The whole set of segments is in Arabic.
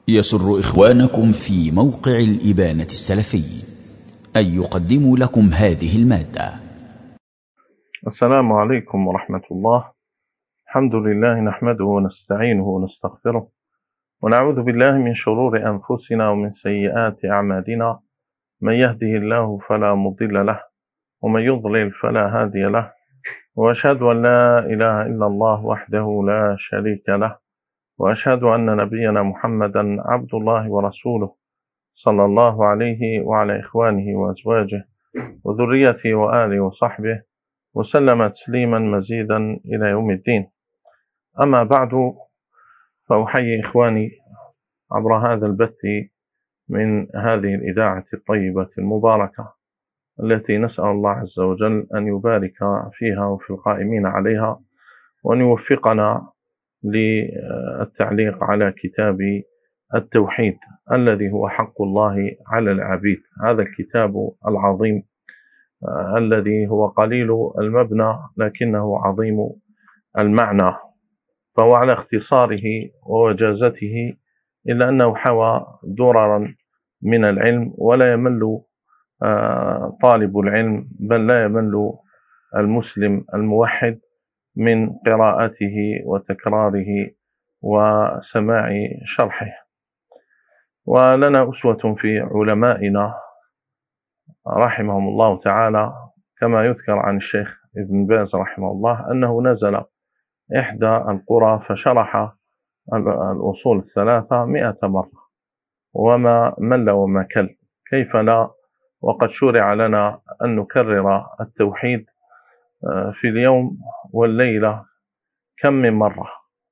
يسر إخوانكم في موقع الإبانة السلفي أن يقدموا لكم هذه المادة. السلام عليكم ورحمة الله. الحمد لله نحمده ونستعينه ونستغفره ونعوذ بالله من شرور أنفسنا ومن سيئات أعمالنا، من يهده الله فلا مضل له ومن يضلل فلا هادي له، وأشهد أن لا إله إلا الله وحده لا شريك له، وأشهد أن نبينا محمدا عبد الله ورسوله صلى الله عليه وعلى إخوانه وأزواجه وذريته وآله وصحبه وسلم تسليما مزيدا إلى يوم الدين. أما بعد، فأحيي إخواني عبر هذا البث من هذه الإذاعة الطيبة المباركة التي نسأل الله عز وجل أن يبارك فيها وفي القائمين عليها، وأن يوفقنا للتعليق على كتاب التوحيد الذي هو حق الله على العبيد. هذا الكتاب العظيم الذي هو قليل المبنى لكنه عظيم المعنى، فهو على اختصاره ووجازته، إلا أنه حوى دررا من العلم، ولا يمل طالب العلم، بل لا يمل المسلم الموحد من قراءته وتكراره وسماع شرحه. ولنا أسوة في علمائنا رحمهم الله تعالى، كما يذكر عن الشيخ ابن باز رحمه الله أنه نزل إحدى القرى فشرح الأصول الثلاثة 100 مرة وما مل وما كل، كيف لا، وقد شرع لنا أن نكرر التوحيد في اليوم والليلة كم من مرة.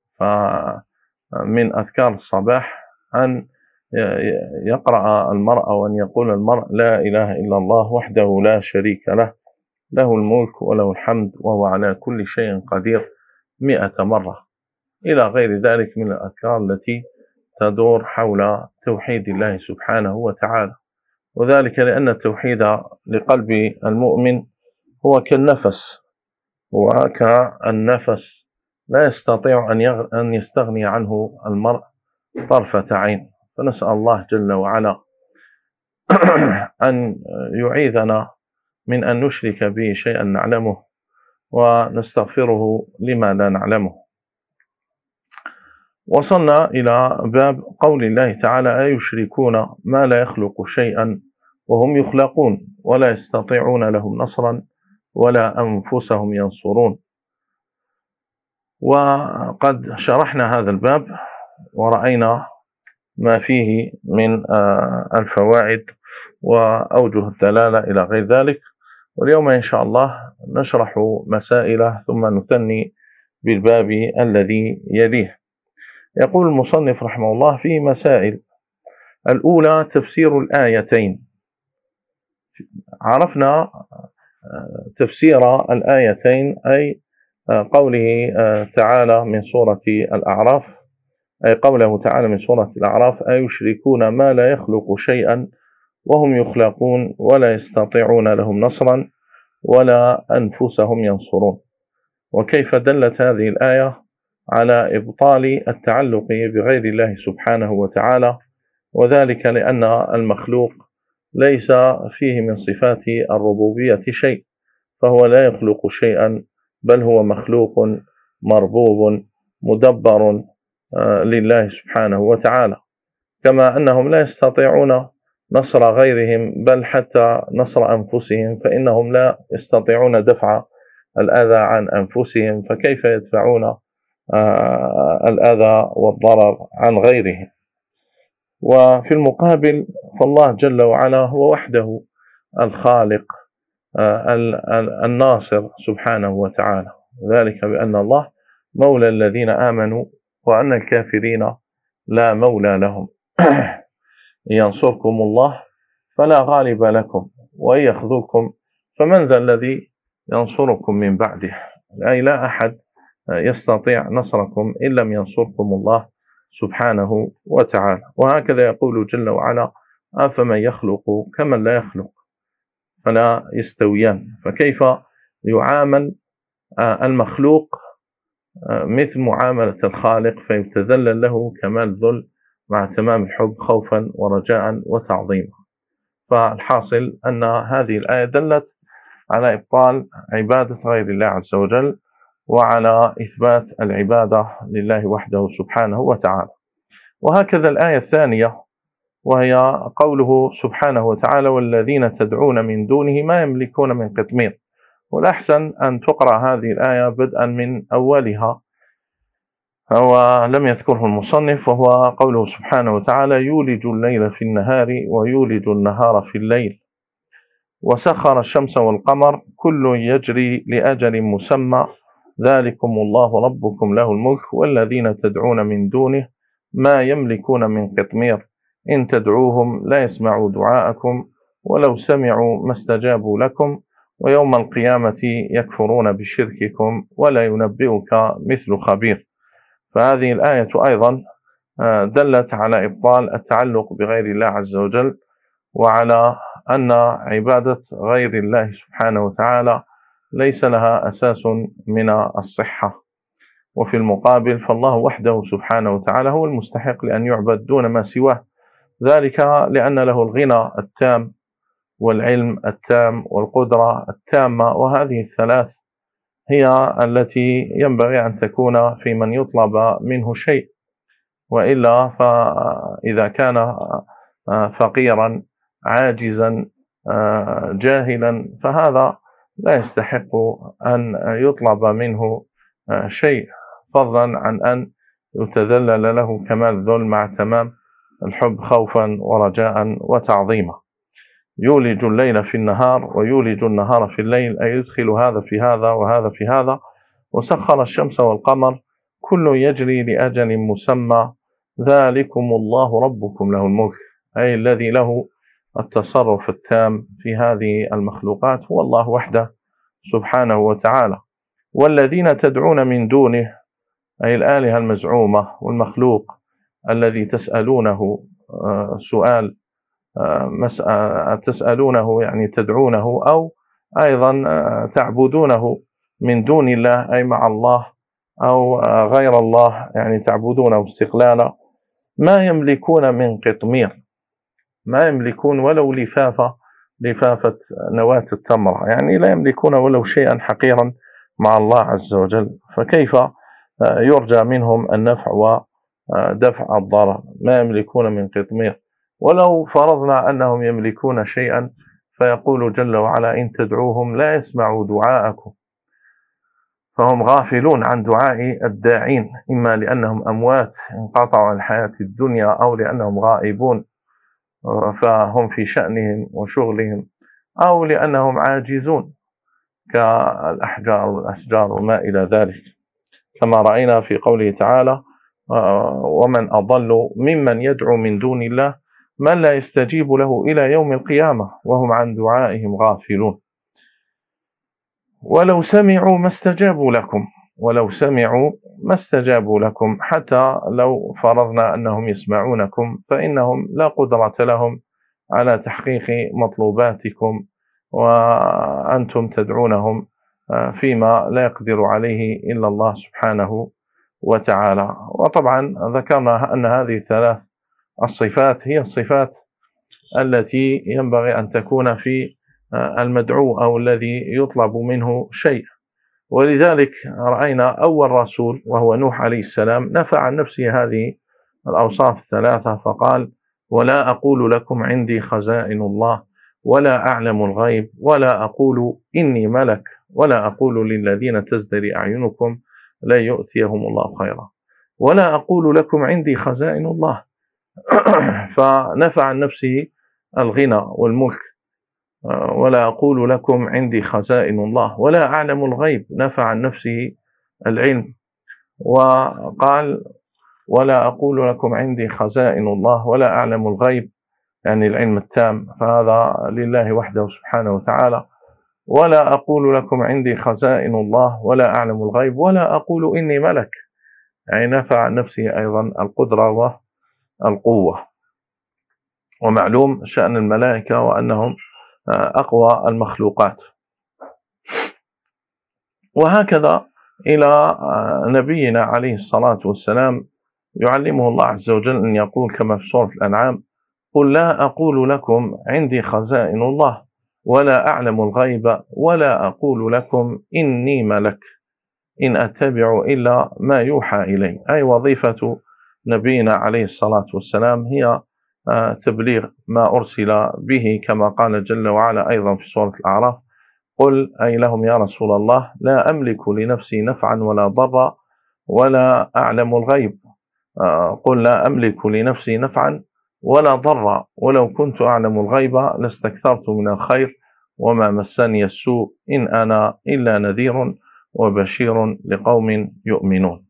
فمن أذكار الصباح أن يقرأ المرء وأن يقول المرء: لا إله إلا الله وحده لا شريك له، له الملك وله الحمد وهو على كل شيء قدير 100 مرة، إلى غير ذلك من الأذكار التي تدور حول توحيد الله سبحانه وتعالى. وذلك لأن التوحيد لقلب المؤمن هو كالنفس، وكالنفس لا يستطيع أن يستغني عنه المرء طرفة عين. فنسأل الله جل وعلا أن يعيذنا من أن نشرك به شيئا نعلمه ونستغفره لما لا نعلمه. وصلنا إلى باب قول الله تعالى: أيشركون ما لا يخلق شيئا وهم يخلقون ولا يستطيعون لهم نصرا ولا أنفسهم ينصرون. وقد شرحنا هذا الباب ورأينا ما فيه من الفوائد وأوجه الدلالة إلى غير ذلك، واليوم إن شاء الله نشرح مسائل ثم نثني بالباب الذي يليه. يقول المصنف رحمه الله: فيه مسائل. الأولى تفسير الآيتين. عرفنا تفسير الآيتين، أي قوله تعالى من سورة الأعراف، أي قوله تعالى من سورة الأعراف: أيشركون ما لا يخلق شيئا وهم يخلقون ولا يستطيعون لهم نصرا ولا أنفسهم ينصرون. وكيف دلت هذه الآية على إبطال التعلق بغير الله سبحانه وتعالى، وذلك لأن المخلوق ليس فيه من صفات الربوبية شيء، فهو لا يخلق شيئا، بل هو مخلوق مربوب مدبر لله سبحانه وتعالى. كما أنهم لا يستطيعون نصر غيرهم، بل حتى نصر أنفسهم، فإنهم لا يستطيعون دفع الأذى عن أنفسهم، فكيف يدفعون الأذى والضرر عن غيرهم؟ وفي المقابل فالله جل وعلا هو وحده الخالق الناصر سبحانه وتعالى، ذلك بأن الله مولى الذين آمنوا وأن الكافرين لا مولى لهم. ينصركم الله فلا غالب لكم وإن يخذوكم فمن ذا الذي ينصركم من بعده، أي لا أحد يستطيع نصركم إن لم ينصركم الله سبحانه وتعالى. وهكذا يقول جل وعلا: أفمن يخلق كمن لا يخلق فلا يستويان. فكيف يعامل المخلوق مثل معاملة الخالق فيتذلل له كمال الذل، مع تمام الحب خوفا ورجاء وتعظيما. فالحاصل أن هذه الآية دلت على إبطال عبادة غير الله عز وجل، وعلى إثبات العبادة لله وحده سبحانه وتعالى. وهكذا الآية الثانية، وهي قوله سبحانه وتعالى: والذين تدعون من دونه ما يملكون من قطمير. والأحسن أن تقرأ هذه الآية بدءا من أولها، ولم يذكره المصنف، وهو قوله سبحانه وتعالى: يولج الليل في النهار ويولج النهار في الليل وسخر الشمس والقمر كل يجري لأجل مسمى ذلكم الله ربكم له الملك والذين تدعون من دونه ما يملكون من قطمير إن تدعوهم لا يسمعوا دعاءكم ولو سمعوا ما استجابوا لكم ويوم القيامة يكفرون بشرككم ولا ينبئك مثل خبير. فهذه الآية أيضا دلت على إبطال التعلق بغير الله عز وجل، وعلى أن عبادة غير الله سبحانه وتعالى ليس لها أساس من الصحة. وفي المقابل فالله وحده سبحانه وتعالى هو المستحق لأن يعبد دون ما سواه، ذلك لأن له الغنى التام والعلم التام والقدرة التامة، وهذه الثلاث هي التي ينبغي أن تكون في من يطلب منه شيء، وإلا فإذا كان فقيرا عاجزا جاهلا فهذا لا يستحق أن يطلب منه شيء، فضلا عن أن يتذلل له كمال الذل مع تمام الحب خوفا ورجاء وتعظيما. يولج الليل في النهار ويولج النهار في الليل، أي يدخل هذا في هذا وهذا في هذا. وسخر الشمس والقمر كل يجري لأجل مسمى ذلكم الله ربكم له الملك، أي الذي له التصرف التام في هذه المخلوقات هو الله وحده سبحانه وتعالى. والذين تدعون من دونه، أي الآلهة المزعومة والمخلوق الذي تسألونه سؤال تسألونه يعني تدعونه، أو أيضا تعبدونه من دون الله أي مع الله أو غير الله، يعني تعبدونه استقلالا. ما يملكون من قطمير، ما يملكون ولو لفافة نواة التمرة، يعني لا يملكون ولو شيئا حقيرا مع الله عز وجل، فكيف يرجى منهم النفع ودفع الضرر؟ ما يملكون من قطمير. ولو فرضنا أنهم يملكون شيئا فيقول جل وعلا: إن تدعوهم لا يسمعوا دعاءكم، فهم غافلون عن دعاء الداعين، إما لأنهم أموات انقطعوا عن الحياة الدنيا، أو لأنهم غائبون فهم في شأنهم وشغلهم، أو لأنهم عاجزون كالأحجار والأشجار وما إلى ذلك، كما رأينا في قوله تعالى: ومن أضل ممن يدعو من دون الله من لا يستجيب له إلى يوم القيامة وهم عن دعائهم غافلون. ولو سمعوا ما استجابوا لكم، ولو سمعوا ما استجابوا لكم، حتى لو فرضنا أنهم يسمعونكم فإنهم لا قدرة لهم على تحقيق مطلوباتكم، وأنتم تدعونهم فيما لا يقدر عليه إلا الله سبحانه وتعالى. وطبعا ذكرنا أن هذه الثلاث الصفات هي الصفات التي ينبغي أن تكون في المدعو أو الذي يطلب منه شيء. ولذلك رأينا أول رسول وهو نوح عليه السلام نفى عن نفسه هذه الأوصاف الثلاثة، فقال: ولا أقول لكم عندي خزائن الله ولا أعلم الغيب ولا أقول إني ملك ولا أقول للذين تزدري أعينكم لا يؤتيهم الله خيرا ولا أقول لكم عندي خزائن الله. فنفى عن نفسه الغنى والملك. ولا أقول لكم عندي خزائن الله ولا أعلم الغيب، نفى عن نفسه العلم، وقال: ولا أقول لكم عندي خزائن الله ولا أعلم الغيب، يعني العلم التام، فهذا لله وحده سبحانه وتعالى. ولا أقول لكم عندي خزائن الله ولا أعلم الغيب ولا أقول إني ملك، يعني نفى عن نفسه أيضا القدرة والقوة. ومعلوم شأن الملائكة وأنهم أقوى المخلوقات. وهكذا إلى نبينا عليه الصلاة والسلام يعلمه الله عز وجل أن يقول كما في سورة الأنعام: قل لا أقول لكم عندي خزائن الله ولا أعلم الغيب ولا أقول لكم إني ملك إن أتبع إلا ما يوحى إلي. أي وظيفة نبينا عليه الصلاة والسلام هي تبليغ ما أرسل به، كما قال جل وعلا أيضا في سورة الأعراف: قل أي لهم يا رسول الله لا أملك لنفسي نفعا ولا ضرا ولا أعلم الغيب. قل لا أملك لنفسي نفعا ولا ضرا ولو كنت أعلم الغيب لاستكثرت من الخير وما مسني السوء إن أنا إلا نذير وبشير لقوم يؤمنون.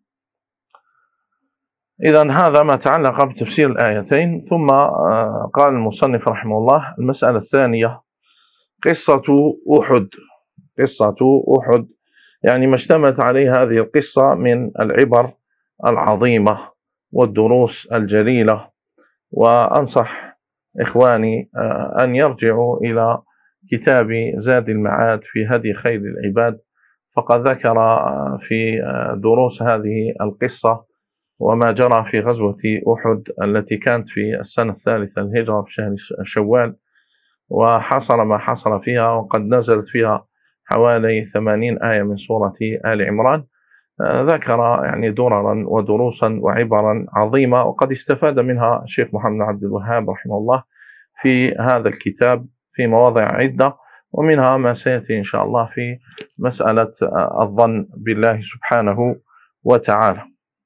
إذن هذا ما تعلق بتفسير الآيتين. ثم قال المصنف رحمه الله: المسألة الثانية قصة أحد. قصة أحد يعني ما اشتملت عليه هذه القصة من العبر العظيمة والدروس الجليلة. وأنصح إخواني أن يرجعوا إلى كتاب زاد المعاد في هدي خير العباد، فقد ذكر في دروس هذه القصة وما جرى في غزوة أحد التي كانت في السنة الثالثة الهجرة في شهر شوال، وحصل ما حصل فيها، وقد نزلت فيها حوالي 80 آية من سورة آل عمران. ذكر يعني دررا ودروسا وعبرا عظيمة، وقد استفاد منها الشيخ محمد عبد الوهاب رحمه الله في هذا الكتاب في مواضع عدة، ومنها ما سيأتي إن شاء الله في مسألة الظن بالله سبحانه وتعالى.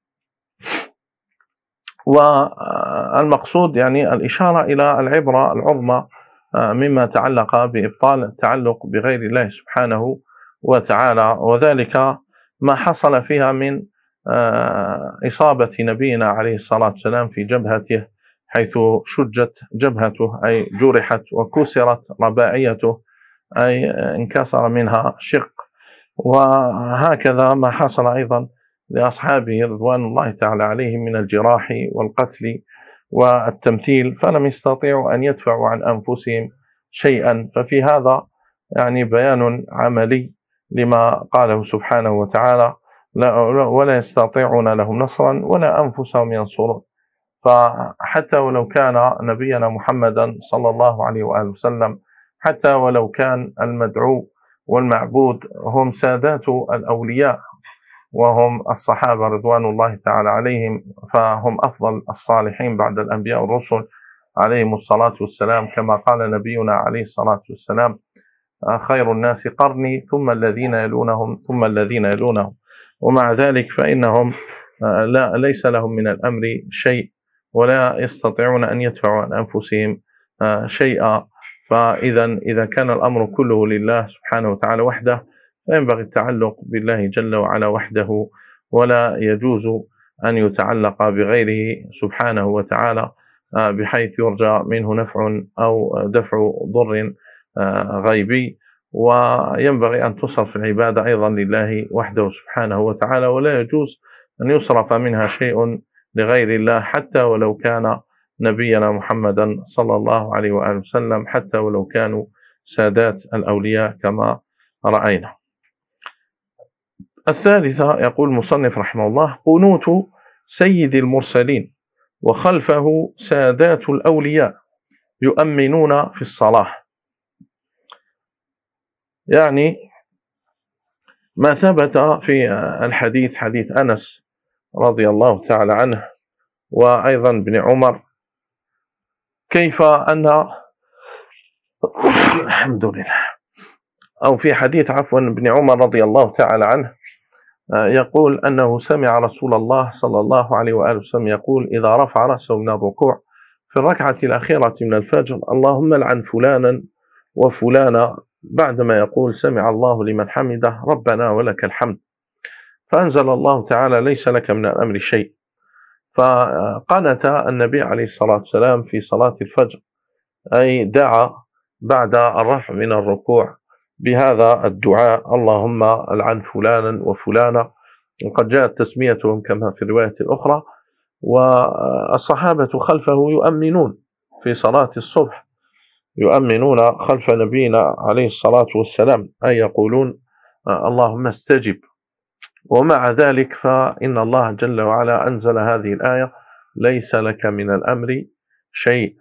والمقصود يعني الإشارة إلى العبرة العظمى مما تعلق بإبطال التعلق بغير الله سبحانه وتعالى، وذلك ما حصل فيها من إصابة نبينا عليه الصلاة والسلام في جبهته، حيث شجت جبهته أي جرحت، وكسرت رباعيته أي انكسر منها شق. وهكذا ما حصل أيضا لأصحابه رضوان الله تعالى عليهم من الجراح والقتل والتمثيل، فلم يستطيعوا أن يدفعوا عن أنفسهم شيئا. ففي هذا يعني بيان عملي لما قاله سبحانه وتعالى: ولا يستطيعون لهم نصرا ولا أنفسهم ينصرون. فحتى ولو كان نبينا محمدا صلى الله عليه وآله وسلم، حتى ولو كان المدعو والمعبود هم سادات الأولياء وهم الصحابة رضوان الله تعالى عليهم، فهم أفضل الصالحين بعد الأنبياء والرسل عليهم الصلاة والسلام، كما قال نبينا عليه الصلاة والسلام: خير الناس قرني ثم الذين يلونهم ثم الذين يلونهم. ومع ذلك فإنهم ليس لهم من الأمر شيء ولا يستطيعون أن يدفعوا عن أنفسهم شيئا. فإذا كان الأمر كله لله سبحانه وتعالى وحده، فينبغي التعلق بالله جل وعلا وحده، ولا يجوز أن يتعلق بغيره سبحانه وتعالى بحيث يرجى منه نفع أو دفع ضر غيبي. وينبغي أن تصرف العبادة أيضا لله وحده سبحانه وتعالى، ولا يجوز أن يصرف منها شيء لغير الله، حتى ولو كان نبينا محمدا صلى الله عليه وآله وسلم، حتى ولو كانوا سادات الأولياء كما رأينا. الثالثة يقول المصنف رحمه الله: قنوت سيد المرسلين وخلفه سادات الأولياء يؤمنون في الصلاة. يعني ما ثبت في الحديث، حديث أنس رضي الله تعالى عنه وأيضا ابن عمر، كيف أن الحمد لله، أو في حديث عفوا ابن عمر رضي الله تعالى عنه يقول أنه سمع رسول الله صلى الله عليه وآله وسلم يقول إذا رفع رأسه من الركوع في الركعة الأخيرة من الفجر: اللهم لعن فلانا وفلانا، بعدما يقول سمع الله لمن حمده ربنا ولك الحمد. فأنزل الله تعالى: ليس لك من الأمر شيء. فقنت النبي عليه الصلاة والسلام في صلاة الفجر، أي دعا بعد الرفع من الركوع بهذا الدعاء: اللهم العن فلانا وفلانا. وقد جاءت تسميتهم كما في الرواية الأخرى. والصحابة خلفه يؤمنون في صلاة الصبح، يؤمنون خلف نبينا عليه الصلاة والسلام، أي يقولون اللهم استجب ومع ذلك فإن الله جل وعلا أنزل هذه الآية: ليس لك من الأمر شيء.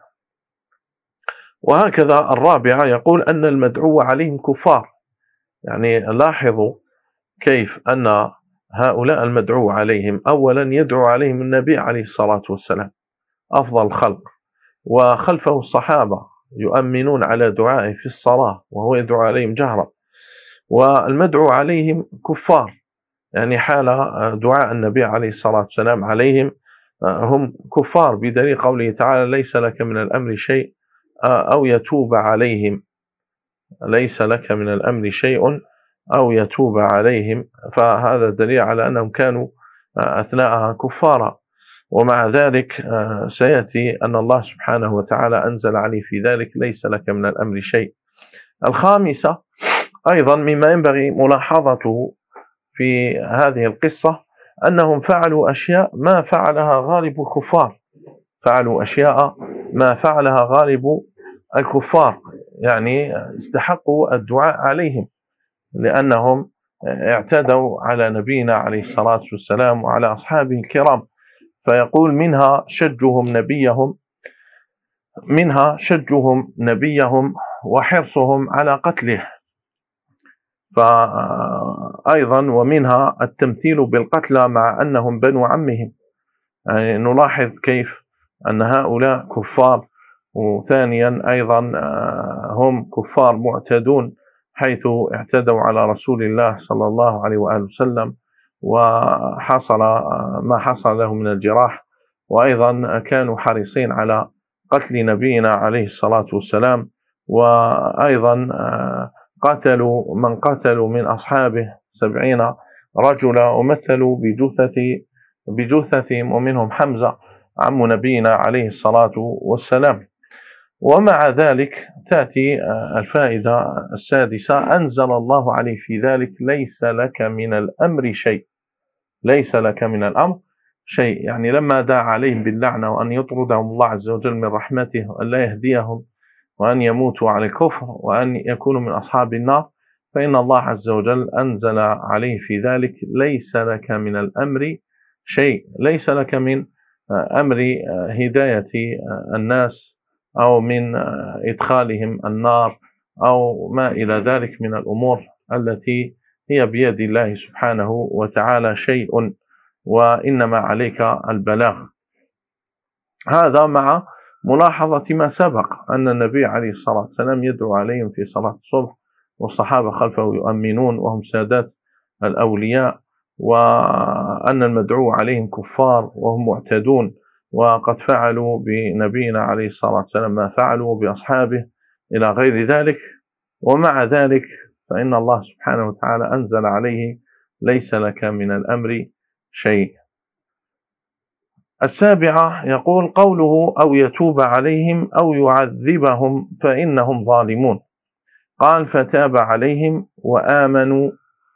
وهكذا الرابعة يقول أن المدعو عليهم كفار. يعني لاحظوا كيف أن هؤلاء المدعو عليهم أولا يدعو عليهم النبي عليه الصلاة والسلام أفضل الخلق، وخلفه الصحابة يؤمنون على دعائه في الصلاة وهو يدعو عليهم جهرا، والمدعو عليهم كفار. يعني حال دعاء النبي عليه الصلاة والسلام عليهم هم كفار، بدليل قوله تعالى: ليس لك من الأمر شيء أو يتوب عليهم. ليس لك من الأمر شيء أو يتوب عليهم، فهذا دليل على أنهم كانوا أثناءها كفارا. ومع ذلك سيأتي أن الله سبحانه وتعالى أنزل عليه في ذلك: ليس لك من الأمر شيء. الخامسة أيضا مما ينبغي ملاحظته في هذه القصة أنهم فعلوا أشياء ما فعلها غالب الكفار. فعلوا أشياء ما فعلها غالب الكفار، يعني استحقوا الدعاء عليهم لأنهم اعتدوا على نبينا عليه الصلاة والسلام وعلى أصحابه الكرام. فيقول: منها شجهم نبيهم وحرصهم على قتله. فأيضا ومنها التمثيل بالقتلى مع أنهم بنو عمهم. يعني نلاحظ كيف أن هؤلاء كفار، وثانيا أيضا هم كفار معتدون، حيث اعتدوا على رسول الله صلى الله عليه وآله وسلم، وحصل ما حصل له من الجراح. وأيضا كانوا حريصين على قتل نبينا عليه الصلاة والسلام. وأيضا قتلوا من قتلوا من أصحابه 70 رجلا، ومثلوا بجثثهم، ومنهم حمزة عم نبينا عليه الصلاة والسلام. ومع ذلك تأتي الفائدة السادسة: أنزل الله عليه في ذلك: ليس لك من الأمر شيء. ليس لك من الأمر شيء، يعني لما دعا عليهم باللعنة وأن يطردهم الله عز وجل من رحمته وأن لا يهديهم وأن يموتوا على الكفر وأن يكونوا من أصحاب النار، فإن الله عز وجل أنزل عليه في ذلك: ليس لك من الأمر شيء. ليس لك من أمر هداية الناس أو من إدخالهم النار أو ما إلى ذلك من الأمور التي هي بيد الله سبحانه وتعالى شيء، وإنما عليك البلاغ. هذا مع ملاحظة ما سبق أن النبي عليه الصلاة والسلام يدعو عليهم في صلاة الصبح، والصحابة خلفه يؤمنون وهم سادات الأولياء، وأن المدعو عليهم كفار وهم معتدون، وقد فعلوا بنبينا عليه الصلاة والسلام ما فعلوا بأصحابه إلى غير ذلك. ومع ذلك فإن الله سبحانه وتعالى أنزل عليه: ليس لك من الأمر شيء. السابعة يقول: قوله: أو يتوب عليهم أو يعذبهم فإنهم ظالمون. قال: فتاب عليهم وآمنوا.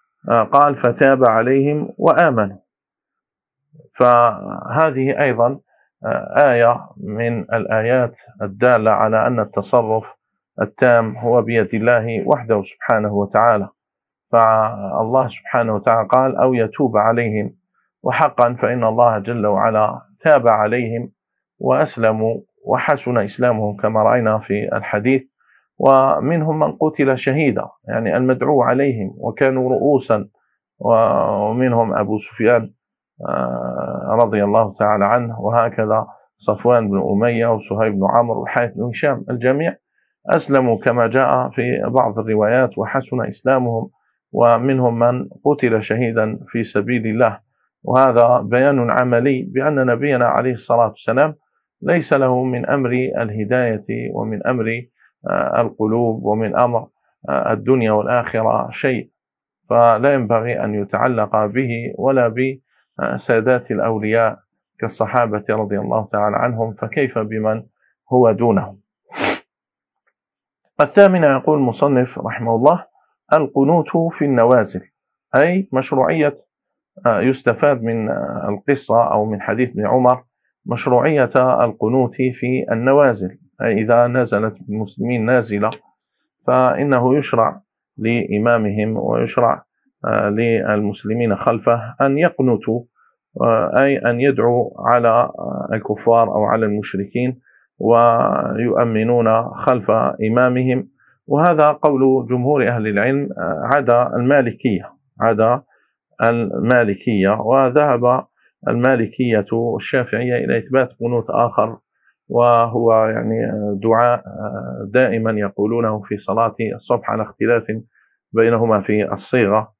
فهذه أيضا آية من الآيات الدالة على أن التصرف التام هو بيد الله وحده سبحانه وتعالى. فالله سبحانه وتعالى قال: أو يتوب عليهم، وحقا فإن الله جل وعلا تاب عليهم وأسلموا وحسن إسلامهم كما رأينا في الحديث. ومنهم من قتل شهيدا، يعني المدعو عليهم، وكانوا رؤوسا، ومنهم أبو سفيان رضي الله تعالى عنه، وهكذا صفوان بن أمية وسهيل بن عمرو وحارث بن هشام، الجميع أسلموا كما جاء في بعض الروايات وحسن إسلامهم، ومنهم من قتل شهيدا في سبيل الله. وهذا بيان عملي بأن نبينا عليه الصلاة والسلام ليس له من أمر الهداية ومن أمر القلوب ومن أمر الدنيا والآخرة شيء، فلا ينبغي أن يتعلق به ولا بسادات الأولياء كالصحابة رضي الله تعالى عنهم، فكيف بمن هو دونهم. الثامنة يقول المصنف رحمه الله: القنوت في النوازل، أي مشروعية، يستفاد من القصة أو من حديث ابن عمر مشروعية القنوت في النوازل، أي إذا نزلت المسلمين نازلة فإنه يشرع لإمامهم ويشرع للمسلمين خلفه أن يقنتوا، أي أن يدعوا على الكفار أو على المشركين ويؤمنون خلف إمامهم. وهذا قول جمهور أهل العلم عدا المالكية، وذهب المالكية والشافعية إلى إثبات قنوت آخر، وهو يعني دعاء دائما يقولونه في صلاة الصبح على اختلاف بينهما في الصيغة.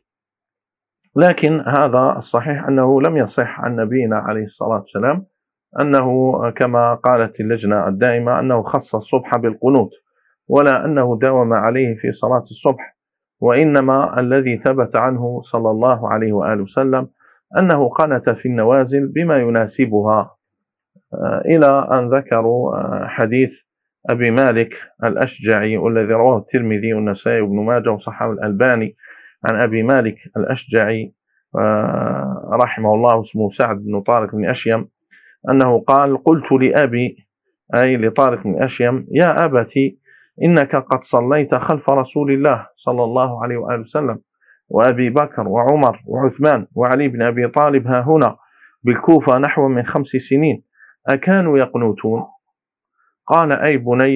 لكن هذا الصحيح أنه لم يصح عن نبينا عليه الصلاة والسلام أنه كما قالت اللجنة الدائمة أنه خص الصبح بالقنوت، ولا أنه داوم عليه في صلاة الصبح، وإنما الذي ثبت عنه صلى الله عليه وآله وسلم أنه قنت في النوازل بما يناسبها، إلى أن ذكروا حديث أبي مالك الأشجعي والذي رواه الترمذي والنسائي وابن ماجه وصححه الألباني، عن أبي مالك الأشجعي رحمه الله اسمه سعد بن طارق بن أشيم، أنه قال: قلت لأبي، أي لطارق بن أشيم: يا أبتي، إنك قد صليت خلف رسول الله صلى الله عليه وآله وسلم وأبي بكر وعمر وعثمان وعلي بن أبي طالب ها هنا بالكوفة نحو من 5 سنين، أكانوا يقنوتون؟ قال: أي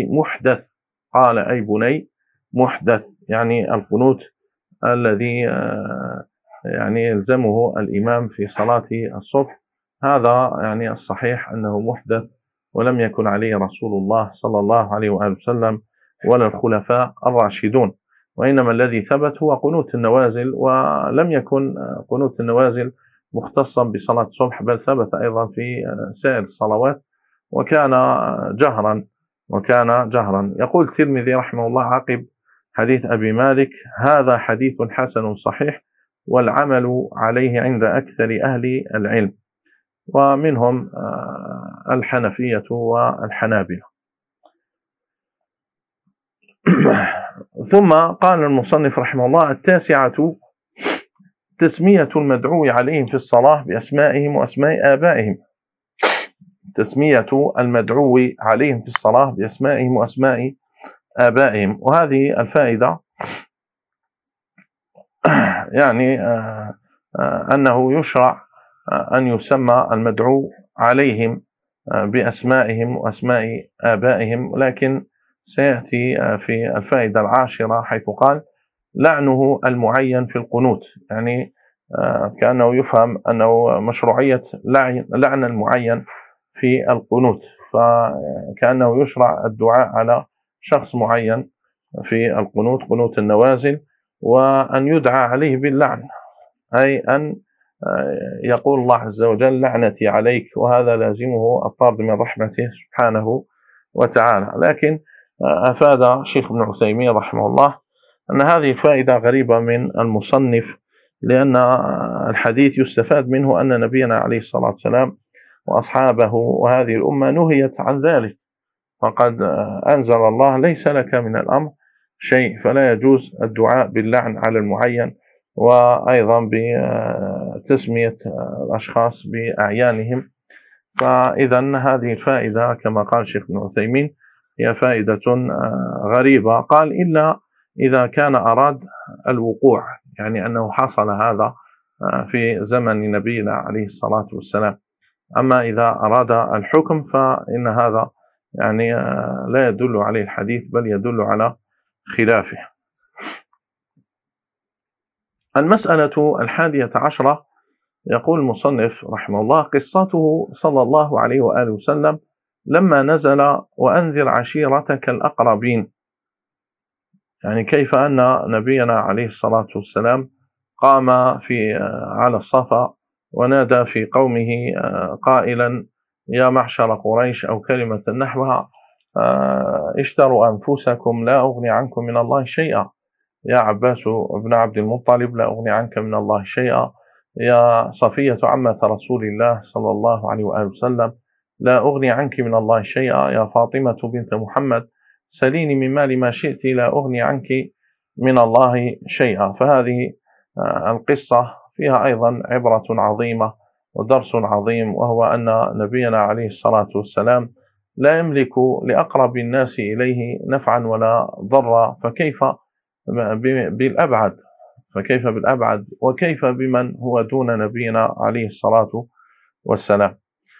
بني محدث، يعني القنوت الذي يعني يلزمه الإمام في صلاة الصبح، هذا يعني الصحيح أنه محدث، ولم يكن عليه رسول الله صلى الله عليه وآله وسلم ولا الخلفاء الراشدون، وإنما الذي ثبت هو قنوت النوازل، ولم يكن قنوت النوازل مختصا بصلاة الصبح، بل ثبت أيضا في سائر الصلوات، وكان جهرا. يقول الترمذي رحمه الله عقب حديث أبي مالك: هذا حديث حسن صحيح، والعمل عليه عند أكثر أهل العلم، ومنهم الحنفية والحنابلة. ثم قال المصنف رحمه الله: 9 تسمية المدعو عليهم في الصلاة بأسمائهم وأسماء آبائهم. تسمية المدعو عليهم في الصلاة بأسمائهم وأسماء آبائهم، وهذه الفائدة يعني أنه يشرع أن يسمى المدعو عليهم بأسمائهم وأسماء آبائهم، لكن سيأتي في الفائدة 10 حيث قال: لعنه المعين في القنوت، يعني كأنه يفهم أنه مشروعية لعن المعين في القنوت، فكأنه يشرع الدعاء على شخص معين في القنوت، قنوت النوازل، وأن يدعى عليه باللعن، أي أن يقول الله عز وجل: لعنتي عليك، وهذا لازمه الطرد من رحمته سبحانه وتعالى. لكن أفاد شيخ ابن عثيمين رحمه الله أن هذه فائدة غريبة من المصنف، لأن الحديث يستفاد منه أن نبينا عليه الصلاة والسلام وأصحابه وهذه الأمة نهيت عن ذلك، فقد أنزل الله: ليس لك من الأمر شيء، فلا يجوز الدعاء باللعن على المعين، وأيضا بتسمية الأشخاص بأعيانهم. فإذا هذه الفائدة كما قال شيخ ابن عثيمين هي فائدة غريبة، قال: إلا إذا كان أراد الوقوع، يعني أنه حصل هذا في زمن نبينا عليه الصلاة والسلام. أما إذا أراد الحكم فإن هذا يعني لا يدل عليه الحديث، بل يدل على خلافه. المسألة 11 يقول المصنف رحمه الله: قصته صلى الله عليه وآله وسلم لما نزل: وأنذر عشيرتك الأقربين، يعني كيف أن نبينا عليه الصلاة والسلام قام على الصفا ونادى في قومه قائلا: يا معشر قريش، أو كلمة نحوها: اشتروا أنفسكم لا أغني عنكم من الله شيئا، يا عباس بن عبد المطلب لا أغني عنك من الله شيئا، يا صفية عمة رسول الله صلى الله عليه وآله وسلم لا أغني عنك من الله شيئا، يا فاطمة بنت محمد سليني من مال ما شئت لا أغني عنك من الله شيئا. فهذه القصة فيها أيضا عبرة عظيمة ودرس عظيم، وهو أن نبينا عليه الصلاة والسلام لا يملك لأقرب الناس إليه نفعا ولا ضرا، فكيف بالأبعد؟ فكيف بالأبعد، وكيف بمن هو دون نبينا عليه الصلاة والسلام.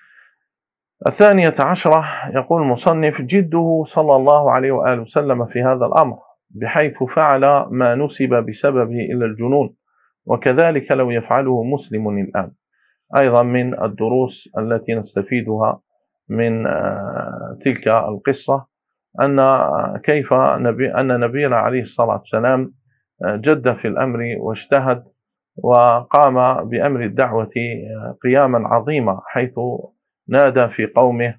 12 يقول المصنف: جده صلى الله عليه وآله وسلم في هذا الأمر، بحيث فعل ما نسب بسببه إلى الجنون، وكذلك لو يفعله مسلم الآن. أيضا من الدروس التي نستفيدها من تلك القصة أن نبينا عليه الصلاة والسلام جد في الأمر واجتهد وقام بأمر الدعوة قياما عظيما، حيث نادى في قومه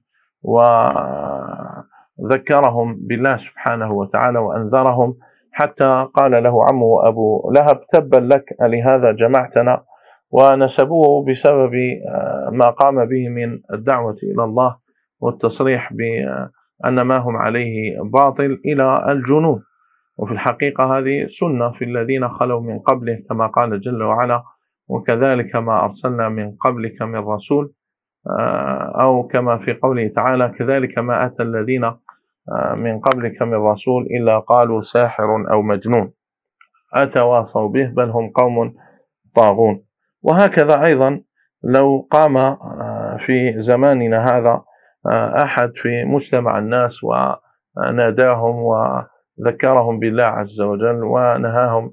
وذكرهم بالله سبحانه وتعالى وأنذرهم، حتى قال له عمه أبو لهب: تبا لك لهذا جمعتنا. ونسبوه بسبب ما قام به من الدعوة إلى الله والتصريح بأن ما هم عليه باطل إلى الجنون. وفي الحقيقة هذه سنة في الذين خلوا من قبله، كما قال جل وعلا: وكذلك ما أرسلنا من قبلك من رسول، أو كما في قوله تعالى: كذلك ما أتى الذين من قبلك من رسول إلا قالوا ساحر أو مجنون أتواصوا به بل هم قوم طاغون. وهكذا أيضا لو قام في زماننا هذا أحد في مجتمع الناس وناداهم وذكرهم بالله عز وجل ونهاهم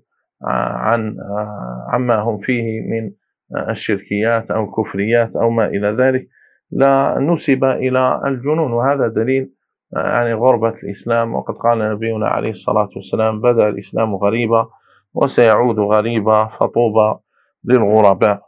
عما هم فيه من الشركيات أو كفريات أو ما إلى ذلك، لا نسب إلى الجنون. وهذا دليل عن غربة الإسلام. وقد قال نبينا عليه الصلاة والسلام: بدأ الإسلام غريبا وسيعود غريبا فطوبى للغرباء.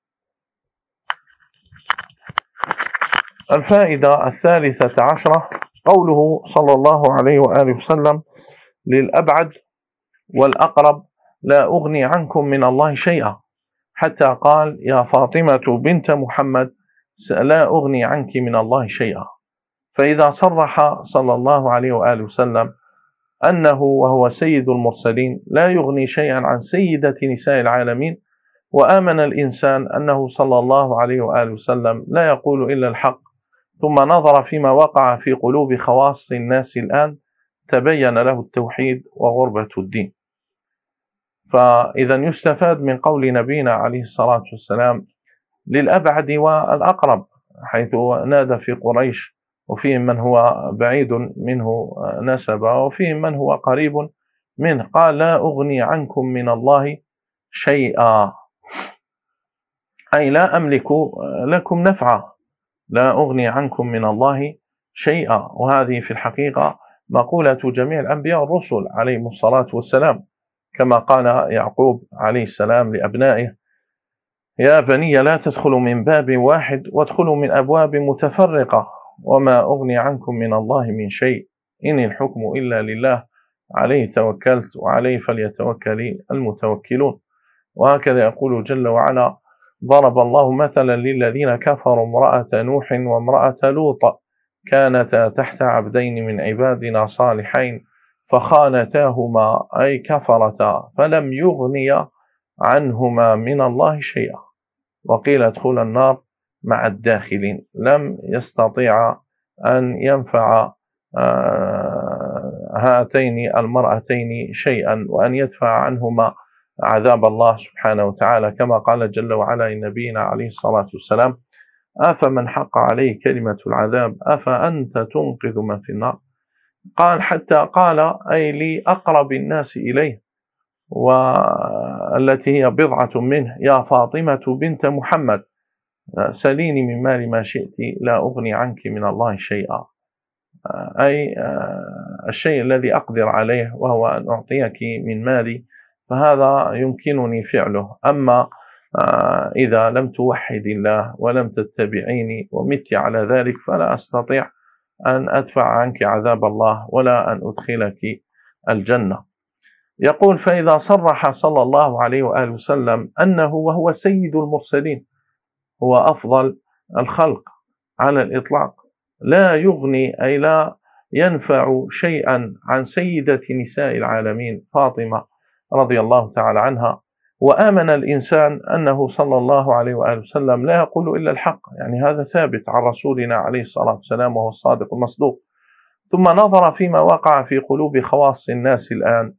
الفائدة 13 قوله صلى الله عليه وآله وسلم للأبعد والأقرب: لا أغني عنكم من الله شيئا، حتى قال: يا فاطمة بنت محمد لا أغني عنك من الله شيئا. فإذا صرح صلى الله عليه وآله وسلم أنه وهو سيد المرسلين لا يغني شيئا عن سيدة نساء العالمين، وآمن الإنسان أنه صلى الله عليه وآله وسلم لا يقول إلا الحق، ثم نظر فيما وقع في قلوب خواص الناس الآن، تبين له التوحيد وغربة الدين. فإذا يستفاد من قول نبينا عليه الصلاة والسلام للأبعد والأقرب، حيث نادى في قريش، وفيهم من هو بعيد منه نسبا وفيهم من هو قريب منه. قال: لا أغني عنكم من الله شيئا، أي لا أملك لكم نفعا، لا أغني عنكم من الله شيئا. وهذه في الحقيقة مقولة جميع الأنبياء والرسل عليهم الصلاة والسلام، كما قال يعقوب عليه السلام لأبنائه: يا بني لا تدخلوا من باب واحد وادخلوا من أبواب متفرقة، وما أغني عنكم من الله من شيء، إن الحكم إلا لله، عليه توكلت وعليه فليتوكل المتوكلون. وهكذا يقول جل وعلا: ضرب الله مثلا للذين كفروا امرأة نوح وامرأة لوط كانتا تحت عبدين من عبادنا صالحين فخانتاهما، أي كفرتا، فلم يغنيا عنهما من الله شيئا، وقيل ادخلا النار مع الداخلين. لم يستطيع أن ينفع هاتين المرأتين شيئا وأن يدفع عنهما عذاب الله سبحانه وتعالى، كما قال جل وعلا لنبينا عليه الصلاة والسلام: أفمن حق عليه كلمة العذاب أفأنت تنقذ من في النار. قال حتى قال أي لأقرب الناس إليه والتي هي بضعة منه: يا فاطمة بنت محمد سليني من مال ما شئت لا أغني عنك من الله شيئا، أي الشيء الذي أقدر عليه وهو أن أعطيك من مالي فهذا يمكنني فعله. أما إذا لم توحد الله ولم تتبعيني ومت على ذلك فلا أستطيع أن أدفع عنك عذاب الله ولا أن أدخلك الجنة. يقول: فإذا صرح صلى الله عليه وآله وسلم أنه وهو سيد المرسلين، هو أفضل الخلق على الإطلاق، لا يغني أي لا ينفع شيئا عن سيدة نساء العالمين فاطمة رضي الله تعالى عنها، وآمن الإنسان أنه صلى الله عليه وآله وسلم لا يقول إلا الحق، يعني هذا ثابت عن رسولنا عليه الصلاة والسلام وهو الصادق المصدوق. ثم نظر فيما وقع في قلوب خواص الناس الآن،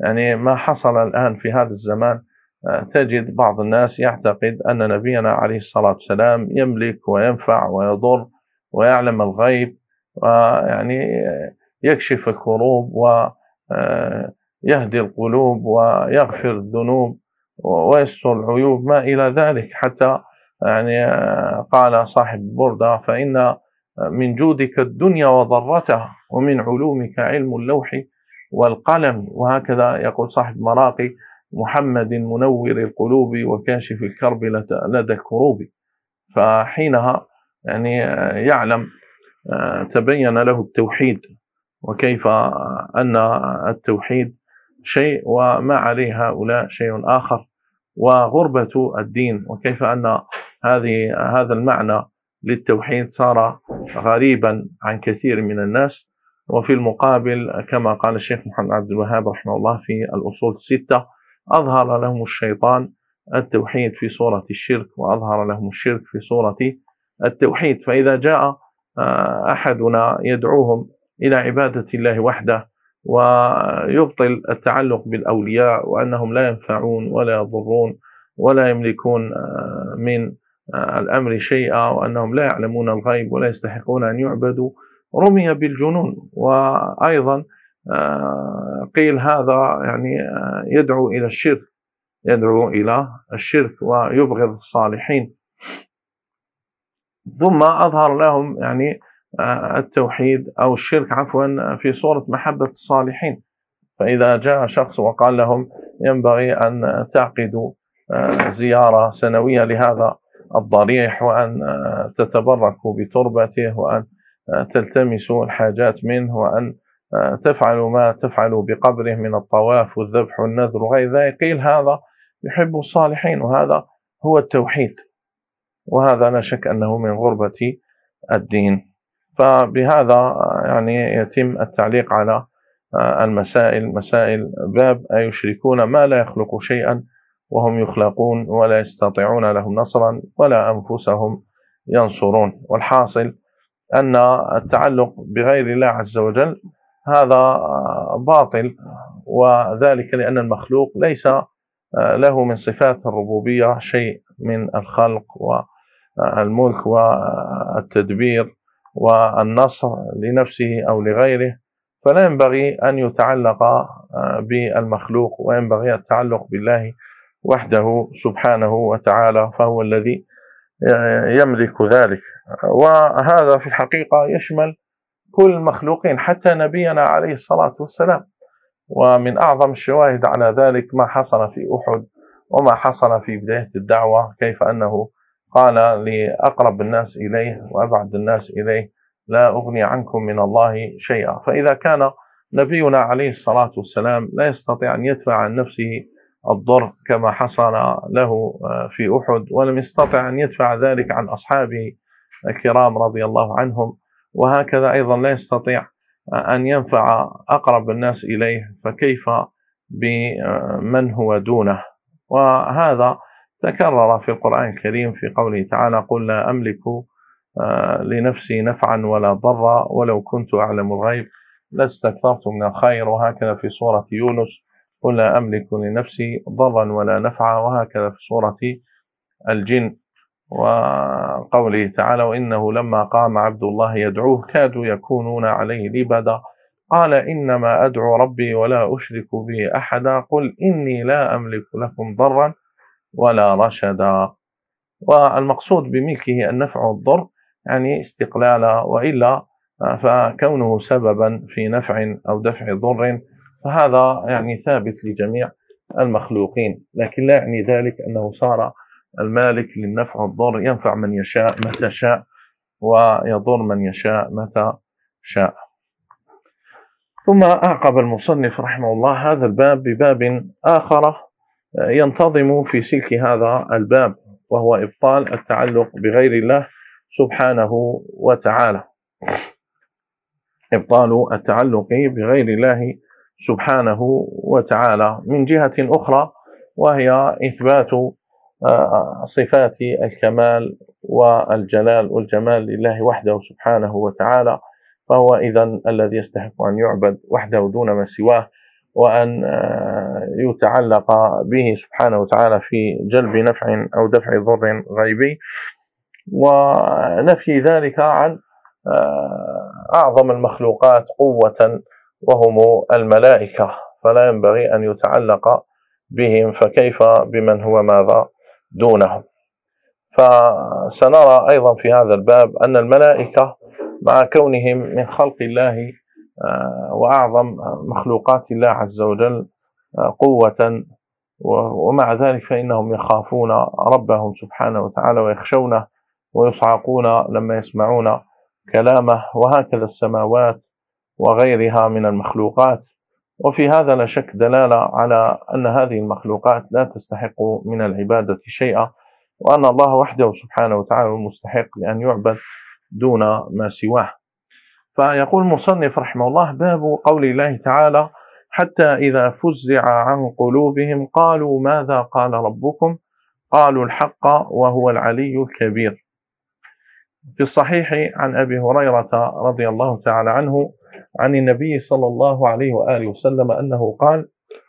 يعني ما حصل الآن في هذا الزمان، تجد بعض الناس يعتقد أن نبينا عليه الصلاة والسلام يملك وينفع ويضر ويعلم الغيب، ويعني يكشف الكروب ويهدي القلوب ويغفر الذنوب ويستر العيوب ما إلى ذلك. حتى يعني قال صاحب بردة: فإن من جودك الدنيا وضرتها، ومن علومك علم اللوح والقلم. وهكذا يقول صاحب مراقي: محمد منور القلوب وكاشف الكرب لدى الكروب. فحينها يعني يعلم، تبين له التوحيد، وكيف أن التوحيد شيء وما عليه هؤلاء شيء آخر، وغربة الدين، وكيف أن هذا المعنى للتوحيد صار غريبا عن كثير من الناس. وفي المقابل كما قال الشيخ محمد عبد الوهاب رحمه الله في الأصول الستة: أظهر لهم الشيطان التوحيد في صورة الشرك، وأظهر لهم الشرك في صورة التوحيد. فإذا جاء أحدنا يدعوهم إلى عبادة الله وحده ويبطل التعلق بالأولياء وأنهم لا ينفعون ولا يضرون ولا يملكون من الأمر شيئا، وأنهم لا يعلمون الغيب ولا يستحقون أن يعبدوا، رمي بالجنون. وأيضا قيل هذا يعني يدعو إلى الشرك ويبغض الصالحين. ثم أظهر لهم يعني التوحيد أو الشرك عفوا في صورة محبة الصالحين. فإذا جاء شخص وقال لهم: ينبغي أن تعقدوا زيارة سنوية لهذا الضريح، وأن تتبركوا بتربته، وأن تلتمسوا الحاجات منه، وأن تفعلوا ما تفعلوا بقبره من الطواف والذبح والنذر وغير ذلك، قيل هذا يحب الصالحين، وهذا هو التوحيد، وهذا لا شك أنه من غربة الدين. فبهذا يعني يتم التعليق على مسائل باب: أيشركون ما لا يخلق شيئا وهم يخلقون ولا يستطيعون لهم نصرا ولا أنفسهم ينصرون. والحاصل أن التعلق بغير الله عز وجل هذا باطل، وذلك لأن المخلوق ليس له من صفات الربوبية شيء من الخلق والملك والتدبير والنصر لنفسه أو لغيره، فلا ينبغي أن يتعلق بالمخلوق، وينبغي التعلق بالله وحده سبحانه وتعالى، فهو الذي يملك ذلك. وهذا في الحقيقة يشمل كل المخلوقين حتى نبينا عليه الصلاة والسلام. ومن أعظم الشواهد على ذلك ما حصل في أحد وما حصل في بداية الدعوة، كيف أنه قال لأقرب الناس إليه وأبعد الناس إليه: لا أغني عنكم من الله شيئا. فإذا كان نبينا عليه الصلاة والسلام لا يستطيع أن يدفع عن نفسه الضر كما حصل له في أحد، ولم يستطع أن يدفع ذلك عن أصحابه الكرام رضي الله عنهم، وهكذا أيضا لا يستطيع أن ينفع أقرب الناس إليه، فكيف بمن هو دونه؟ وهذا تكرر في القرآن الكريم في قوله تعالى: قل لا أملك لنفسي نفعا ولا ضرا ولو كنت أعلم الغيب لاستكثرت من الخير. وهكذا في سورة يونس: قل لا أملك لنفسي ضرا ولا نفعا. وهكذا في سورة الجن، وقوله تعالى: وإنه لما قام عبد الله يدعوه كادوا يكونون عليه لبدا قال إنما أدعو ربي ولا أشرك به أحدا قل إني لا أملك لكم ضرا ولا رشدا. والمقصود بملكه النفع والضر يعني استقلالا، وإلا فكونه سببا في نفع أو دفع ضر فهذا يعني ثابت لجميع المخلوقين، لكن لا يعني ذلك أنه صار المالك للنفع والضر، ينفع من يشاء متى شاء ويضر من يشاء متى شاء. ثم أعقب المصنف رحمه الله هذا الباب بباب آخر ينتظم في سلك هذا الباب، وهو إبطال التعلق بغير الله سبحانه وتعالى. إبطال التعلق بغير الله سبحانه وتعالى من جهة أخرى، وهي إثبات صفات الكمال والجلال والجمال لله وحده سبحانه وتعالى، فهو إذن الذي يستحق أن يعبد وحده دون ما سواه، وأن يتعلق به سبحانه وتعالى في جلب نفع أو دفع ضر غيبي، ونفي ذلك عن أعظم المخلوقات قوة وهم الملائكة، فلا ينبغي أن يتعلق بهم، فكيف بمن هو ماذا دونهم. فسنرى أيضا في هذا الباب أن الملائكة مع كونهم من خلق الله وأعظم مخلوقات الله عز وجل قوة، ومع ذلك فإنهم يخافون ربهم سبحانه وتعالى ويخشونه ويصعقون لما يسمعون كلامه، وهكذا السماوات وغيرها من المخلوقات. وفي هذا لا شك دلالة على أن هذه المخلوقات لا تستحق من العبادة شيئا، وأن الله وحده سبحانه وتعالى المستحق لأن يعبد دون ما سواه. فيقول المصنف رحمه الله: باب قول الله تعالى: حتى إذا فزع عن قلوبهم قالوا ماذا قال ربكم قالوا الحق وهو العلي الكبير. في الصحيح عن أبي هريرة رضي الله تعالى عنه عن النبي صلى الله عليه وآله وسلم أنه قال: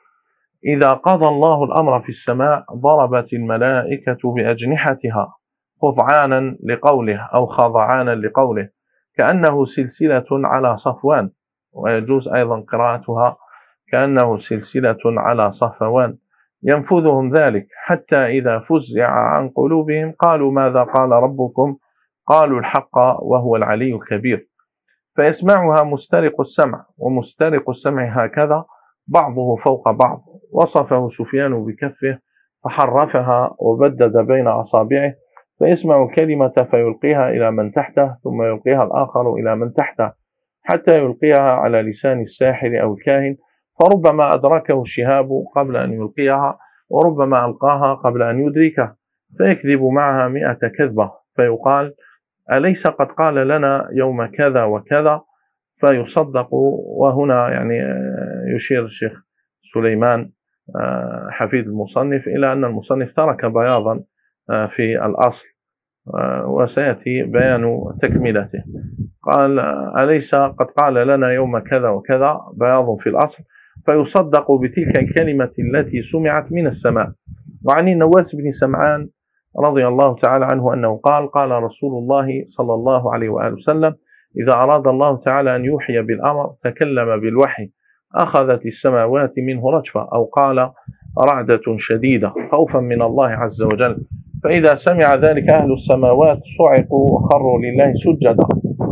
إذا قضى الله الأمر في السماء ضربت الملائكة بأجنحتها خضعانا لقوله أو خضعانا لقوله كأنه سلسلة على صفوان، ويجوز أيضا قراءتها كأنه سلسلة على صفوان، ينفذهم ذلك حتى إذا فزع عن قلوبهم قالوا ماذا قال ربكم قالوا الحق وهو العلي الكبير. فيسمعها مسترق السمع، ومسترق السمع هكذا بعضه فوق بعض، وصفه سفيان بكفه فحرفها وبدد بين أصابعه، فيسمع كلمة فيلقيها إلى من تحته ثم يلقيها الآخر إلى من تحته حتى يلقيها على لسان الساحر أو الكاهن، فربما أدركه الشهاب قبل أن يلقيها، وربما ألقاها قبل أن يدركه، فيكذب معها 100 كذبة، فيقال: أليس قد قال لنا يوم كذا وكذا؟ فيصدق. وهنا يعني يشير الشيخ سليمان حفيد المصنف إلى أن المصنف ترك بياضا في الأصل، وسيأتي بيان تكملته. قال: أليس قد قال لنا يوم كذا وكذا، بياض في الأصل، فيصدق بتلك الكلمة التي سمعت من السماء. وعن النواس بن سمعان رضي الله تعالى عنه أنه قال: قال رسول الله صلى الله عليه وآله وسلم: إذا أراد الله تعالى أن يوحي بالأمر تكلم بالوحي أخذت السماوات منه رجفة، أو قال رعدة شديدة خوفا من الله عز وجل، فإذا سمع ذلك أهل السماوات صعقوا وخروا لله سجدا،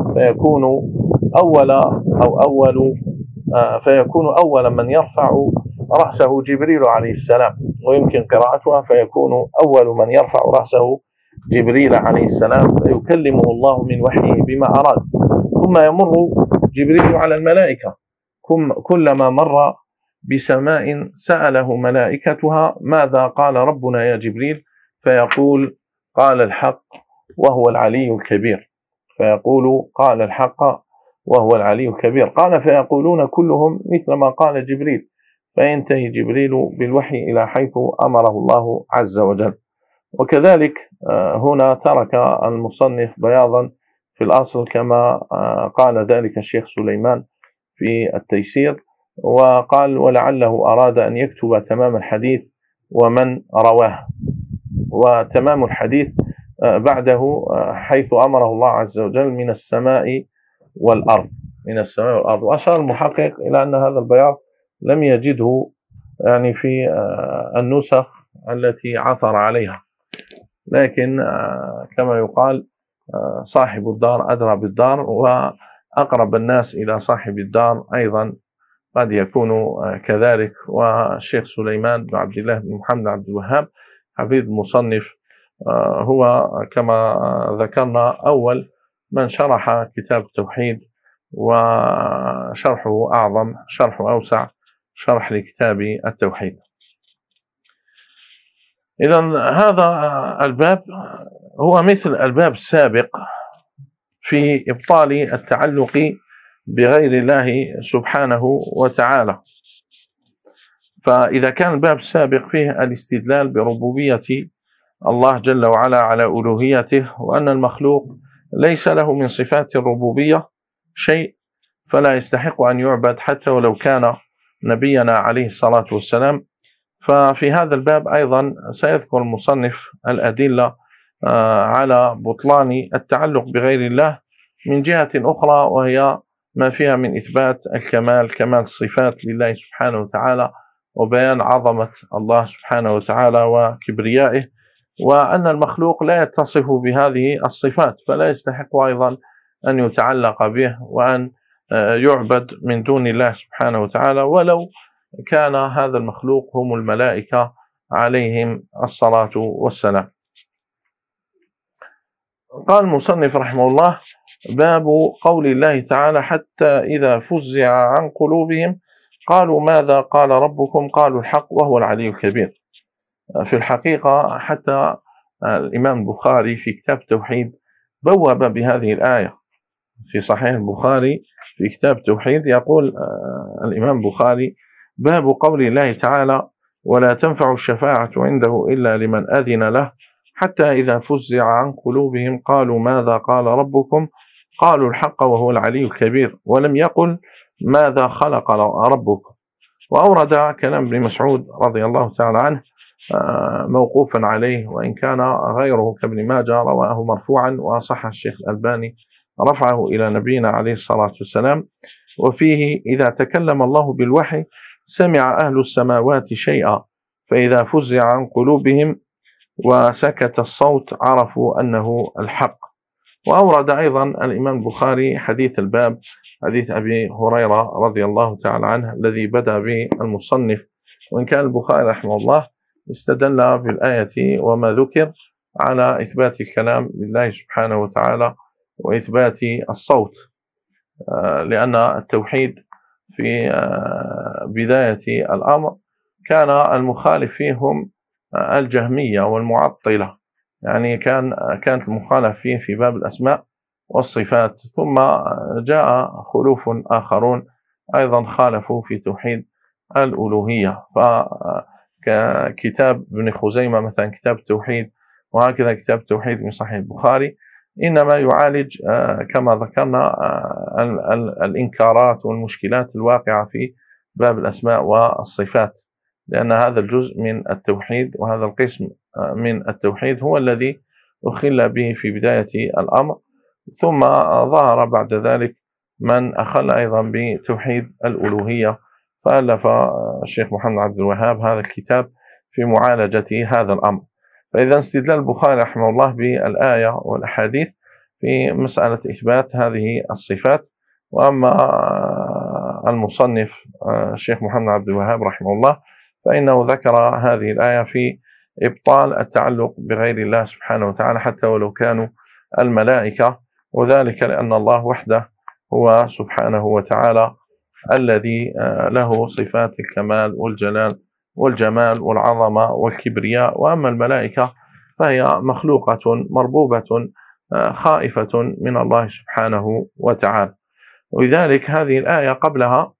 فيكون أول من يرفع رأسه جبريل عليه السلام، ويمكن قراءتها فيكون أول من يرفع رأسه جبريل عليه السلام فيكلمه الله من وحيه بما أراد، ثم يمر جبريل على الملائكة، كلما مر بسماء سأله ملائكتها ماذا قال ربنا يا جبريل، فيقول قال الحق وهو العلي الكبير، فيقول قال الحق وهو العلي الكبير. قال: فيقولون كلهم مثل ما قال جبريل، فينتهي جبريل بالوحي إلى حيث أمره الله عز وجل. وكذلك هنا ترك المصنف بياضا في الأصل كما قال ذلك الشيخ سليمان في التيسير، وقال: ولعله أراد أن يكتب تمام الحديث ومن رواه، وتمام الحديث بعده حيث أمره الله عز وجل من السماء والأرض، وأشار المحقق إلى أن هذا البياض لم يجده يعني في النسخ التي عثر عليها، لكن كما يقال صاحب الدار أدرى بالدار، وأقرب الناس إلى صاحب الدار أيضا قد يكون كذلك. والشيخ سليمان بن عبد الله بن محمد عبد الوهاب حفيد المصنف هو كما ذكرنا أول من شرح كتاب التوحيد، وشرحه أعظم، شرح أوسع شرح لكتاب التوحيد. إذن هذا الباب هو مثل الباب السابق في إبطال التعلق بغير الله سبحانه وتعالى. فإذا كان الباب السابق فيه الاستدلال بربوبية الله جل وعلا على ألوهيته، وأن المخلوق ليس له من صفات الربوبية شيء، فلا يستحق أن يعبد حتى ولو كان نبينا عليه الصلاة والسلام. ففي هذا الباب أيضا سيذكر المصنف الأدلة على بطلان التعلق بغير الله من جهة أخرى، وهي ما فيها من إثبات الكمال، كمال الصفات لله سبحانه وتعالى، وبيان عظمة الله سبحانه وتعالى وكبريائه، وأن المخلوق لا يتصف بهذه الصفات، فلا يستحق أيضا أن يتعلق به وأن يعبد من دون الله سبحانه وتعالى، ولو كان هذا المخلوق هم الملائكة عليهم الصلاة والسلام. قال المصنف رحمه الله: باب قول الله تعالى: حتى إذا فزع عن قلوبهم قالوا ماذا قال ربكم قالوا الحق وهو العلي الكبير. في الحقيقة حتى الإمام البخاري في كتاب التوحيد بوب بهذه الآية في صحيح البخاري. في كتاب التوحيد يقول الإمام البخاري: باب قول الله تعالى: ولا تنفع الشفاعة عنده إلا لمن أذن له، حتى إذا فزع عن قلوبهم قالوا ماذا قال ربكم قالوا الحق وهو العلي الكبير، ولم يقل ماذا خلق ربكم. وأورد كلام ابن مسعود رضي الله تعالى عنه موقوفا عليه، وإن كان غيره كابن ماجه رواه مرفوعا، وصح الشيخ الألباني رفعه إلى نبينا عليه الصلاة والسلام. وفيه: إذا تكلم الله بالوحي سمع أهل السماوات شيئا، فإذا فزع عن قلوبهم وسكت الصوت عرفوا أنه الحق. وأورد أيضا الإمام البخاري حديث الباب، حديث أبي هريرة رضي الله تعالى عنه الذي بدأ به المصنف، وإن كان البخاري رحمه الله استدل بالآية وما ذكر على إثبات الكلام لله سبحانه وتعالى وإثبات الصوت، لأن التوحيد في بداية الأمر كان المخالف فيهم الجهمية والمعطلة، يعني كانت المخالف فيه في باب الأسماء والصفات، ثم جاء خلوف آخرون أيضا خالفوا في توحيد الألوهية. فكتاب ابن خزيمة مثلا كتاب التوحيد، وهكذا كتاب التوحيد من صحيح البخاري، إنما يعالج كما ذكرنا الإنكارات والمشكلات الواقعة في باب الأسماء والصفات، لأن هذا الجزء من التوحيد وهذا القسم من التوحيد هو الذي أخل به في بداية الأمر، ثم ظهر بعد ذلك من أخل أيضا بتوحيد الألوهية، فألف الشيخ محمد عبد الوهاب هذا الكتاب في معالجة هذا الأمر. فإذا استدلال البخاري رحمه الله بالآية والأحاديث في مسألة إثبات هذه الصفات. وأما المصنف الشيخ محمد عبد الوهاب رحمه الله فإنه ذكر هذه الآية في إبطال التعلق بغير الله سبحانه وتعالى حتى ولو كانوا الملائكة، وذلك لأن الله وحده هو سبحانه وتعالى الذي له صفات الكمال والجلال والجمال والعظمة والكبرياء، وأما الملائكة فهي مخلوقة مربوبة خائفة من الله سبحانه وتعالى. ولذلك هذه الآية قبلها،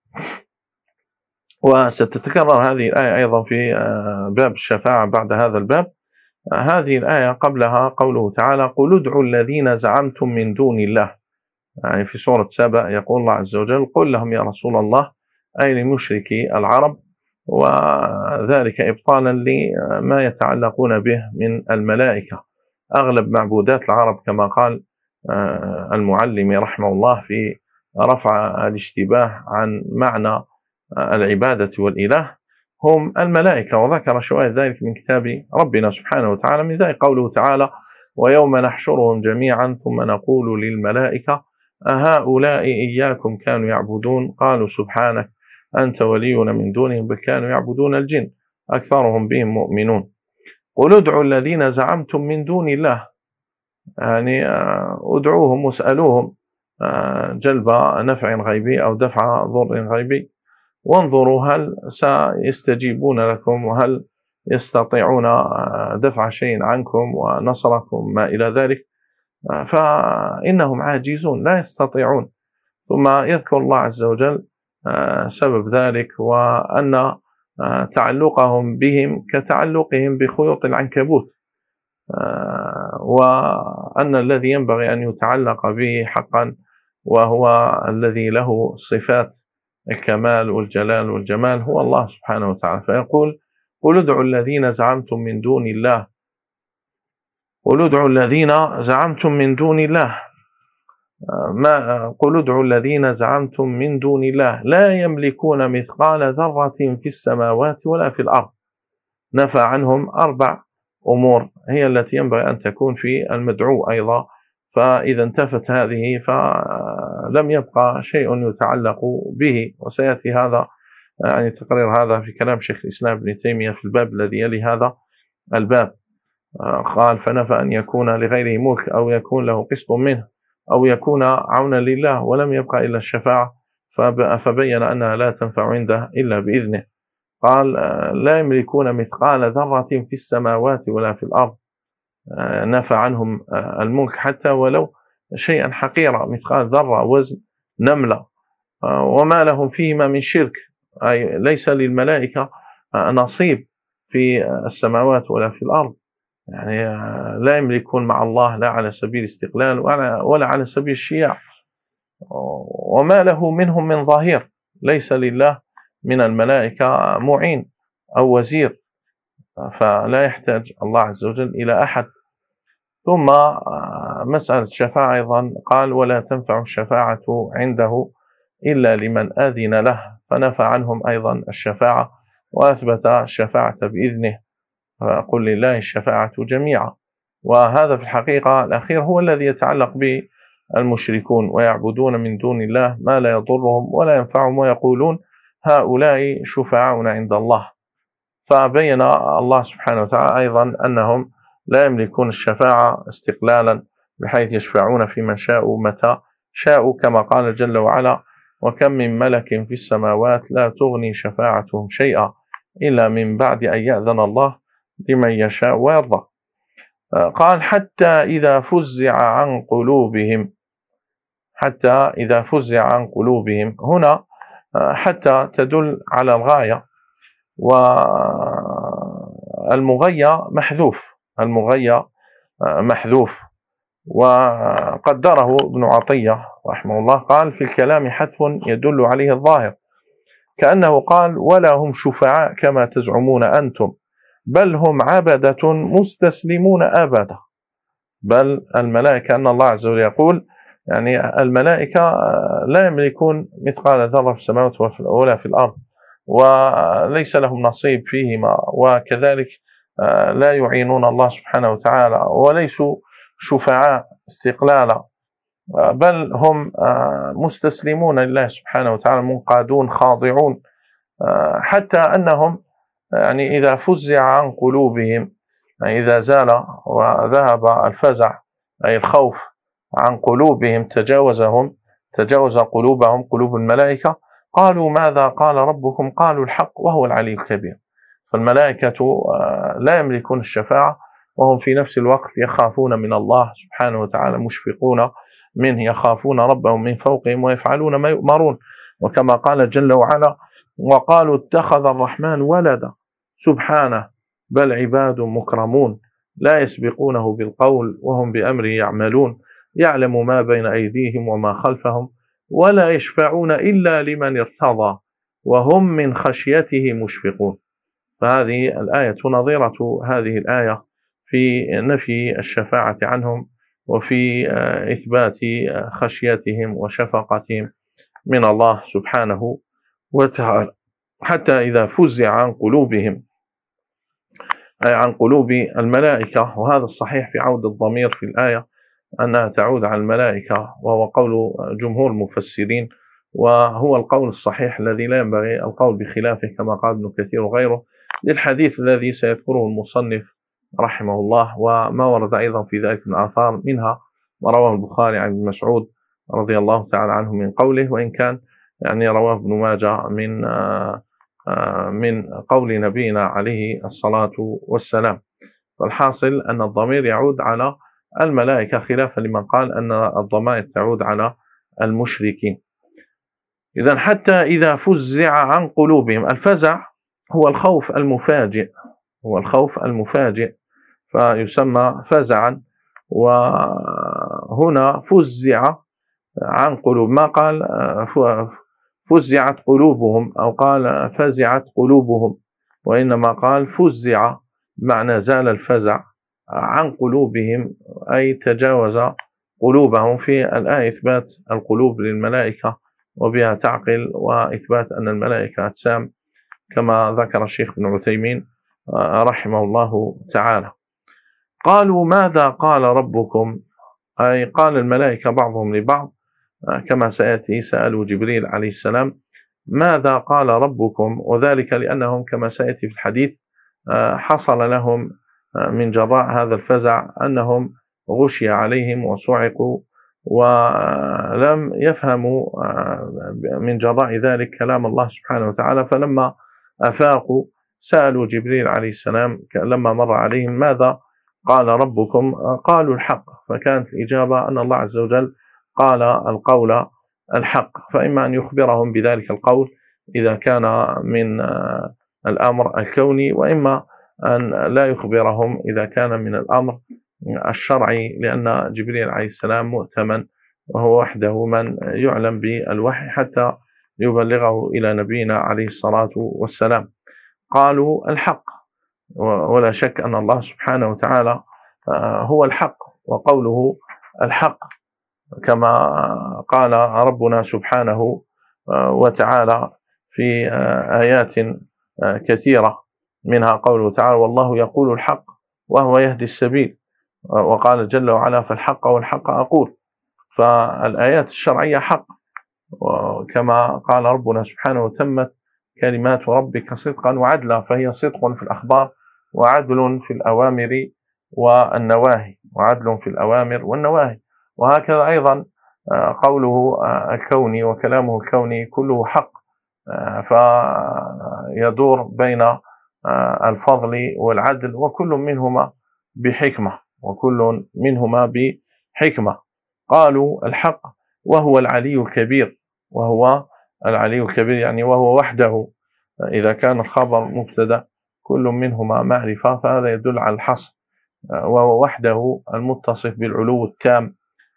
وستتكرر هذه الآية أيضا في باب الشفاعة بعد هذا الباب، هذه الآية قبلها قوله تعالى: قل ادعوا الذين زعمتم من دون الله، يعني في سورة سبأ يقول الله عز وجل: قل لهم يا رسول الله أي لمشركي العرب، وذلك إبطالا لما يتعلقون به من الملائكة. أغلب معبودات العرب كما قال المعلم رحمه الله في رفع الاشتباه عن معنى العبادة والإله هم الملائكة، وذكر شوية ذلك من كتاب ربنا سبحانه وتعالى، من ذلك قوله تعالى: ويوم نحشرهم جميعا ثم نقول للملائكة أهؤلاء إياكم كانوا يعبدون قالوا سبحانك أنت ولينا من دونهم بل كانوا يعبدون الجن أكثرهم بهم مؤمنون. قل ادعوا الذين زعمتم من دون الله، يعني ادعوهم واسألوهم جلب نفع غيبي أو دفع ضر غيبي، وانظروا هل سيستجيبون لكم وهل يستطيعون دفع شيء عنكم ونصركم ما إلى ذلك، فإنهم عاجزون لا يستطيعون. ثم يذكر الله عز وجل سبب ذلك، وأن تعلقهم بهم كتعلقهم بخيوط العنكبوت، وأن الذي ينبغي أن يتعلق به حقا وهو الذي له صفات الكمال والجلال والجمال هو الله سبحانه وتعالى. فيقول: قل ادعوا الذين زعمتم من دون الله، قل ادعوا الذين زعمتم من دون الله، قل ادعوا الذين زعمتم من دون الله لا يملكون مثقال ذرة في السماوات ولا في الأرض. نفى عنهم 4 أمور هي التي ينبغي أن تكون في المدعو أيضا، فإذا انتفت هذه فلم يبقى شيء يتعلق به. وسيأتي هذا يعني تقرير هذا في كلام شيخ الإسلام ابن تيمية في الباب الذي يلي هذا الباب. قال: فنفى أن يكون لغيره ملك أو يكون له قسط منه أو يكون عونا لله، ولم يبقى إلا الشفاعة، فبين أنها لا تنفع عنده إلا بإذنه. قال: لا يملكون مثقال ذرة في السماوات ولا في الأرض. نفى عنهم الملك حتى ولو شيئا حقيرا، مثقال ذرة، وزن نملة. وما لهم فيهما من شرك، أي ليس للملائكة نصيب في السماوات ولا في الأرض. يعني لا يملكون مع الله لا على سبيل الاستقلال ولا على سبيل الشياع. وما له منهم من ظهير، ليس لله من الملائكة معين أو وزير، فلا يحتاج الله عز وجل إلى أحد. ثم مسألة الشفاعة أيضا قال: ولا تنفع الشفاعة عنده إلا لمن أذن له، فنفى عنهم أيضا الشفاعة وأثبت الشفاعة بإذنه. قل لله الشفاعة جميعا. وهذا في الحقيقة الأخير هو الذي يتعلق بالمشركون، ويعبدون من دون الله ما لا يضرهم ولا ينفعهم، ويقولون هؤلاء شفعاؤنا عند الله. فبين الله سبحانه وتعالى أيضا أنهم لا يملكون الشفاعة استقلالا بحيث يشفعون في من شاءوا متى شاءوا، كما قال جل وعلا: وكم من ملك في السماوات لا تغني شفاعتهم شيئا إلا من بعد أن يأذن الله لمن يشاء ويرضى. قال: حتى إذا فزع عن قلوبهم، حتى إذا فزع عن قلوبهم. هنا حتى تدل على الغاية، والمغية محذوف، المغية محذوف. وقدره ابن عطية رحمه الله قال: في الكلام حذف يدل عليه الظاهر، كأنه قال: ولا هم شفعاء كما تزعمون أنتم، بل هم عبدة مستسلمون أبدا. بل الملائكة، أن الله عز وجل يقول يعني الملائكة لا يملكون مثقال ذرة في السماوات ولا في الأرض، وليس لهم نصيب فيهما، وكذلك لا يعينون الله سبحانه وتعالى، وليسوا شفعاء استقلالا، بل هم مستسلمون لله سبحانه وتعالى، منقادون خاضعون. حتى أنهم يعني إذا فزع عن قلوبهم، يعني إذا زال وذهب الفزع أي الخوف عن قلوبهم، تجاوز قلوبهم قلوب الملائكة، قالوا: ماذا قال ربكم؟ قالوا: الحق وهو العلي الكبير. فالملائكة لا يملكون الشفاعة، وهم في نفس الوقت يخافون من الله سبحانه وتعالى، مشفقون منه، يخافون ربهم من فوقهم ويفعلون ما يؤمرون. وكما قال جل وعلا: وقالوا اتخذ الرحمن ولدا سبحانه بل عباد مكرمون لا يسبقونه بالقول وهم بأمره يعملون يعلم ما بين أيديهم وما خلفهم ولا يشفعون إلا لمن ارتضى وهم من خشيته مشفقون. فهذه الآية نظيرة هذه الآية في نفي الشفاعة عنهم، وفي إثبات خشيتهم وشفقتهم من الله سبحانه وتعالى. حتى إذا فزع عن قلوبهم، أي عن قلوب الملائكة. وهذا الصحيح في عود الضمير في الآية أنها تعود على الملائكة، وهو قول جمهور المفسرين، وهو القول الصحيح الذي لا ينبغي القول بخلافه، كما قال ابن كثير وغيره، للحديث الذي سيذكره المصنف رحمه الله، وما ورد أيضا في ذلك من آثار، منها ما رواه البخاري عن ابن مسعود رضي الله تعالى عنه من قوله، وإن كان يعني رواه ابن ماجه من قول نبينا عليه الصلاة والسلام. والحاصل أن الضمير يعود على الملائكة، خلافا لمن قال أن الضمائر تعود على المشركين. إذن حتى إذا فزع عن قلوبهم، الفزع هو الخوف المفاجئ، هو الخوف المفاجئ فيسمى فزعا. وهنا فزع عن قلوب، ما قال فزعت قلوبهم، أو قال فزعت قلوبهم، وإنما قال فزع، بمعنى زال الفزع عن قلوبهم، أي تجاوز قلوبهم. في الآية إثبات القلوب للملائكة وبها تعقل، وإثبات أن الملائكة أجسام كما ذكر الشيخ ابن عثيمين رحمه الله تعالى. قالوا ماذا قال ربكم، أي قال الملائكة بعضهم لبعض كما سيأتي، سألوا جبريل عليه السلام ماذا قال ربكم، وذلك لأنهم كما سيأتي في الحديث حصل لهم من جراء هذا الفزع أنهم غشي عليهم وصعقوا، ولم يفهموا من جراء ذلك كلام الله سبحانه وتعالى. فلما أفاقوا سألوا جبريل عليه السلام لما مر عليهم ماذا قال ربكم، قالوا الحق. فكانت الإجابة أن الله عز وجل قال القول الحق، فإما أن يخبرهم بذلك القول إذا كان من الأمر الكوني، وإما أن لا يخبرهم إذا كان من الأمر الشرعي، لأن جبريل عليه السلام مؤتمن، وهو وحده من يعلم بالوحي حتى يبلغه إلى نبينا عليه الصلاة والسلام. قالوا الحق، ولا شك أن الله سبحانه وتعالى هو الحق، وقوله الحق كما قال ربنا سبحانه وتعالى في آيات كثيرة، منها قوله تعالى والله يقول الحق وهو يهدي السبيل، وقال جل وعلا فالحق والحق أقول. فالآيات الشرعية حق، وكما قال ربنا سبحانه وتمت كلمات ربك صدقا وعدلا، فهي صدق في الأخبار وعدل في الأوامر والنواهي، وعدل في الأوامر والنواهي. وهكذا أيضا قوله الكوني وكلامه الكوني كله حق، فيدور بين الفضل والعدل، وكل منهما بحكمة، وكل منهما بحكمة. قالوا الحق وهو العلي الكبير، وهو العلي الكبير يعني وهو وحده، إذا كان الخبر مبتدأ كل منهما معرفة فهذا يدل على الحصر، وهو وحده المتصف بالعلو التام،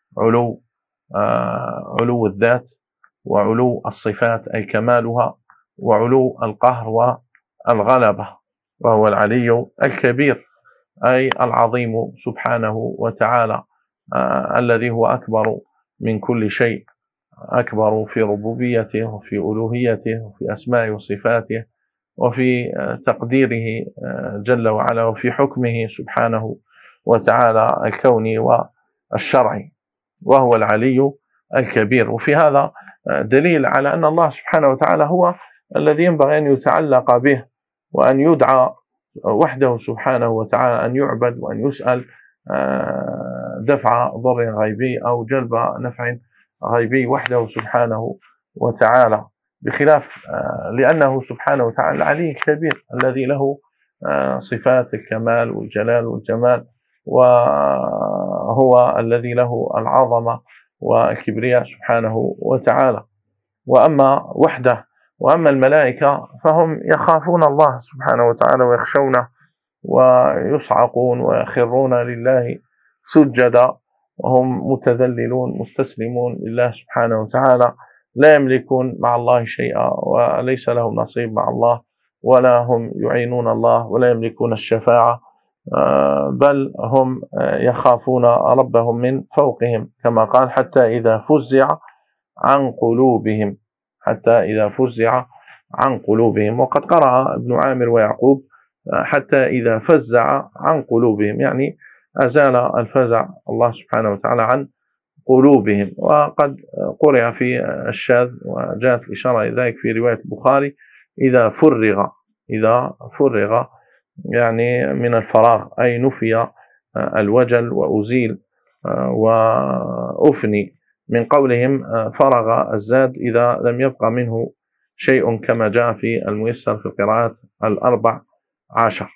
علو الذات، وعلو الصفات أي كمالها، وعلو القهر والغلبة، وهو العلي الكبير أي العظيم سبحانه وتعالى، الذي هو أكبر من كل شيء، أكبر في ربوبيته وفي ألوهيته وفي أسماء وصفاته وفي تقديره جل وعلا وفي حكمه سبحانه وتعالى الكوني والشرعي، وهو العلي الكبير. وفي هذا دليل على أن الله سبحانه وتعالى هو الذي ينبغي أن يتعلق به وأن يدعى وحده سبحانه وتعالى، أن يعبد وأن يسأل دفع ضر غيبي أو جلب نفع غيبي وحده سبحانه وتعالى، بخلاف لأنه سبحانه وتعالى العلي الكبير الذي له صفات الكمال والجلال والجمال، وهو الذي له العظمة والكبرياء سبحانه وتعالى. وأما وحده وأما الملائكة فهم يخافون الله سبحانه وتعالى ويخشونه ويصعقون ويخرون لله سجدا، وهم متذللون مستسلمون لله سبحانه وتعالى، لا يملكون مع الله شيئا وليس لهم نصيب مع الله، ولا هم يعينون الله ولا يملكون الشفاعة، بل هم يخافون ربهم من فوقهم، كما قال حتى إذا فزع عن قلوبهم، حتى إذا فزع عن قلوبهم. وقد قرأ ابن عامر ويعقوب حتى إذا فزع عن قلوبهم، يعني أزال الفزع الله سبحانه وتعالى عن قلوبهم. وقد قرأ في الشاذ وجاءت الإشارة إلى ذلك في رواية البخاري إذا فرغ يعني من الفراغ، أي نفي الوجل وأزيل وأفني، من قولهم فرغ الزاد إذا لم يبقى منه شيء، كما جاء في الميسر في القراءات 14.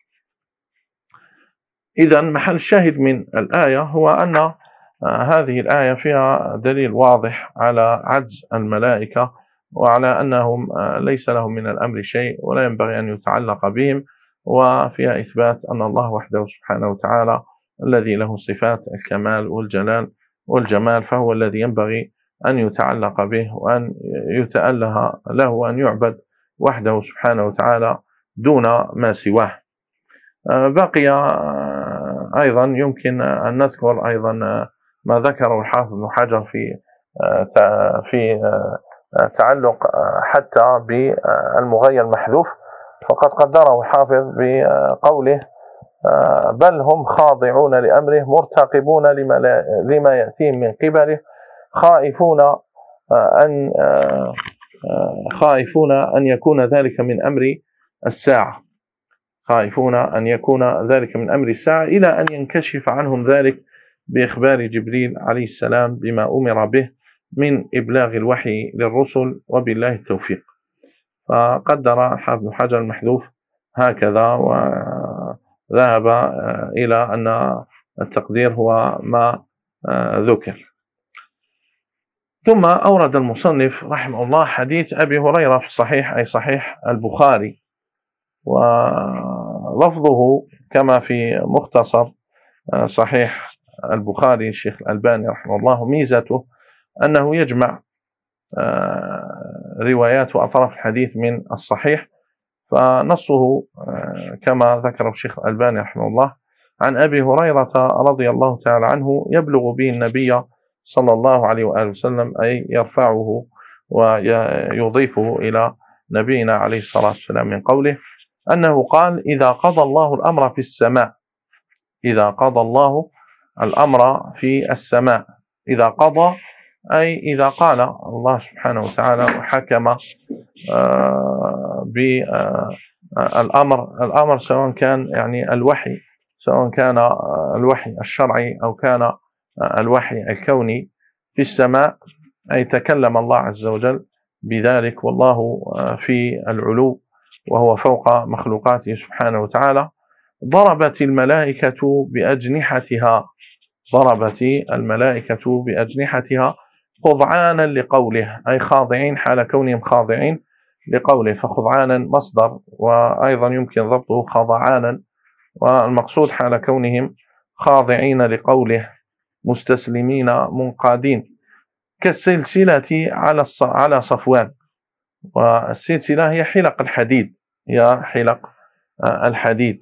إذن محل الشاهد من الآية هو أن هذه الآية فيها دليل واضح على عجز الملائكة، وعلى أنهم ليس لهم من الأمر شيء ولا ينبغي أن يتعلق بهم، وفيها إثبات أن الله وحده سبحانه وتعالى الذي له صفات الكمال والجلال والجمال، فهو الذي ينبغي أن يتعلق به وأن يتأله له وأن يعبد وحده سبحانه وتعالى دون ما سواه. بقي أيضا يمكن أن نذكر أيضا ما ذكره الحافظ بن حجر في تعلق حتى بالمغير المحذوف، فقد قدره الحافظ بقوله بل هم خاضعون لأمره مرتقبون لما يأتيهم من قبله خائفون أن يكون ذلك من أمر الساعة، خائفون أن يكون ذلك من أمر الساعة، إلى أن ينكشف عنهم ذلك بإخبار جبريل عليه السلام بما أمر به من إبلاغ الوحي للرسل، وبالله التوفيق. فقدر الحافظ بن حجر المحذوف هكذا، وذهب إلى أن التقدير هو ما ذكر. ثم أورد المصنف رحمه الله حديث أبي هريرة في الصحيح، أي صحيح البخاري، ولفظه كما في مختصر صحيح البخاري الشيخ الألباني رحمه الله، ميزته أنه يجمع روايات وأطراف الحديث من الصحيح، فنصه كما ذكر الشيخ الألباني رحمه الله عن أبي هريرة رضي الله تعالى عنه يبلغ به النبي صلى الله عليه وآله وسلم، أي يرفعه ويضيفه إلى نبينا عليه الصلاة والسلام، من قوله أنه قال إذا قضى الله الأمر في السماء، إذا قضى الله الأمر في السماء، إذا قضى أي إذا قال الله سبحانه وتعالى وحكم بالأمر، سواء كان يعني الوحي، سواء كان الوحي الشرعي أو كان الوحي الكوني في السماء، أي تكلم الله عز وجل بذلك، والله في العلو وهو فوق مخلوقاته سبحانه وتعالى. ضربت الملائكة بأجنحتها، ضربت الملائكة بأجنحتها خضعانا لقوله، أي خاضعين حال كونهم خاضعين لقوله، فخضعانا مصدر، وأيضا يمكن ضبطه خضعانا، والمقصود حال كونهم خاضعين لقوله مستسلمين منقادين، كالسلسلة على صفوان. والسلسلة هي حلق الحديد، هي حلق الحديد،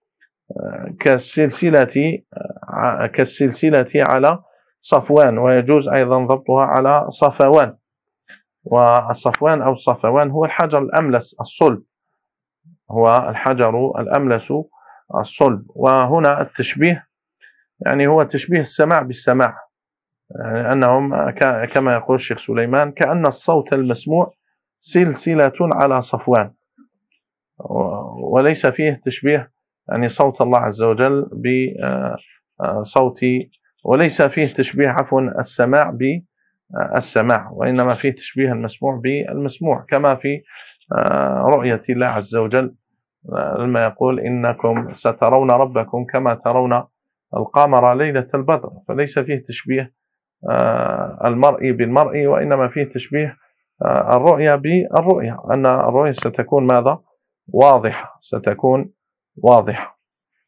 كالسلسلة على صفوان، ويجوز أيضا ضبطها على صفوان. والصفوان أو الصفوان هو الحجر الأملس الصلب، هو الحجر الأملس الصلب. وهنا التشبيه يعني هو تشبيه السماع بالسماع، يعني أنهم كما يقول الشيخ سليمان كأن الصوت المسموع سلسلة على صفوان، وليس فيه تشبيه يعني صوت الله عز وجل بصوت، وليس فيه تشبيه عفوا السماع بالسماع، وإنما فيه تشبيه المسموع بالمسموع، كما في رؤية الله عز وجل لما يقول إنكم سترون ربكم كما ترون القمر ليلة البدر، فليس فيه تشبيه المرء بالمرء، وإنما فيه تشبيه الرؤية بالرؤية، أن الرؤية ستكون ماذا؟ واضحة، ستكون واضحة.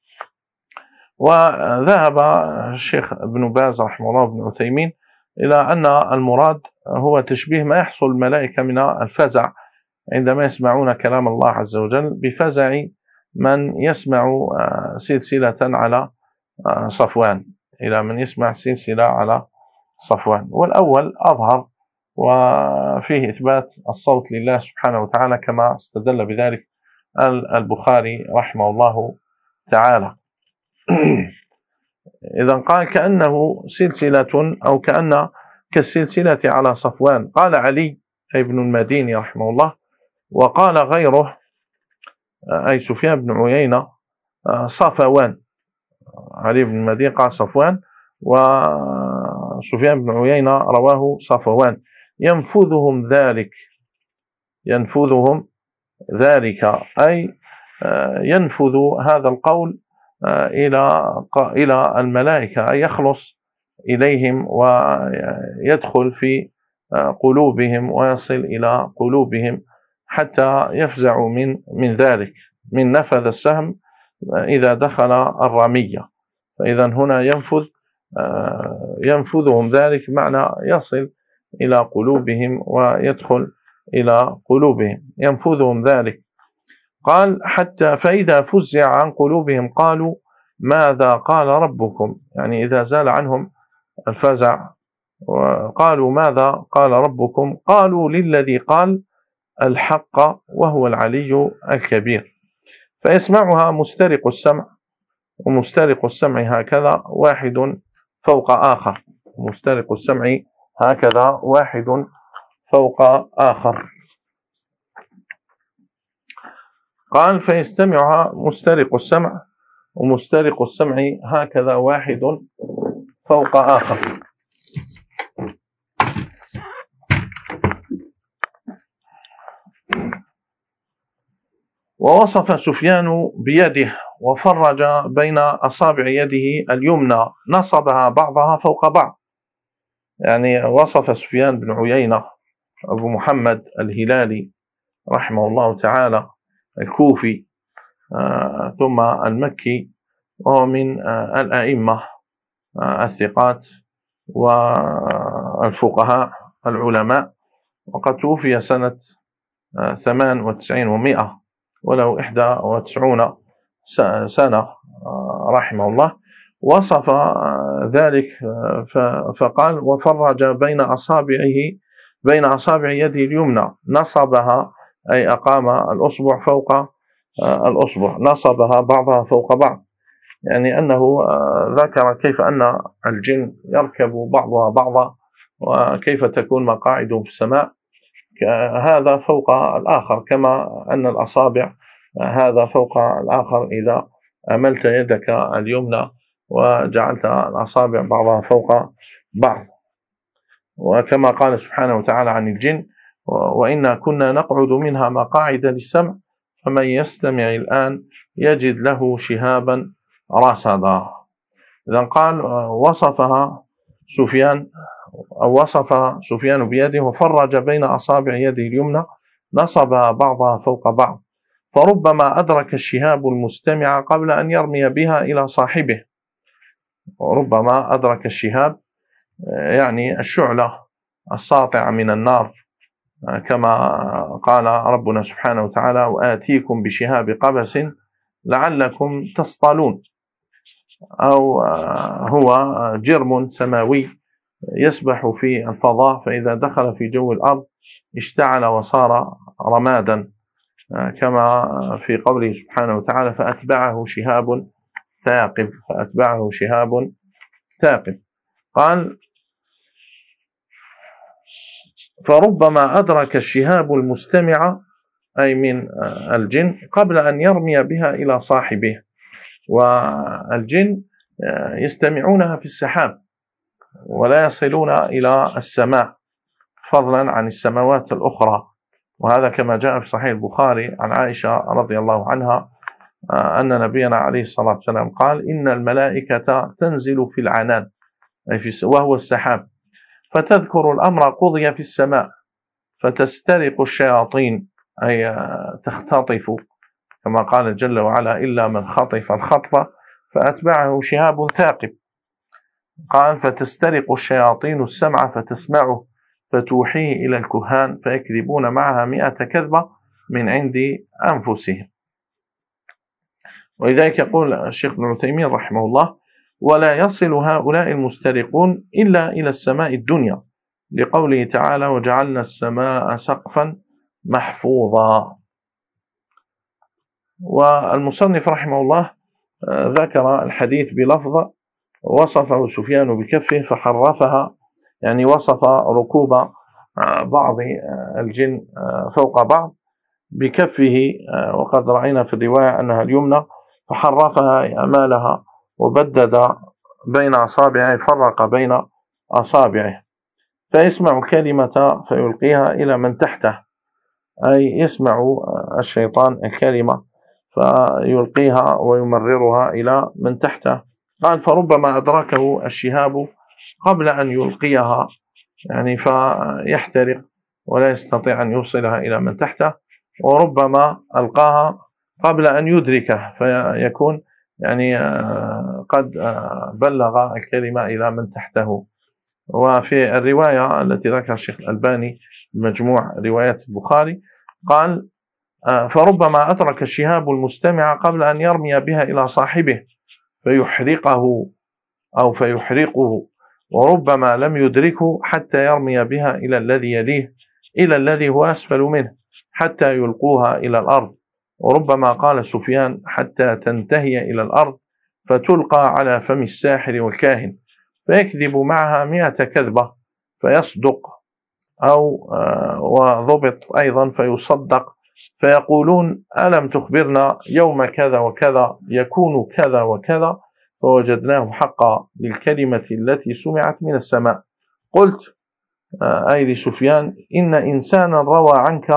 وذهب الشيخ ابن باز رحمه الله وابن عثيمين إلى أن المراد هو تشبيه ما يحصل الملائكة من الفزع عندما يسمعون كلام الله عز وجل، بفزع من يسمع سلسلة على صفوان، إلى من يسمع سلسلة على صفوان. والأول أظهر، وفيه إثبات الصوت لله سبحانه وتعالى، كما استدل بذلك البخاري رحمه الله تعالى. إذا قال كأنه سلسلة أو كأن كالسلسلة على صفوان، قال علي ابن المديني رحمه الله، وقال غيره أي سفيان بن عيينة صفوان، علي بن المديني قال صفوان، وسفيان بن عيينة رواه صفوان. ينفذهم ذلك أي ينفذ هذا القول إلى الملائكة، أي يخلص إليهم ويدخل في قلوبهم ويصل إلى قلوبهم حتى يفزعوا من ذلك، من نفذ السهم إذا دخل الرمية. فإذا هنا ينفذهم ذلك معنى يصل إلى قلوبهم ويدخل إلى قلوبهم، ينفذهم ذلك. قال حتى فإذا فزع عن قلوبهم قالوا ماذا قال ربكم، يعني إذا زال عنهم الفزع وقالوا ماذا قال ربكم، قالوا للذي قال الحق وهو العلي الكبير. فيسمعها مسترق السمع، ومسترق السمع هكذا واحد فوق آخر، مسترق السمع هكذا واحد فوق آخر. قال فيستمعها مسترق السمع، ومسترق السمع هكذا واحد فوق آخر. ووصف سفيان بيده وفرج بين أصابع يده اليمنى نصبها بعضها فوق بعض، يعني وصف سفيان بن عيينة أبو محمد الهلالي رحمه الله تعالى الكوفي ثم المكي، وهو من الأئمة الثقات والفقهاء العلماء، وقد توفي سنة 98 و100 وله 91 سنة رحمه الله. وصف ذلك فقال وفرج بين أصابع يده اليمنى نصبها، أي أقام الأصبع فوق الأصبع، نصبها بعضها فوق بعض، يعني أنه ذكر كيف أن الجن يركب بعضها بعضا، وكيف تكون مقاعدهم في السماء هذا فوق الآخر، كما أن الأصابع هذا فوق الآخر. إذا أملت يدك اليمنى وجعلت الأصابع بعضها فوق بعض، وكما قال سبحانه وتعالى عن الجن وإنا كنا نقعد منها مقاعد للسمع فمن يستمع الآن يجد له شهابا رصدا. إذن قال وصفها سفيان، أو وصف سفيان بيده وفرج بين أصابع يده اليمنى نصبها بعضها فوق بعض، فربما أدرك الشهاب المستمع قبل أن يرمي بها إلى صاحبه. وربما أدرك الشهاب يعني الشعلة الساطعة من النار، كما قال ربنا سبحانه وتعالى وآتيكم بشهاب قبس لعلكم تصطلون، أو هو جرم سماوي يسبح في الفضاء، فإذا دخل في جو الأرض اشتعل وصار رمادا، كما في قوله سبحانه وتعالى فأتبعه شهاب ثاقب، فأتبعه شهاب ثاقب. قال فربما أدرك الشهاب المستمع أي من الجن قبل أن يرمي بها إلى صاحبه. والجن يستمعونها في السحاب ولا يصلون إلى السماء فضلا عن السماوات الأخرى، وهذا كما جاء في صحيح البخاري عن عائشة رضي الله عنها أن نبينا عليه الصلاة والسلام قال إن الملائكة تنزل في العنان وهو السحاب فتذكر الأمر قضي في السماء فتسترق الشياطين أي تختطف، كما قال جل وعلا إلا من خطف الخطفة فأتبعه شهاب ثاقب. قال فتسترق الشياطين السمع فتسمعه فتوحيه إلى الكهان فيكذبون معها 100 كذبة من عند أنفسهم. ولذلك يقول الشيخ ابن عثيمين رحمه الله ولا يصل هؤلاء المسترقون إلا إلى السماء الدنيا، لقوله تعالى وجعلنا السماء سقفا محفوظا. والمصنف رحمه الله ذكر الحديث بلفظ وصفه سفيان بكفه فحرفها، يعني وصف ركوب بعض الجن فوق بعض بكفه، وقد رأينا في الرواية أنها اليمنى، فحرفها أمالها وبدد بين أصابعه، فرق بين أصابعه، فيسمع كلمة فيلقيها إلى من تحته، أي يسمع الشيطان الكلمة فيلقيها ويمررها إلى من تحته. قال فربما أدركه الشهاب قبل أن يلقيها، يعني فيحترق ولا يستطيع أن يوصلها إلى من تحته، وربما ألقاها قبل أن يدركه فيكون يعني قد بلغ الكلمة إلى من تحته. وفي الرواية التي ذكر الشيخ الألباني مجموع روايات البخاري قال: فربما أدرك الشهاب المستمع قبل أن يرمي بها إلى صاحبه فيحرقه أو فيحرقه، وربما لم يدركه حتى يرمي بها إلى الذي يليه، إلى الذي هو أسفل منه، حتى يلقوها إلى الأرض. وربما قال سفيان: حتى تنتهي إلى الأرض فتلقى على فم الساحر والكاهن، فيكذب معها 100 كذبة فيصدق، أو وضبط أيضا فيصدق، فيقولون: ألم تخبرنا يوم كذا وكذا يكون كذا وكذا، فوجدناه حقا بالكلمة التي سمعت من السماء. قلت أي لسفيان: إن إنسانا روى عنك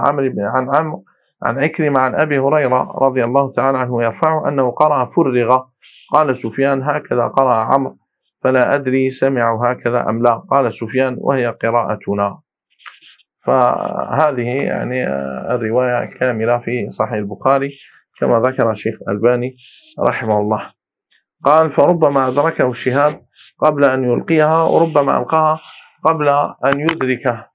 عن عكرمة عن أبي هريرة رضي الله تعالى عنه يرفعه أنه قرأ فرغ. قال سفيان: هكذا قرأ عمرو، فلا أدري سمعوا هكذا أم لا. قال سفيان: وهي قراءتنا. فهذه يعني الرواية كاملة في صحيح البخاري كما ذكر الشيخ الألباني رحمه الله. قال: فربما أدركه الشهاب قبل أن يلقيها، وربما ألقاها قبل أن يدركه.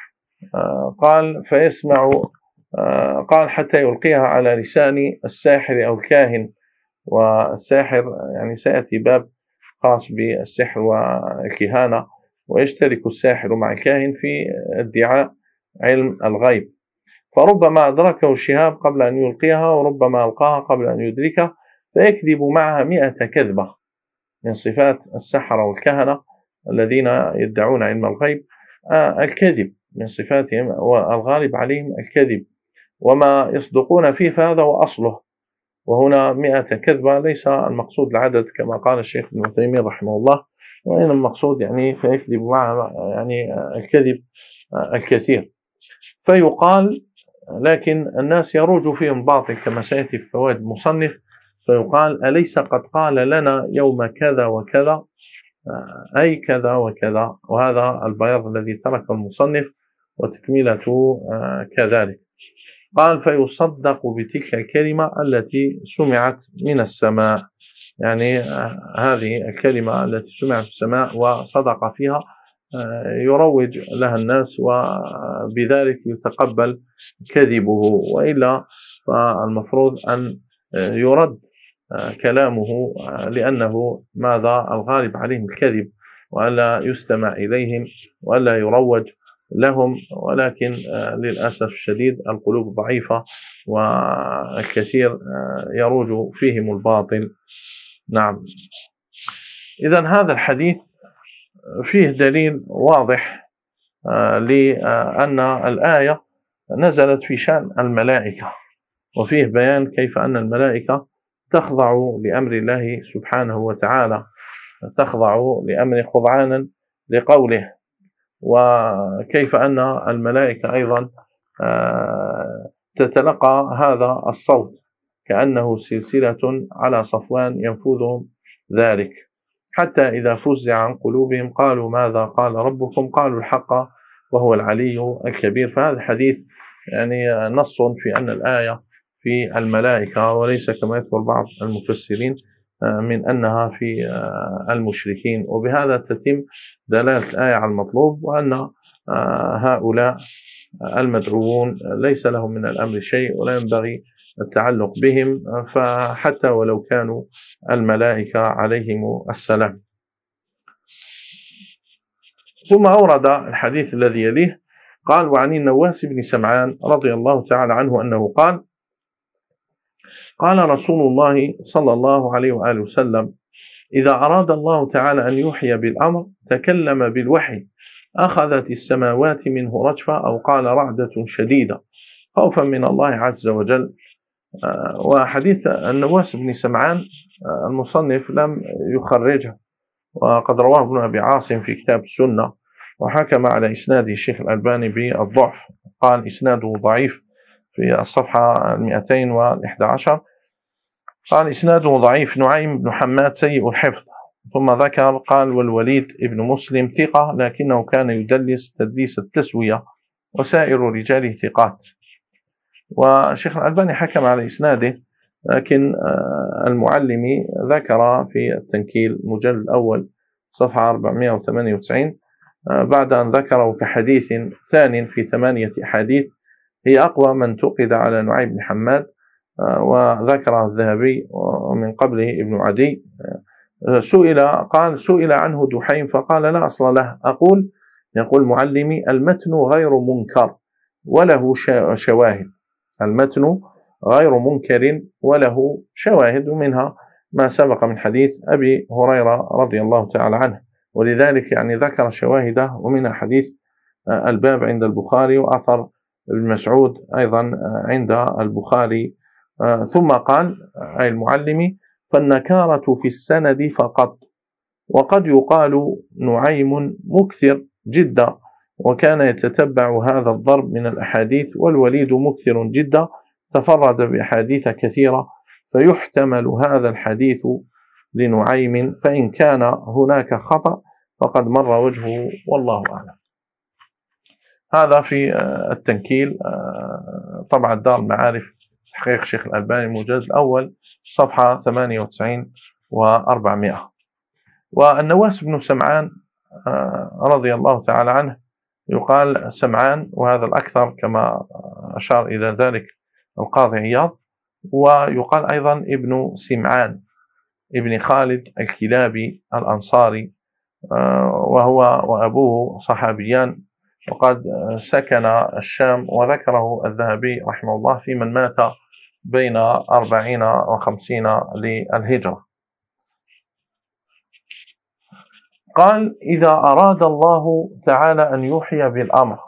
قال: فيسمع، قال: حتى يلقيها على لسان الساحر أو الكاهن. والساحر يعني سيأتي باب خاص بالسحر والكهانة، ويشترك الساحر مع الكاهن في ادعاء علم الغيب. فربما أدركه الشهاب قبل أن يلقيها، وربما ألقاها قبل أن يدركه، فيكذب معها 100 كذبة. من صفات السحرة والكهنة الذين يدعون علم الغيب الكذب من صفاتهم، والغالب عليهم الكذب، وما يصدقون فيه فهذا هو أصله. وهنا 100 كذبة ليس المقصود العدد كما قال الشيخ ابن تيمية رحمه الله، وإن المقصود يعني فيكذب معها يعني الكذب الكثير. فيقال، لكن الناس يروج فيهم باطل كما سيأتي في فوائد المصنف، فيقال: أليس قد قال لنا يوم كذا وكذا، أي كذا وكذا. وهذا البياض الذي تركه المصنف وتكملته كذلك. قال: فيصدق بتلك الكلمة التي سمعت من السماء، يعني هذه الكلمة التي سمعت في السماء وصدق فيها يروج لها الناس، وبذلك يتقبل كذبه، وإلا فالمفروض أن يرد كلامه، لأنه ماذا الغالب عليهم الكذب، وألا يستمع إليهم وألا يروج لهم. ولكن للأسف الشديد القلوب ضعيفة، والكثير يروج فيهم الباطل. نعم. إذن هذا الحديث فيه دليل واضح لأن الآية نزلت في شأن الملائكة، وفيه بيان كيف أن الملائكة تخضع لأمر الله سبحانه وتعالى، تخضع لأمر خضعانا لقوله، وكيف أن الملائكة أيضا تتلقى هذا الصوت كأنه سلسلة على صفوان ينفذهم ذلك، حتى إذا فزع عن قلوبهم قالوا: ماذا قال ربكم؟ قالوا: الحق وهو العلي الكبير. فهذا الحديث يعني نص في أن الآية في الملائكة، وليس كما يذكر بعض المفسرين من أنها في المشركين. وبهذا تتم دلالة الآية على المطلوب، وأن هؤلاء المدعوون ليس لهم من الأمر شيء، ولا ينبغي التعلق بهم، فحتى ولو كانوا الملائكة عليهم السلام. ثم أورد الحديث الذي يليه قال: وعن النواس بن سمعان رضي الله تعالى عنه أنه قال: قال رسول الله صلى الله عليه وآله وسلم: إذا أراد الله تعالى أن يوحي بالأمر تكلم بالوحي، أخذت السماوات منه رجفة، أو قال رعدة شديدة، خوفا من الله عز وجل. وحديث النواس بن سمعان المصنف لم يخرجه، وقد رواه ابن أبي عاصم في كتاب السنة، وحكم على إسناده الشيخ الألباني بالضعف، قال إسناده ضعيف في الصفحة 211، قال إسناده ضعيف. نعيم بن حماد سيء الحفظ. ثم ذكر قال: والوليد ابن مسلم ثقة، لكنه كان يدلس تدليس التسوية، وسائر رجاله ثقات. والشيخ الألباني حكم على إسناده، لكن المعلمي ذكر في التنكيل المجلد الأول صفحة 498 بعد أن ذكره كحديث ثان في 8 أحاديث هي أقوى ما انتقد على نعيم بن حماد، وذكره الذهبي ومن قبله ابن عدي. سئل عنه دحيم فقال لا أصل له. يقول معلمي المتن غير منكر وله شواهد، المتن غير منكر وله شواهد، ومنها ما سبق من حديث أبي هريرة رضي الله تعالى عنه، ولذلك يعني ذكر شواهده، ومنها حديث الباب عند البخاري، وأثر ابن مسعود أيضا عند البخاري. ثم قال أي المعلمي فالنكارة في السند فقط، وقد يقال نعيم مكثر جدا وكان يتتبع هذا الضرب من الأحاديث، والوليد مكثر جدا تفرد بأحاديث كثيرة، فيحتمل هذا الحديث لنعيم، فإن كان هناك خطأ فقد مر وجهه والله أعلم. هذا في التنكيل، طبعا دار المعارف تحقيق شيخ الألباني المجلد الأول صفحة 98 و400. والنواس بن سمعان رضي الله تعالى عنه يقال سمعان، وهذا الأكثر كما أشار إلى ذلك القاضي عياض، ويقال أيضا ابن سمعان ابن خالد الكلابي الأنصاري، وهو وأبوه صحابيان، وقد سكن الشام، وذكره الذهبي رحمه الله في من مات بين 40 و50 للهجرة. قال إذا أراد الله تعالى أن يوحي بالأمر،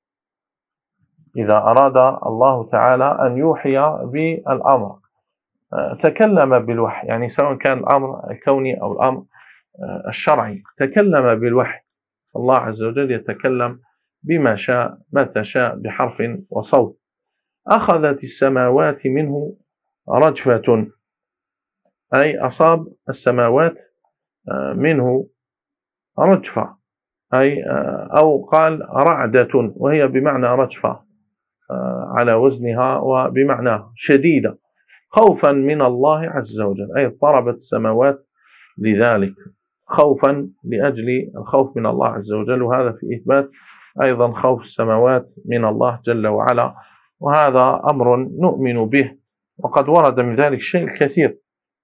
إذا أراد الله تعالى أن يوحي بالأمر تكلم بالوحي، يعني سواء كان الأمر الكوني أو الأمر الشرعي تكلم بالوحي. الله عز وجل يتكلم بما شاء متى شاء بحرف وصوت. أخذت السماوات منه رجفة، أي أصاب السماوات منه رجفة، أي أو قال رعدة، وهي بمعنى رجفة على وزنها وبمعنى شديدة، خوفا من الله عز وجل، أي اضطربت السماوات لذلك خوفا لأجل الخوف من الله عز وجل، وهذا في إثبات أيضا خوف السماوات من الله جل وعلا، وهذا أمر نؤمن به. وقد ورد من ذلك شيء كثير،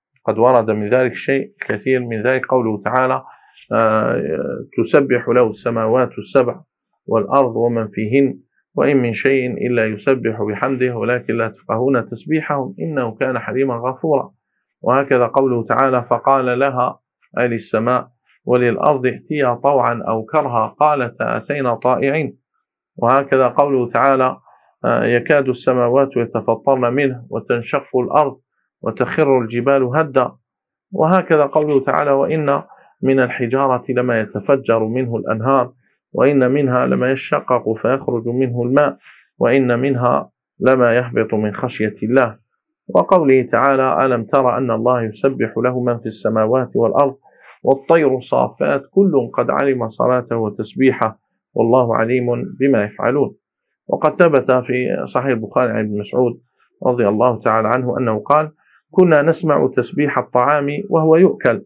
من ذلك قوله تعالى تسبح له السماوات السبع والأرض ومن فيهن وإن من شيء إلا يسبح بحمده ولكن لا تفقهون تسبيحهم إنه كان حليما غفورا. وهكذا قوله تعالى فقال لها أي للسماء وللأرض ائتيا طوعا أو كرها قالتا أتينا طائعين. وهكذا قوله تعالى يكاد السماوات يتفطرن منه وتنشق الأرض وتخر الجبال هدا. وهكذا قوله تعالى وإن من الحجارة لما يتفجر منه الأنهار وإن منها لما يشقق فيخرج منه الماء وإن منها لما يهبط من خشية الله. وقوله تعالى ألم تر أن الله يسبح له من في السماوات والأرض والطير صافات كل قد علم صلاته وتسبيحه والله عليم بما يفعلون. وقد ثبت في صحيح البخاري عن ابن مسعود رضي الله تعالى عنه أنه قال كنا نسمع تسبيح الطعام وهو يؤكل.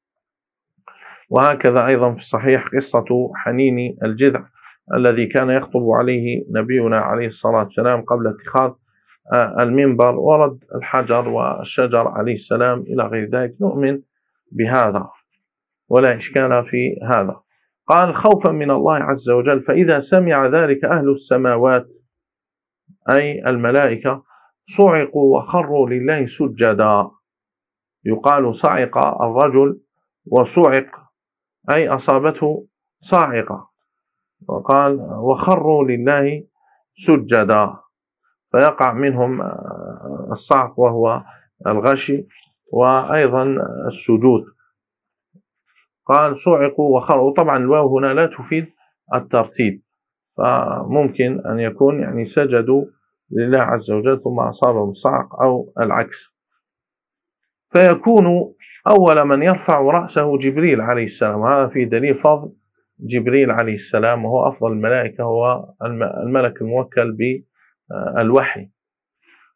وهكذا أيضا في الصحيح قصة حنين الجذع الذي كان يخطب عليه نبينا عليه الصلاة والسلام قبل اتخاذ المنبر، ورد الحجر والشجر عليه السلام إلى غير ذلك، نؤمن بهذا ولا إشكال في هذا. قال خوفا من الله عز وجل، فإذا سمع ذلك أهل السماوات أي الملائكة صعقوا وخروا لله سجدا. يقال صعق الرجل وصعق أي أصابته صاعقة، وقال وخروا لله سجدا، فيقع منهم الصعق وهو الغشي وأيضا السجود. قال صعقوا وخروا، طبعا الواو هنا لا تفيد الترتيب، فممكن أن يكون يعني سجدوا لله عز وجل ثم أصابهم الصعق أو العكس. فيكون أول من يرفع رأسه جبريل عليه السلام، وهذا في دليل فضل جبريل عليه السلام، وهو أفضل الملائكة، هو الملك الموكل بالوحي،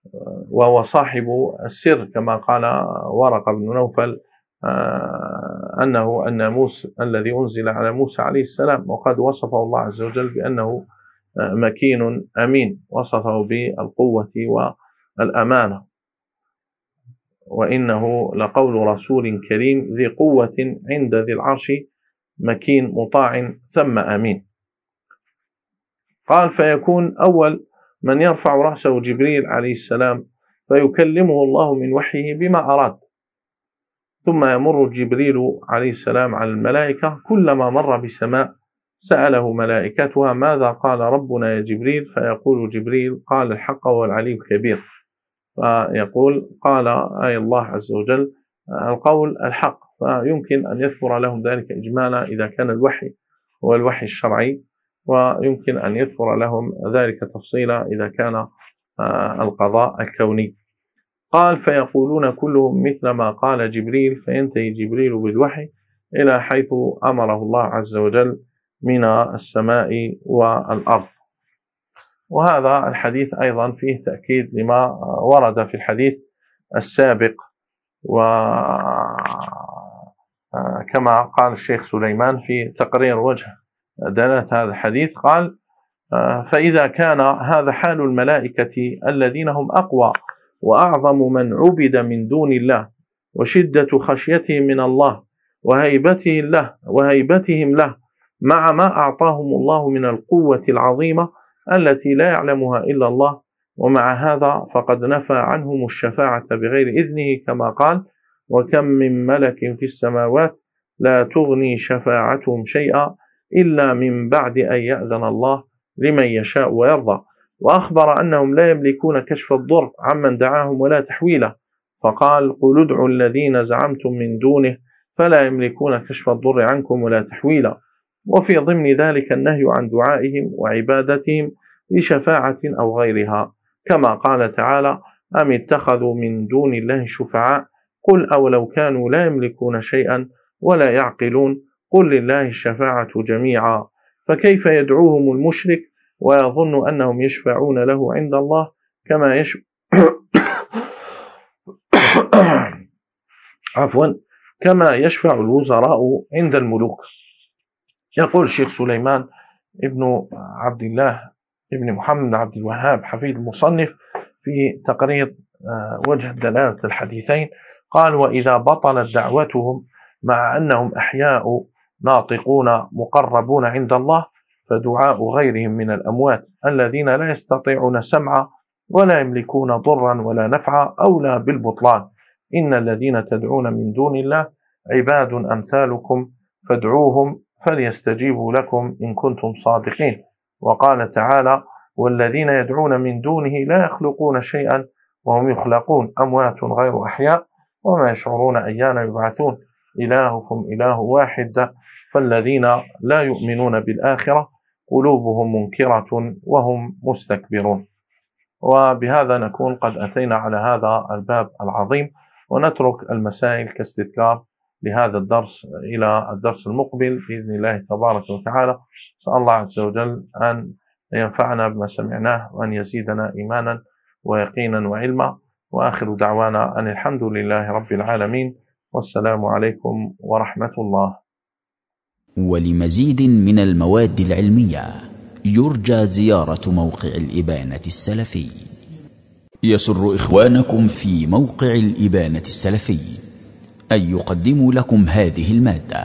وهو صاحب السر كما قال ورقة بن نوفل أنه الناموس الذي أنزل على موسى عليه السلام، وقد وصفه الله عز وجل بأنه مكين أمين، وصفه بالقوة والأمانة، وإنه لقول رسول كريم ذي قوة عند ذي العرش مكين مطاع ثم أمين. قال فيكون أول من يرفع رأسه جبريل عليه السلام فيكلمه الله من وحيه بما أراد، ثم يمر جبريل عليه السلام على الملائكة، كلما مر بسماء سأله ملائكتها ماذا قال ربنا يا جبريل، فيقول جبريل قال الحق هو العلي الكبير، فيقول قال أي الله عز وجل القول الحق، فيمكن أن يذكر لهم ذلك إجمالا إذا كان الوحي هو الوحي الشرعي، ويمكن أن يذكر لهم ذلك تفصيلا إذا كان القضاء الكوني. قال فيقولون كلهم مثل ما قال جبريل، فينتهي جبريل بالوحي إلى حيث أمره الله عز وجل من السماء والأرض. وهذا الحديث أيضا فيه تأكيد لما ورد في الحديث السابق، وكما قال الشيخ سليمان في تقرير وجه دلالة هذا الحديث، قال فإذا كان هذا حال الملائكة الذين هم أقوى وأعظم من عبد من دون الله، وشدة خشيتهم من الله وهيبتهم له مع ما أعطاهم الله من القوة العظيمة التي لا يعلمها إلا الله، ومع هذا فقد نفى عنهم الشفاعة بغير إذنه كما قال وكم من ملك في السماوات لا تغني شفاعتهم شيئا إلا من بعد أن يأذن الله لمن يشاء ويرضى. وأخبر أنهم لا يملكون كشف الضر عمن دعاهم ولا تحويله، فقال قل ادعوا الذين زعمتم من دونه فلا يملكون كشف الضر عنكم ولا تحويلا. وفي ضمن ذلك النهي عن دعائهم وعبادتهم لشفاعة أو غيرها، كما قال تعالى أم اتخذوا من دون الله شفعاء قل أولو كانوا لا يملكون شيئا ولا يعقلون قل لله الشفاعة جميعا، فكيف يدعوهم المشرك ويظن أنهم يشفعون له عند الله كما يشفع الوزراء عند الملوك. يقول الشيخ سليمان ابن عبد الله ابن محمد عبد الوهاب حفيد المصنف في تقرير وجه دلالة الحديثين، قال وإذا بطلت دعوتهم مع أنهم أحياء ناطقون مقربون عند الله، فدعاء غيرهم من الأموات الذين لا يستطيعون سمعا ولا يملكون ضرا ولا نفعا أولى بالبطلان. إن الذين تدعون من دون الله عباد أمثالكم فادعوهم فليستجيبوا لكم إن كنتم صادقين. وقال تعالى والذين يدعون من دونه لا يخلقون شيئا وهم يخلقون أموات غير أحياء وما يشعرون أيان يبعثون إلهكم إله واحد فالذين لا يؤمنون بالآخرة قلوبهم منكرة وهم مستكبرون. وبهذا نكون قد أتينا على هذا الباب العظيم، ونترك المسائل كاستذكار لهذا الدرس إلى الدرس المقبل بإذن الله تبارك وتعالى. أسأل الله عز وجل أن ينفعنا بما سمعناه وأن يزيدنا إيمانا ويقينا وعلما، وآخر دعوانا أن الحمد لله رب العالمين، والسلام عليكم ورحمة الله. ولمزيد من المواد العلمية يرجى زيارة موقع الإبانة السلفي. يسر إخوانكم في موقع الإبانة السلفي أن يقدموا لكم هذه المادة.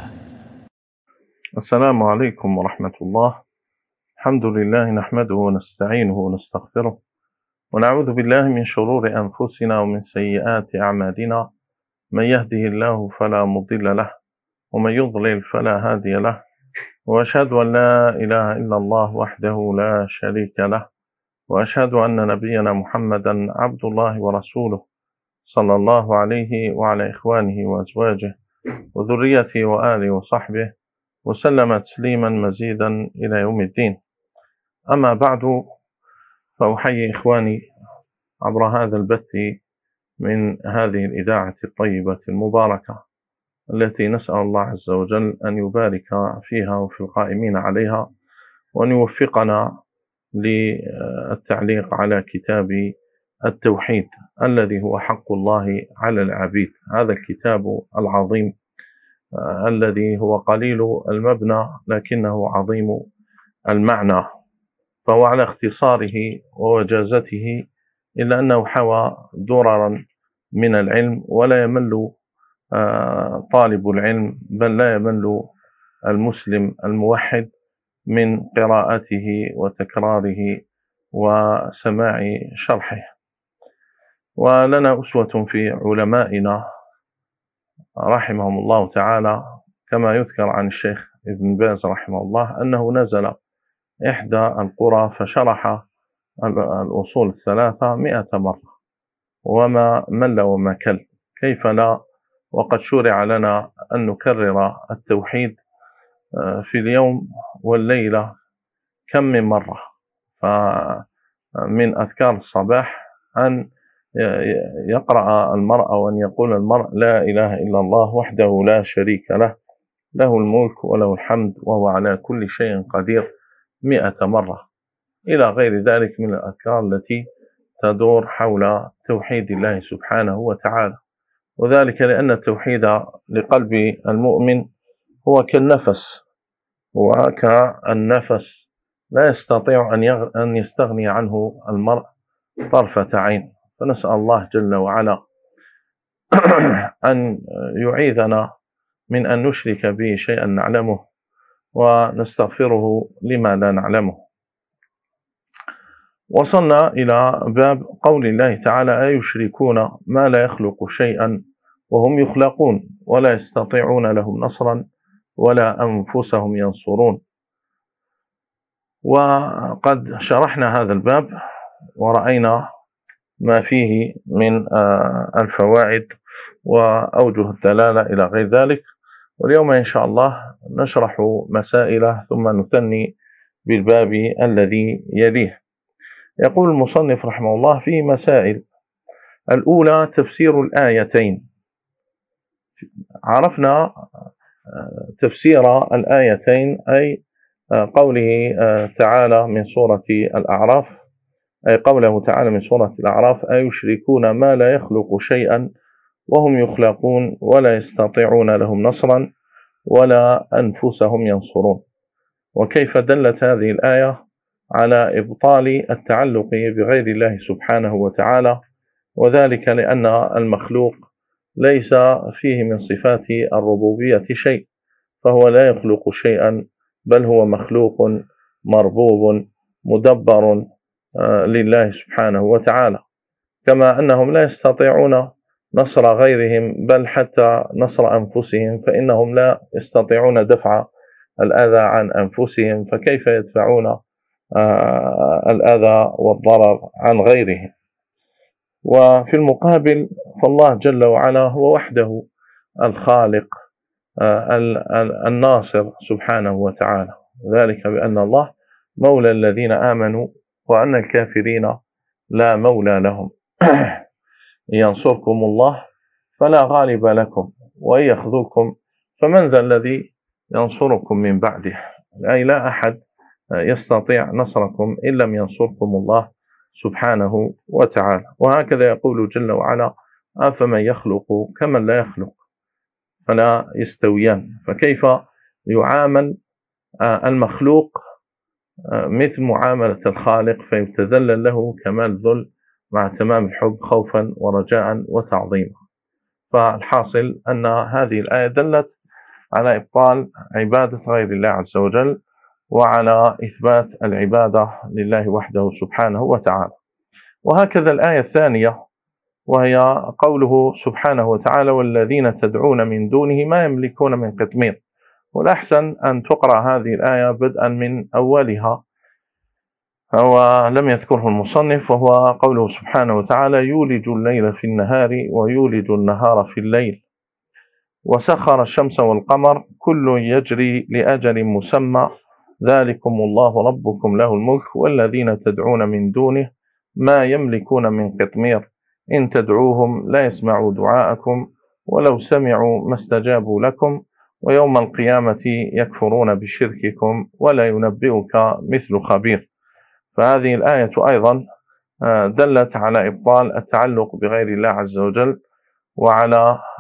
السلام عليكم ورحمة الله. الحمد لله نحمده ونستعينه ونستغفره، ونعوذ بالله من شرور أنفسنا ومن سيئات أعمالنا، من يهده الله فلا مضل له ومن يضلل فلا هادي له، وأشهد أن لا إله إلا الله وحده لا شريك له، وأشهد أن نبينا محمدا عبد الله ورسوله صلى الله عليه وعلى إخوانه وأزواجه وذريته وآله وصحبه وسلم تسليما مزيدا إلى يوم الدين. أما بعد، فأحيي إخواني عبر هذا البث من هذه الإذاعة الطيبة المباركة التي نسأل الله عز وجل أن يبارك فيها وفي القائمين عليها، وأن يوفقنا للتعليق على كتاب التوحيد الذي هو حق الله على العبيد. هذا الكتاب العظيم الذي هو قليل المبنى لكنه عظيم المعنى، فهو على اختصاره ووجازته، إلا أنه حوى دررا من العلم، ولا يمل طالب العلم، بل لا يمل المسلم الموحد من قراءته وتكراره وسماع شرحه. ولنا أسوة في علمائنا رحمهم الله تعالى، كما يذكر عن الشيخ ابن باز رحمه الله أنه نزل إحدى القرى فشرح الأصول الثلاثة 100 مرة وما مل وما كل، كيف لا، وقد شرع لنا أن نكرر التوحيد في اليوم والليلة كم من مرة. فمن أذكار الصباح أن يقرأ المرء وأن يقول المرء لا إله إلا الله وحده لا شريك له، له الملك وله الحمد وهو على كل شيء قدير 100 مرة، إلى غير ذلك من الأذكار التي تدور حول توحيد الله سبحانه وتعالى. وذلك لأن التوحيد لقلب المؤمن هو كالنفس، وكالنفس لا يستطيع أن يستغني عنه المرء طرفة عين. فنسأل الله جل وعلا أن يعيذنا من أن نشرك به شيئا نعلمه، ونستغفره لما لا نعلمه. وصلنا إلى باب قول الله تعالى: أيشركون ما لا يخلق شيئا وهم يخلقون ولا يستطيعون لهم نصرا ولا أنفسهم ينصرون. وقد شرحنا هذا الباب ورأينا ما فيه من الفوائد وأوجه الدلالة إلى غير ذلك. واليوم إن شاء الله نشرح مسائل ثم نثني بالباب الذي يليه. يقول المصنف رحمه الله فيه مسائل. الأولى تفسير الآيتين. عرفنا تفسير الآيتين، أي قوله تعالى من سورة الأعراف، أي قوله تعالى من سورة الأعراف: أيشركون ما لا يخلق شيئا وهم يخلقون ولا يستطيعون لهم نصرا ولا أنفسهم ينصرون. وكيف دلت هذه الآية على إبطال التعلق بغير الله سبحانه وتعالى، وذلك لأن المخلوق ليس فيه من صفات الربوبية شيء، فهو لا يخلق شيئا، بل هو مخلوق مربوب مدبر لله سبحانه وتعالى. كما أنهم لا يستطيعون نصر غيرهم، بل حتى نصر أنفسهم، فإنهم لا يستطيعون دفع الأذى عن أنفسهم، فكيف يدفعون الأذى والضرر عن غيرهم؟ وفي المقابل فالله جل وعلا هو وحده الخالق الناصر سبحانه وتعالى، ذلك بأن الله مولى الذين آمنوا وأن الكافرين لا مولى لهم. ينصركم الله فلا غالب لكم وإن يخذلكم فمن ذا الذي ينصركم من بعده، أي لا أحد يستطيع نصركم إن لم ينصركم الله سبحانه وتعالى. وهكذا يقول جل وعلا: أفمن يخلق كمن لا يخلق فلا يستويان. فكيف يعامل المخلوق مثل معاملة الخالق فيتذلل له كمال الذل مع تمام الحب خوفا ورجاء وتعظيما؟ فالحاصل أن هذه الآية دلت على إبطال عبادة غير الله عز وجل وعلى إثبات العبادة لله وحده سبحانه وتعالى. وهكذا الآية الثانية، وهي قوله سبحانه وتعالى: والذين تدعون من دونه ما يملكون من قطمير. والأحسن أن تقرأ هذه الآية بدءا من أولها، هو لم يذكره المصنف، وهو قوله سبحانه وتعالى: يولج الليل في النهار ويولج النهار في الليل وسخر الشمس والقمر كل يجري لأجل مسمى ذلكم الله ربكم له الملك والذين تدعون من دونه ما يملكون من قطمير إن تدعوهم لا يسمعوا دعاءكم ولو سمعوا ما استجابوا لكم ويوم القيامة يكفرون بشرككم ولا ينبئك مثل خبير. فهذه الآية أيضا دلت على إبطال التعلق بغير الله عز وجل وعلى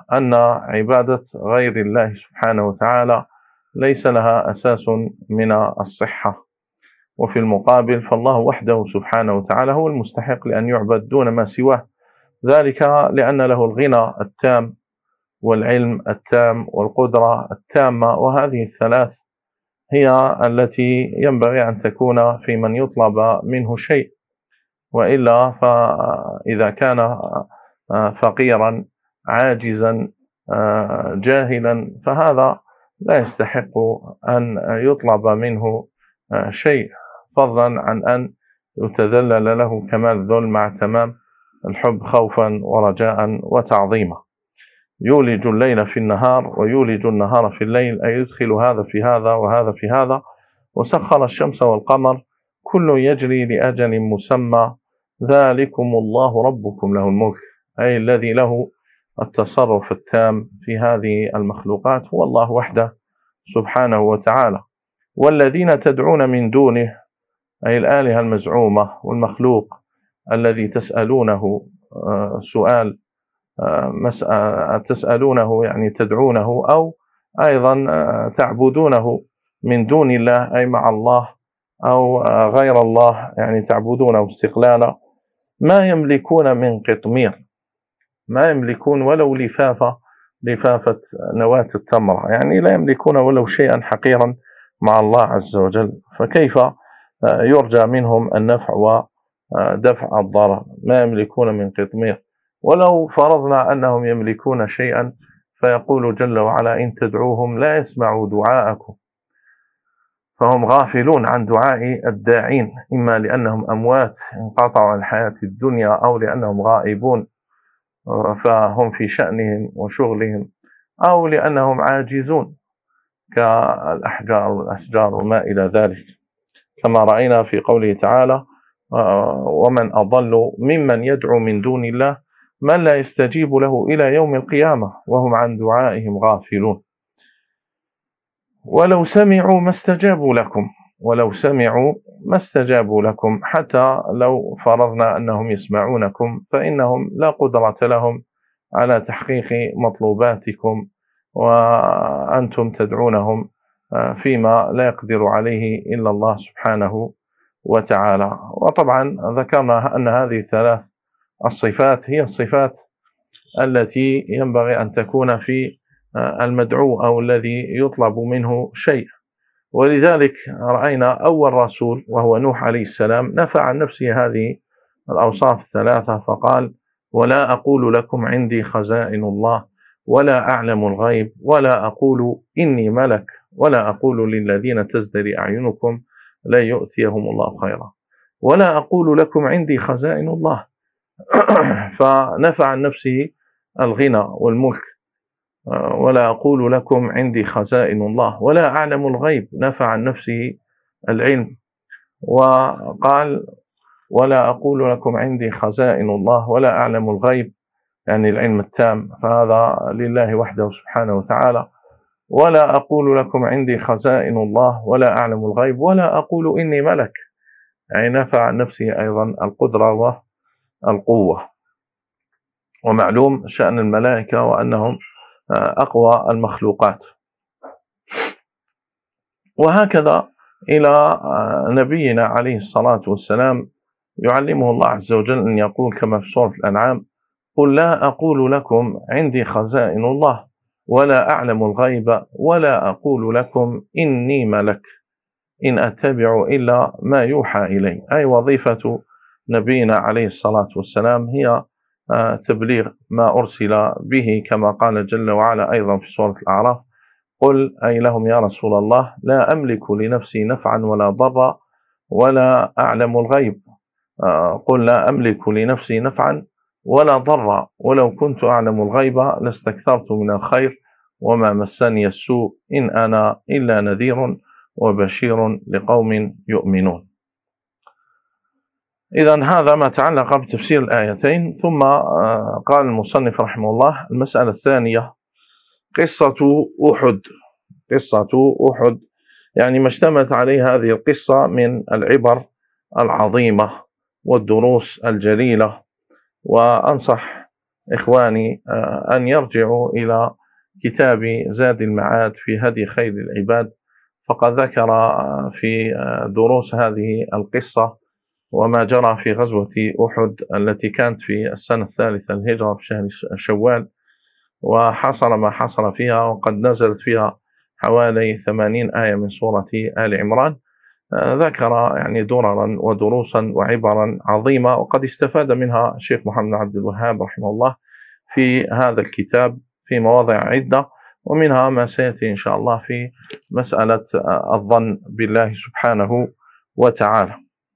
أن عبادة غير الله سبحانه وتعالى ليس لها أساس من الصحة، وفي المقابل فالله وحده سبحانه وتعالى هو المستحق لأن يعبد دون ما سواه، ذلك لأن له الغنى التام والعلم التام والقدرة التامة، وهذه الثلاث هي التي ينبغي أن تكون في من يطلب منه شيء، وإلا فإذا كان فقيرا عاجزا جاهلا فهذا لا يستحق أن يطلب منه شيء، فضلا عن أن يتذلل له كمال الذل مع تمام الحب خوفا ورجاء وتعظيما. يولج الليل في النهار ويولج النهار في الليل، أي يدخل هذا في هذا وهذا في هذا، وسخر الشمس والقمر كل يجري لأجل مسمى، ذلكم الله ربكم له الملك، أي الذي له التصرف التام في هذه المخلوقات هو الله وحده سبحانه وتعالى. والذين تدعون من دونه، أي الآلهة المزعومة والمخلوق الذي تسألونه سؤال تسألونه يعني تدعونه، أو أيضا تعبدونه من دون الله أي مع الله، أو غير الله يعني تعبدونه استقلالا، ما يملكون من قطمير، ما يملكون ولو لفافة نواة التمرة، يعني لا يملكون ولو شيئا حقيرا مع الله عز وجل، فكيف يرجى منهم النفع ودفع الضرر؟ ما يملكون من قطمير. ولو فرضنا أنهم يملكون شيئا فيقول جل وعلا إن تدعوهم لا يسمعوا دعاءكم، فهم غافلون عن دعاء الداعين، إما لأنهم أموات انقطعوا عن الحياة الدنيا، أو لأنهم غائبون فهم في شأنهم وشغلهم، أو لأنهم عاجزون كالأحجار والأشجار وما إلى ذلك، كما رأينا في قوله تعالى ومن أضل ممن يدعو من دون الله من لا يستجيب له إلى يوم القيامة وهم عن دعائهم غافلون. ولو سمعوا ما استجابوا لكم، ولو سمعوا ما استجابوا لكم، حتى لو فرضنا أنهم يسمعونكم فإنهم لا قدرة لهم على تحقيق مطلوباتكم، وأنتم تدعونهم فيما لا يقدر عليه إلا الله سبحانه وتعالى. وطبعا ذكرنا أن هذه الثلاث الصفات هي الصفات التي ينبغي أن تكون في المدعو أو الذي يطلب منه شيء، ولذلك رأينا أول رسول وهو نوح عليه السلام نفى عن نفسه هذه الأوصاف الثلاثة، فقال ولا أقول لكم عندي خزائن الله ولا أعلم الغيب ولا أقول إني ملك ولا أقول للذين تزدري أعينكم لا يؤتيهم الله خيرا ولا أقول لكم عندي خزائن الله فنفى عن نفسه الغنى والملك. ولا أقول لكم عندي خزائن الله ولا أعلم الغيب، نفى عن نفسه العلم، وقال ولا أقول لكم عندي خزائن الله ولا أعلم الغيب يعني العلم التام، فهذا لله وحده سبحانه وتعالى. ولا أقول لكم عندي خزائن الله ولا أعلم الغيب ولا أقول إني ملك، يعني نفى عن نفسه أيضا القدرة والقوة. ومعلوم شأن الملائكة وأنهم أقوى المخلوقات. وهكذا إلى نبينا عليه الصلاة والسلام يعلمه الله عز وجل أن يقول كما في سورة الأنعام قل لا أقول لكم عندي خزائن الله ولا أعلم الغيب ولا أقول لكم إني ملك إن أتبع إلا ما يوحى إلي، أي وظيفة نبينا عليه الصلاة والسلام هي تبليغ ما أرسل به، كما قال جل وعلا أيضا في سورة الأعراف قل أي لهم يا رسول الله لا أملك لنفسي نفعا ولا ضرا ولا أعلم الغيب، قل لا أملك لنفسي نفعا ولا ضرا ولو كنت أعلم الغيب لاستكثرت من الخير وما مسني السوء إن أنا إلا نذير وبشير لقوم يؤمنون. إذن هذا ما تعلق بتفسير الآيتين. ثم قال المصنف رحمه الله المسألة الثانية قصة أحد. قصة أحد يعني ما اشتملت عليه هذه القصة من العبر العظيمة والدروس الجليلة. وأنصح إخواني أن يرجعوا إلى كتاب زاد المعاد في هدي خير العباد، فقد ذكر في دروس هذه القصة وما جرى في غزوة أحد التي كانت في السنة الثالثة الهجرة في شهر شوال، وحصل ما حصل فيها، وقد نزلت فيها حوالي 80 آية من سورة آل عمران. ذكر يعني دررا ودروسا وعبرا عظيمة، وقد استفاد منها الشيخ محمد عبد الوهاب رحمه الله في هذا الكتاب في مواضع عدة، ومنها ما سيأتي إن شاء الله في مسألة الظن بالله سبحانه وتعالى.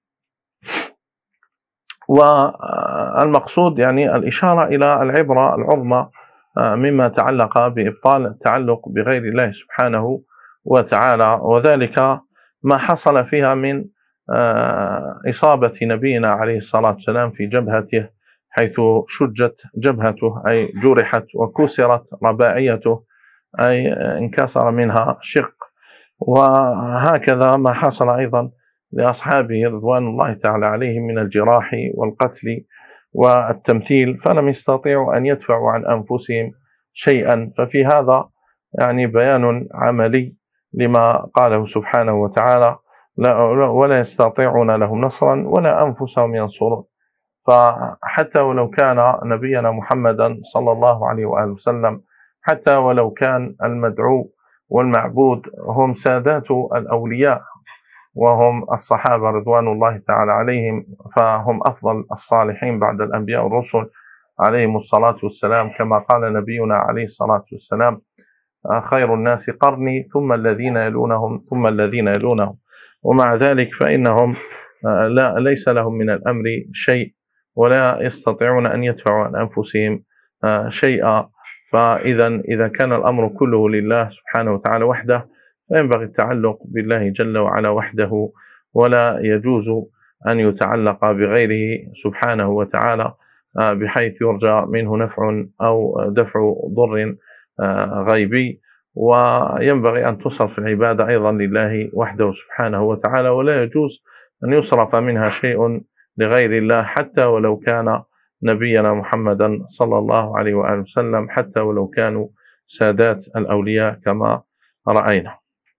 والمقصود يعني الإشارة إلى العبرة العظمى مما تعلق بإبطال التعلق بغير الله سبحانه وتعالى، وذلك ما حصل فيها من إصابة نبينا عليه الصلاة والسلام في جبهته، حيث شجت جبهته أي جرحت، وكسرت رباعيته أي انكسر منها شق. وهكذا ما حصل أيضا لأصحابه رضوان الله تعالى عليهم من الجراح والقتل والتمثيل، فلم يستطيعوا أن يدفعوا عن أنفسهم شيئا. ففي هذا يعني بيان عملي لما قاله سبحانه وتعالى: ولا يستطيعون لهم نصرا ولا أنفسهم ينصرون. فحتى ولو كان نبينا محمدا صلى الله عليه وآله وسلم، حتى ولو كان المدعو والمعبود هم سادات الأولياء وهم الصحابة رضوان الله تعالى عليهم، فهم أفضل الصالحين بعد الأنبياء والرسل عليهم الصلاة والسلام، كما قال نبينا عليه الصلاة والسلام: خير الناس قرني ثم الذين يلونهم ثم الذين يلونهم. ومع ذلك فإنهم ليس لهم من الأمر شيء، ولا يستطيعون أن يدفعوا عن أنفسهم شيئا. فإذا كان الأمر كله لله سبحانه وتعالى وحده، فينبغي التعلق بالله جل وعلا وحده، ولا يجوز أن يتعلق بغيره سبحانه وتعالى بحيث يرجى منه نفع أو دفع ضر غيبي. وينبغي أن تصرف العبادة أيضا لله وحده سبحانه وتعالى، ولا يجوز أن يصرف منها شيء لغير الله، حتى ولو كان نبينا محمدا صلى الله عليه وآله وسلم، حتى ولو كانوا سادات الأولياء كما رأينا.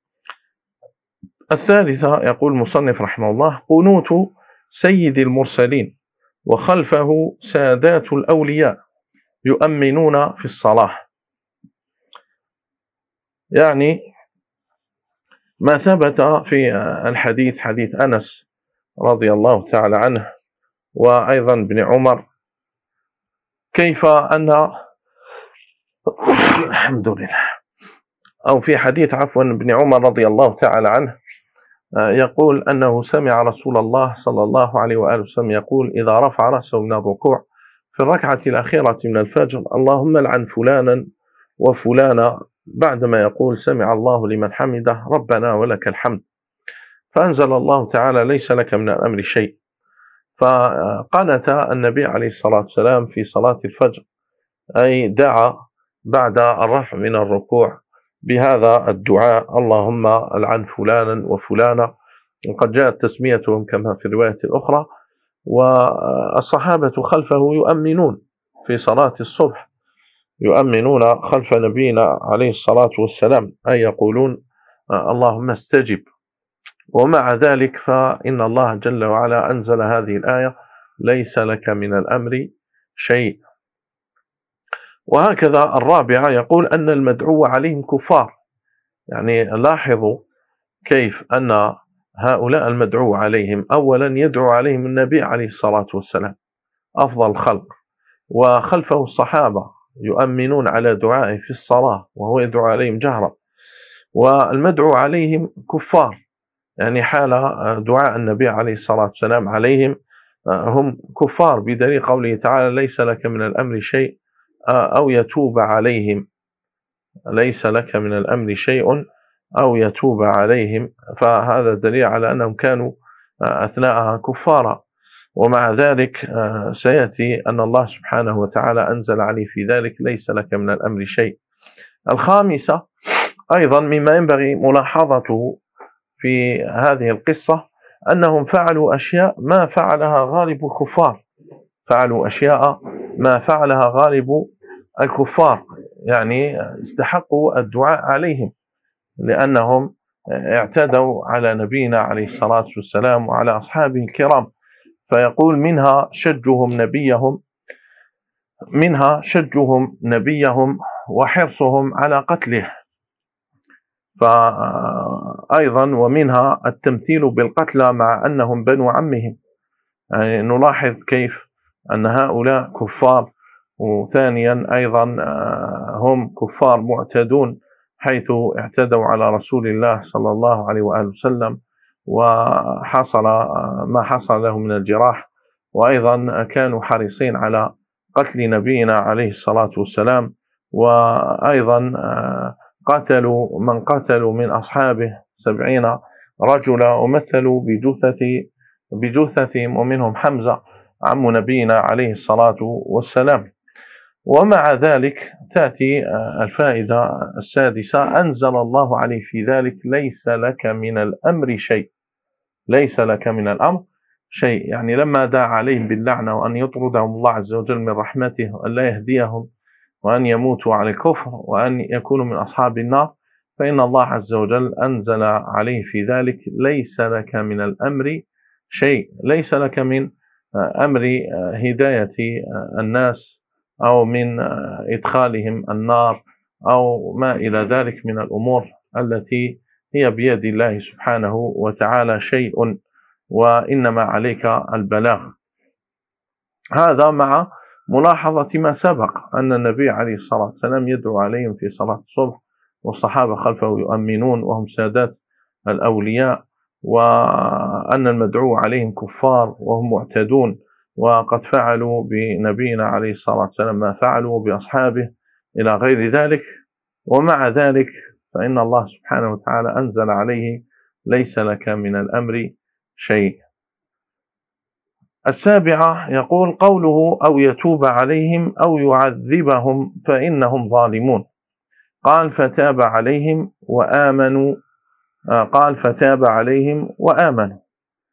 الثالثة يقول المصنف رحمه الله: قنوت سيد المرسلين وخلفه سادات الأولياء يؤمنون في الصلاة. يعني ما ثبت في الحديث، حديث أنس رضي الله تعالى عنه وأيضا ابن عمر، كيف أن الحمد لله، أو في حديث ابن عمر رضي الله تعالى عنه يقول أنه سمع رسول الله صلى الله عليه وآله وسلم يقول إذا رفع رأسه من الركوع في الركعة الأخيرة من الفجر: اللهم لعن فلانا وفلانا، بعدما يقول سمع الله لمن حمده ربنا ولك الحمد. فأنزل الله تعالى: ليس لك من الأمر شيء. فقنت النبي عليه الصلاة والسلام في صلاة الفجر، أي دعا بعد الرفع من الركوع بهذا الدعاء: اللهم لعن فلانا وفلانا. وقد جاءت تسميتهم كما في الرواية الأخرى. والصحابة خلفه يؤمنون في صلاة الصبح، يؤمنون خلف نبينا عليه الصلاة والسلام، أي يقولون اللهم استجب. ومع ذلك فإن الله جل وعلا أنزل هذه الآية: ليس لك من الأمر شيء. وهكذا الرابعة يقول أن المدعو عليهم كفار. يعني لاحظوا كيف أن هؤلاء المدعو عليهم أولا يدعو عليهم النبي عليه الصلاة والسلام أفضل الخلق، وخلفه الصحابة يؤمنون على دعائه في الصلاة وهو يدعو عليهم جهرا، والمدعو عليهم كفار. يعني حال دعاء النبي عليه الصلاة والسلام عليهم هم كفار، بدليل قوله تعالى: ليس لك من الأمر شيء أو يتوب عليهم. ليس لك من الأمر شيء أو يتوب عليهم، فهذا دليل على أنهم كانوا أثناءها كفارا. ومع ذلك سيأتي أن الله سبحانه وتعالى أنزل عليه في ذلك: ليس لك من الأمر شيء. الخامسة أيضا مما ينبغي ملاحظته في هذه القصة أنهم فعلوا أشياء ما فعلها غالب الكفار، فعلوا أشياء ما فعلها غالب الكفار، يعني استحقوا الدعاء عليهم لأنهم اعتدوا على نبينا عليه الصلاة والسلام وعلى أصحابه الكرام. فيقول منها شجهم نبيهم وحرصهم على قتله. فأيضا ومنها التمثيل بالقتلى مع أنهم بنو عمهم، يعني نلاحظ كيف أن هؤلاء كفار، وثانيا أيضا هم كفار معتدون حيث اعتدوا على رسول الله صلى الله عليه وآله وسلم، وحصل ما حصل لهم من الجراح، وأيضا كانوا حريصين على قتل نبينا عليه الصلاة والسلام، وأيضا قتلوا من أصحابه 70 رجلا ومثلوا بجثثهم، ومنهم حمزة عم نبينا عليه الصلاة والسلام. ومع ذلك تأتي الفائدة السادسة: أنزل الله عليه في ذلك ليس لك من الأمر شيء. ليس لك من الأمر شيء، يعني لما دعا عليهم باللعنة وأن يطردهم الله عز وجل من رحمته وأن لا يهديهم وأن يموتوا على الكفر وأن يكونوا من أصحاب النار، فإن الله عز وجل أنزل عليه في ذلك ليس لك من الأمر شيء. ليس لك من أمر هداية الناس أو من إدخالهم النار أو ما إلى ذلك من الأمور التي هي بيد الله سبحانه وتعالى شيء، وإنما عليك البلاغ. هذا مع ملاحظة ما سبق أن النبي عليه الصلاة والسلام يدعو عليهم في صلاة الصبح والصحابة خلفه يؤمنون وهم سادات الأولياء، وأن المدعو عليهم كفار وهم معتدون، وقد فعلوا بنبينا عليه الصلاة والسلام ما فعلوا بأصحابه إلى غير ذلك. ومع ذلك فإن الله سبحانه وتعالى أنزل عليه ليس لك من الأمر شيء. السابعة يقول قوله أو يتوب عليهم أو يعذبهم فإنهم ظالمون. قال فتاب عليهم وآمنوا.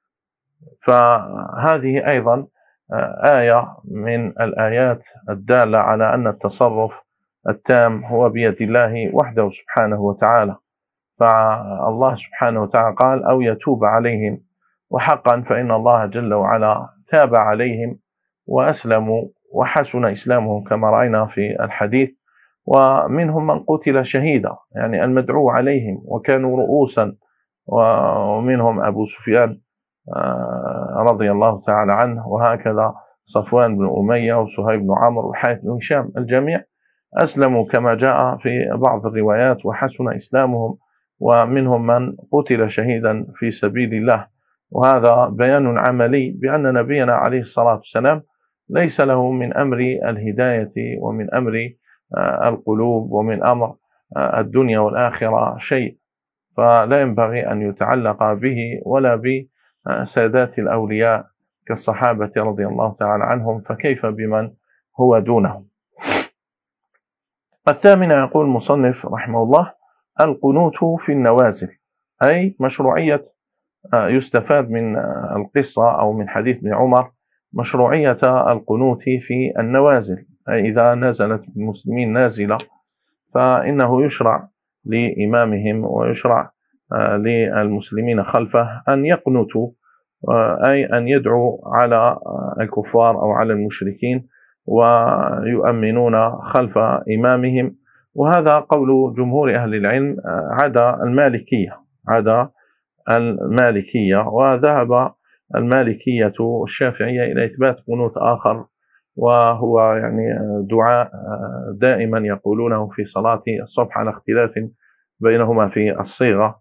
فهذه أيضا آية من الآيات الدالة على أن التصرف التام هو بيد الله وحده سبحانه وتعالى. فالله سبحانه وتعالى قال أو يتوب عليهم، وحقا فإن الله جل وعلا تاب عليهم وأسلموا وحسن إسلامهم كما رأينا في الحديث. ومنهم من قتل شهيدا، يعني المدعو عليهم وكانوا رؤوسا، ومنهم أبو سفيان رضي الله تعالى عنه، وهكذا صفوان بن أمية وسهيل بن عمرو والحارث بن هشام، الجميع أسلموا كما جاء في بعض الروايات وحسن إسلامهم، ومنهم من قتل شهيدا في سبيل الله. وهذا بيان عملي بأن نبينا عليه الصلاة والسلام ليس له من أمر الهداية ومن أمر القلوب ومن أمر الدنيا والآخرة شيء، فلا ينبغي أن يتعلق به ولا بسادات الأولياء كالصحابة رضي الله تعالى عنهم، فكيف بمن هو دونهم. الثامنة يقول المصنف رحمه الله القنوت في النوازل، أي مشروعية، يستفاد من القصة أو من حديث ابن عمر مشروعية القنوت في النوازل، أي إذا نزلت المسلمين نازلة فإنه يشرع لإمامهم ويشرع للمسلمين خلفه أن يقنتوا، أي أن يدعوا على الكفار أو على المشركين ويؤمنون خلف إمامهم. وهذا قول جمهور أهل العلم عدا المالكية، وذهب المالكية والشافعية إلى إثبات قنوت آخر، وهو يعني دعاء دائما يقولونه في صلاة الصبح على اختلاف بينهما في الصيغة.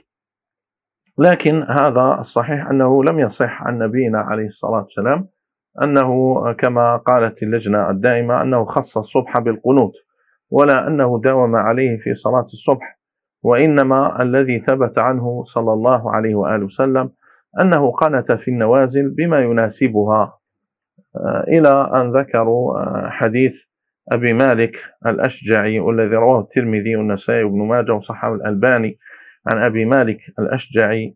لكن هذا الصحيح أنه لم يصح عن نبينا عليه الصلاة والسلام أنه كما قالت اللجنة الدائمة أنه خص الصبح بالقنوت، ولا أنه داوم عليه في صلاة الصبح، وإنما الذي ثبت عنه صلى الله عليه وآله وسلم أنه قنت في النوازل بما يناسبها، إلى أن ذكروا حديث أبي مالك الأشجعي والذي رواه الترمذي والنسائي وابن ماجه وصححه الألباني عن أبي مالك الأشجعي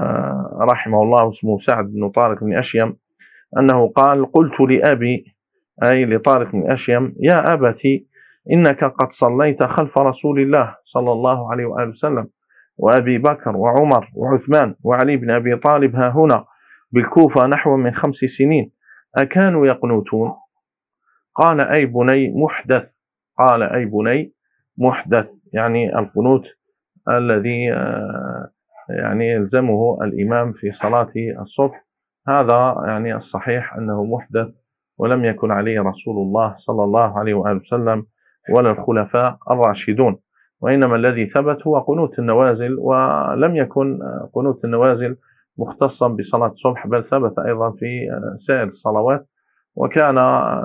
رحمه الله، اسمه سعد بن طارق بن أشيم، أنه قال قلت لأبي أي لطارق بن الأشيم: يا أبتي إنك قد صليت خلف رسول الله صلى الله عليه وآله وسلم وأبي بكر وعمر وعثمان وعلي بن أبي طالب ها هنا بالكوفة نحو من 5 سنين، أكانوا يقنوتون؟ قال: أي بني محدث. قال: أي بني محدث، يعني القنوت الذي يعني يلزمه الإمام في صلاة الصبح، هذا يعني الصحيح أنه محدث، ولم يكن عليه رسول الله صلى الله عليه وآله وسلم ولا الخلفاء الراشدون، وإنما الذي ثبت هو قنوت النوازل، ولم يكن قنوت النوازل مختصا بصلاة الصبح، بل ثبت أيضا في سائر الصلوات، وكان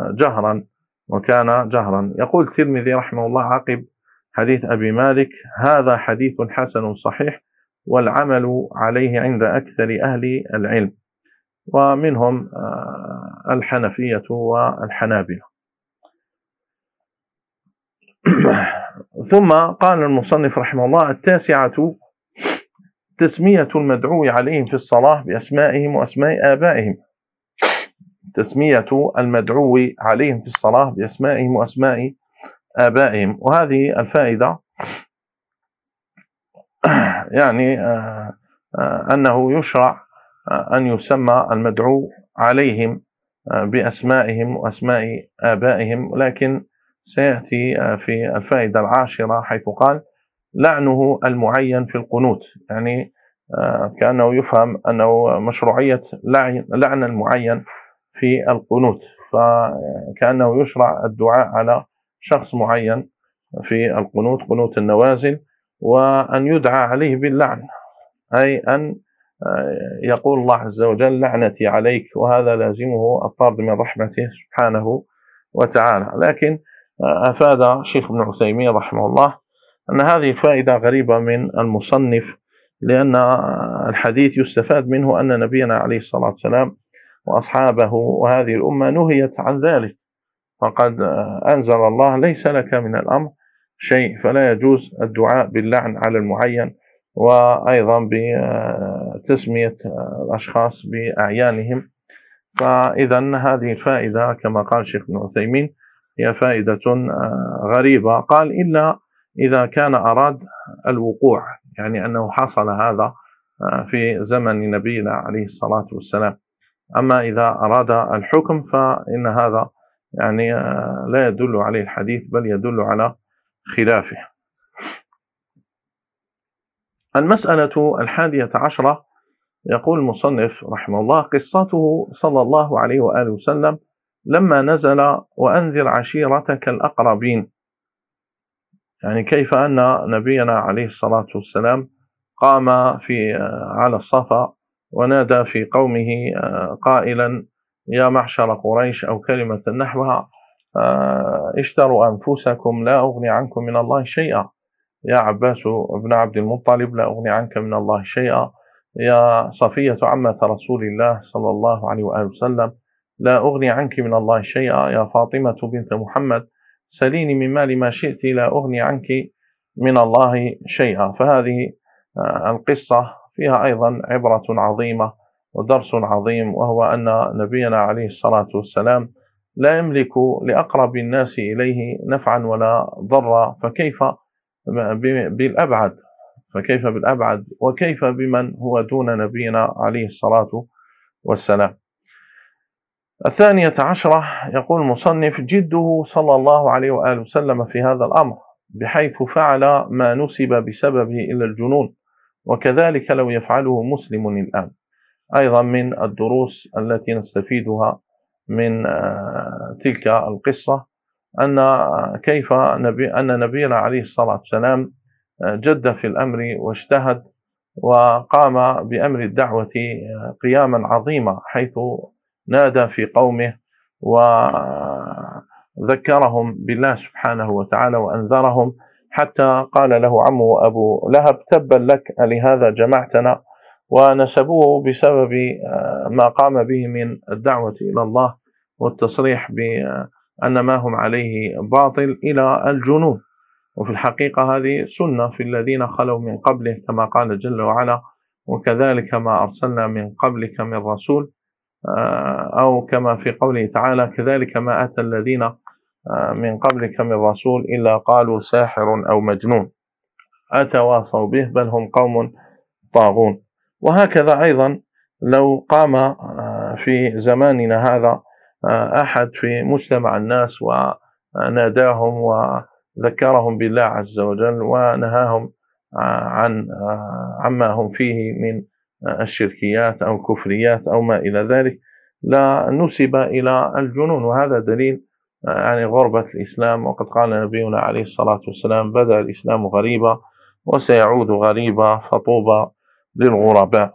جهرا. يقول الترمذي رحمه الله عقب حديث أبي مالك: هذا حديث حسن صحيح، والعمل عليه عند أكثر أهل العلم، ومنهم الحنفية والحنابلة. ثم قال المصنف رحمه الله: 9 تسمية المدعو عليهم في الصلاة بأسمائهم وأسماء آبائهم. تسمية المدعو عليهم في الصلاة بأسمائهم وأسماء آبائهم. وهذه الفائدة يعني أنه يشرع أن يسمى المدعو عليهم بأسمائهم وأسماء آبائهم، لكن سيأتي في الفائدة 10 حيث قال: لعنه المعين في القنوت، يعني كأنه يفهم أنه مشروعية لعن المعين في القنوت، فكأنه يشرع الدعاء على شخص معين في القنوت، قنوت النوازل، وأن يدعى عليه باللعن، أي أن يقول الله عز وجل: لعنتي عليك، وهذا لازمه الطرد من رحمته سبحانه وتعالى. لكن أفاد شيخ ابن عثيمين رحمه الله أن هذه فائدة غريبة من المصنف، لأن الحديث يستفاد منه أن نبينا عليه الصلاة والسلام وأصحابه وهذه الأمة نهيت عن ذلك، فقد أنزل الله: ليس لك من الأمر شيء، فلا يجوز الدعاء باللعن على المعين، وأيضا بتسمية الأشخاص بأعيانهم. فإذا هذه الفائدة كما قال شيخ ابن عثيمين هي فائدة غريبة. قال: إلا إذا كان أراد الوقوع، يعني أنه حصل هذا في زمن نبينا عليه الصلاة والسلام. أما إذا أراد الحكم فإن هذا يعني لا يدل عليه الحديث، بل يدل على خلافه. المسألة 11 يقول المصنف رحمه الله: قصته صلى الله عليه وآله وسلم لما نزل: وأنذر عشيرتك الأقربين، يعني كيف أن نبينا عليه الصلاة والسلام قام على الصفا ونادى في قومه قائلا: يا معشر قريش، أو كلمة نحوها: اشتروا أنفسكم لا أغني عنكم من الله شيئا، يا عباس بن عبد المطلب لا أغني عنك من الله شيئا، يا صفية عمة رسول الله صلى الله عليه وآله وسلم لا أغني عنك من الله شيئا، يا فاطمة بنت محمد سليني من مال ما شئت لا أغني عنك من الله شيئا. فهذه القصة فيها أيضا عبرة عظيمة ودرس عظيم، وهو أن نبينا عليه الصلاة والسلام لا يملك لأقرب الناس إليه نفعا ولا ضرا، فكيف بالأبعد وكيف بمن هو دون نبينا عليه الصلاة والسلام. 12 يقول المصنف: جده صلى الله عليه وآله وسلم في هذا الأمر، بحيث فعل ما نسب بسببه إلى الجنون، وكذلك لو يفعله مسلم الآن. أيضا من الدروس التي نستفيدها من تلك القصة أن نبينا عليه الصلاة والسلام جد في الأمر واجتهد، وقام بأمر الدعوة قياما عظيما، حيث نادى في قومه وذكرهم بالله سبحانه وتعالى وأنذرهم، حتى قال له عمه أبو لهب: تبا لك لهذا جمعتنا، ونسبوه بسبب ما قام به من الدعوة إلى الله والتصريح بأن ما هم عليه باطل إلى الجنون. وفي الحقيقة هذه سنة في الذين خلوا من قبله، كما قال جل وعلا: وكذلك ما أرسلنا من قبلك من رسول أو كما في قوله تعالى: كذلك ما أتى الذين من قبلك من رسول إلا قالوا ساحر أو مجنون أتواصوا به بل هم قوم طاغون. وهكذا أيضا لو قام في زماننا هذا أحد في مجتمع الناس وناداهم وذكرهم بالله عز وجل ونهاهم عما هم فيه من الشركيات أو الكفريات أو ما إلى ذلك، لا نسب إلى الجنون. وهذا دليل يعني غربة الإسلام. وقد قال نبينا عليه الصلاة والسلام: بدأ الإسلام غريبا وسيعود غريبا فطوبى للغرباء.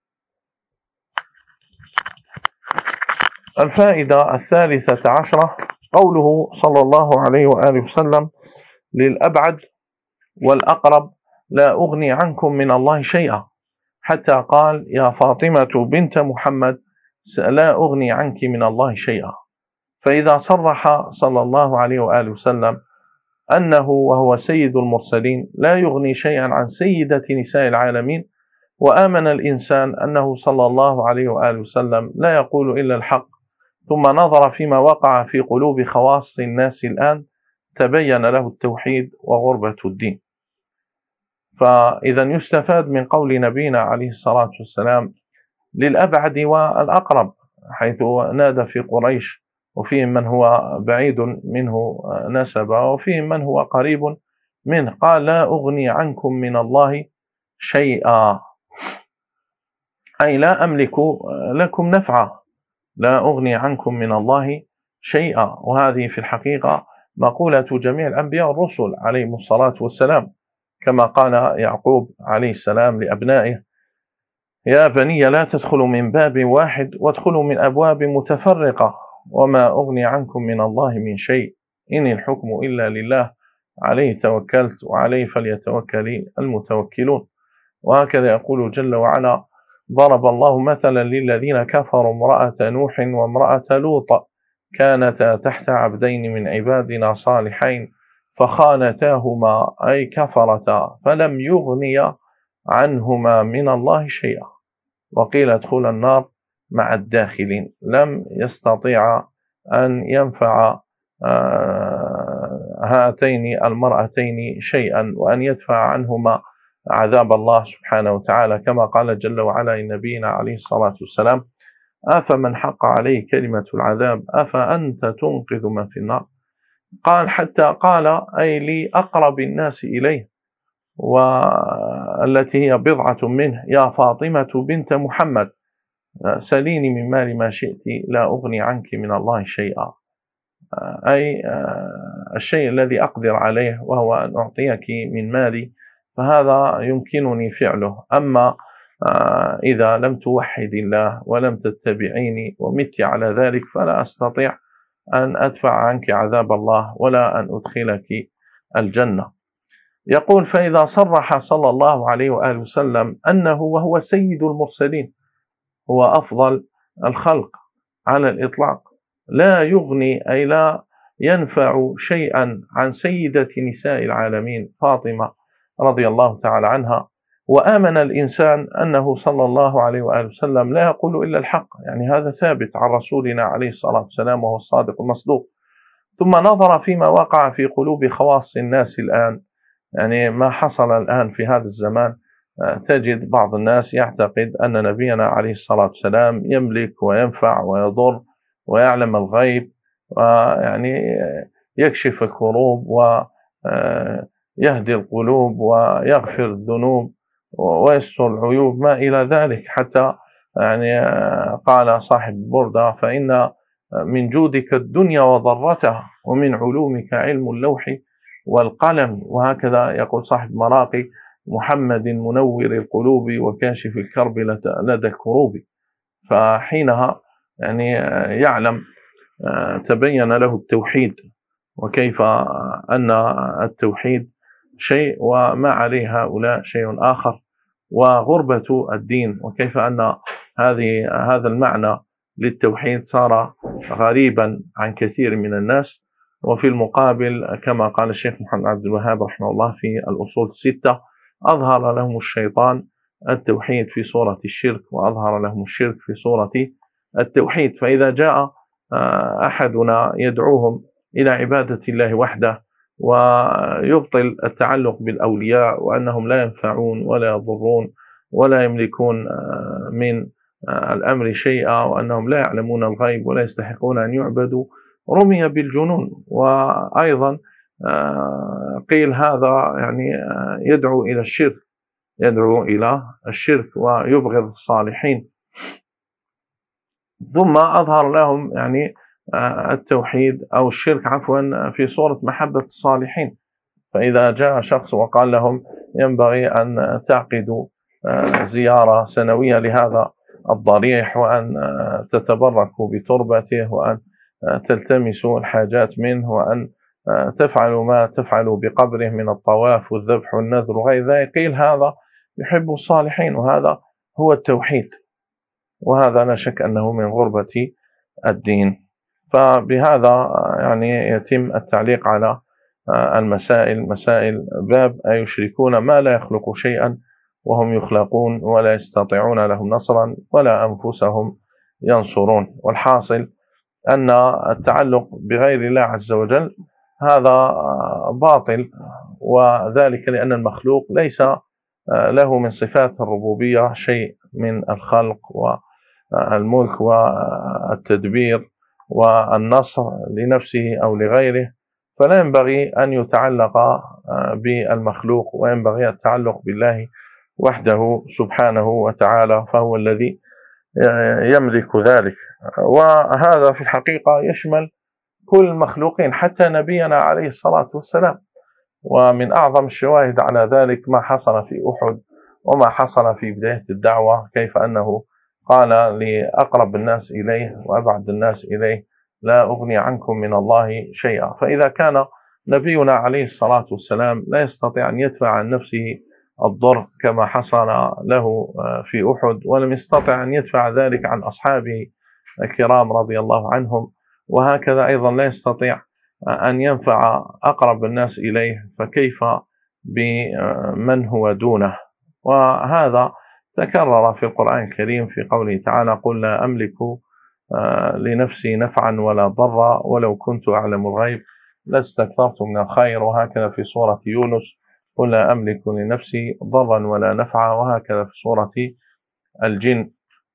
الفائدة 13 قوله صلى الله عليه وآله وسلم للأبعد والأقرب: لا أغني عنكم من الله شيئا، حتى قال: يا فاطمة بنت محمد لا أغني عنك من الله شيئا. فإذا صرح صلى الله عليه وآله وسلم أنه وهو سيد المرسلين لا يغني شيئا عن سيدة نساء العالمين، وآمن الإنسان أنه صلى الله عليه وآله وسلم لا يقول إلا الحق، ثم نظر فيما وقع في قلوب خواص الناس الآن، تبين له التوحيد وغربة الدين. فإذا يستفاد من قول نبينا عليه الصلاة والسلام للأبعد والأقرب، حيث نادى في قريش، وفيهم من هو بعيد منه نسبا وفيهم من هو قريب منه. قال: لا أغني عنكم من الله شيئا، أي لا أملك لكم نفعا، لا أغني عنكم من الله شيئا. وهذه في الحقيقة مقولة جميع الأنبياء والرسل عليهم الصلاة والسلام، كما قال يعقوب عليه السلام لأبنائه: يا بني لا تدخلوا من باب واحد وادخلوا من أبواب متفرقة، وما أغني عنكم من الله من شيء، إن الحكم إلا لله، عليه توكلت وعليه فليتوكل المتوكلون. وهكذا يقول جل وعلا: ضرب الله مثلا للذين كفروا امرأة نوح وامرأة لوط كانتا تحت عبدين من عبادنا صالحين فخانتاهما، أي كفرتا، فلم يغنيا عنهما من الله شيئا، وقيل ادخلا النار مع الداخلين. لم يستطيع أن ينفع هاتين المرأتين شيئا وأن يدفع عنهما عذاب الله سبحانه وتعالى، كما قال جل وعلا لنبينا عليه الصلاة والسلام: أفمن حق عليه كلمة العذاب أفأنت تنقذ من في النار. قال حتى قال أي لأقرب الناس إليه والتي هي بضعة منه: يا فاطمة بنت محمد سليني من مال ما شئت لا أغني عنك من الله شيئا، أي الشيء الذي أقدر عليه وهو أن أعطيك من مالي فهذا يمكنني فعله، أما إذا لم توحد الله ولم تتبعيني ومت على ذلك فلا أستطيع أن أدفع عنك عذاب الله ولا أن أدخلك الجنة. يقول: فإذا صرح صلى الله عليه وآله وسلم أنه وهو سيد المرسلين، هو أفضل الخلق على الإطلاق، لا يغني أي لا ينفع شيئا عن سيدة نساء العالمين فاطمة رضي الله تعالى عنها، وآمن الإنسان أنه صلى الله عليه وآله وسلم لا يقول إلا الحق، يعني هذا ثابت عن رسولنا عليه الصلاة والسلام وهو الصادق المصدوق. ثم نظر فيما وقع في قلوب خواص الناس الآن، يعني ما حصل الآن في هذا الزمان، تجد بعض الناس يعتقد أن نبينا عليه الصلاة والسلام يملك وينفع ويضر ويعلم الغيب، ويعني يكشف الكروب ويهدي القلوب ويغفر الذنوب ويستر العيوب ما إلى ذلك. حتى يعني قال صاحب البردة: فإن من جودك الدنيا وضرتها ومن علومك علم اللوح والقلم. وهكذا يقول صاحب مراقي: محمد منور القلوب وكاشف الكرب لدى الكروب. فحينها يعني يعلم تبين له التوحيد، وكيف أن التوحيد شيء وما عليه هؤلاء شيء آخر، وغربة الدين، وكيف أن هذا المعنى للتوحيد صار غريبا عن كثير من الناس. وفي المقابل كما قال الشيخ محمد عبد الوهاب رحمه الله في الأصول الستة: أظهر لهم الشيطان التوحيد في صورة الشرك، وأظهر لهم الشرك في صورة التوحيد. فإذا جاء أحدنا يدعوهم إلى عبادة الله وحده ويبطل التعلق بالأولياء وأنهم لا ينفعون ولا يضرون ولا يملكون من الأمر شيئا وأنهم لا يعلمون الغيب ولا يستحقون أن يعبدوا، رمي بالجنون. وأيضا قيل هذا يعني يدعو إلى الشرك ويبغض الصالحين. ثم أظهر لهم يعني التوحيد أو الشرك عفوا في صورة محبة الصالحين. فإذا جاء شخص وقال لهم ينبغي أن تعقدوا زيارة سنوية لهذا الضريح وأن تتبركوا بتربته وأن تلتمسوا الحاجات منه وأن تفعلوا ما تفعلوا بقبره من الطواف والذبح والنذر وغير ذلك، قيل هذا يحب الصالحين وهذا هو التوحيد، وهذا لا شك أنه من غربة الدين. فبهذا يعني يتم التعليق على مسائل باب أيشركون ما لا يخلق شيئا وهم يخلقون ولا يستطيعون لهم نصرا ولا أنفسهم ينصرون. والحاصل أن التعلق بغير الله عز وجل هذا باطل، وذلك لأن المخلوق ليس له من صفات الربوبية شيء من الخلق والملك والتدبير والنصر لنفسه أو لغيره، فلا ينبغي أن يتعلق بالمخلوق وينبغي التعلق بالله وحده سبحانه وتعالى، فهو الذي يملك ذلك. وهذا في الحقيقة يشمل كل المخلوقين حتى نبينا عليه الصلاة والسلام. ومن أعظم الشواهد على ذلك ما حصل في أحد وما حصل في بداية الدعوة، كيف أنه قال لأقرب الناس إليه وأبعد الناس إليه لا أغني عنكم من الله شيئا. فإذا كان نبينا عليه الصلاة والسلام لا يستطيع أن يدفع عن نفسه الضر كما حصل له في أحد، ولم يستطع أن يدفع ذلك عن أصحابه الكرام رضي الله عنهم، وهكذا أيضا لا يستطيع أن ينفع أقرب الناس إليه، فكيف بمن هو دونه؟ وهذا تكرر في القرآن الكريم في قوله تعالى: قل لا أملك لنفسي نفعا ولا ضرا ولو كنت أعلم الغيب لاستكثرت من الخير. وهكذا في سورة يونس: قل لا أملك لنفسي ضرا ولا نفعا. وهكذا في سورة الجن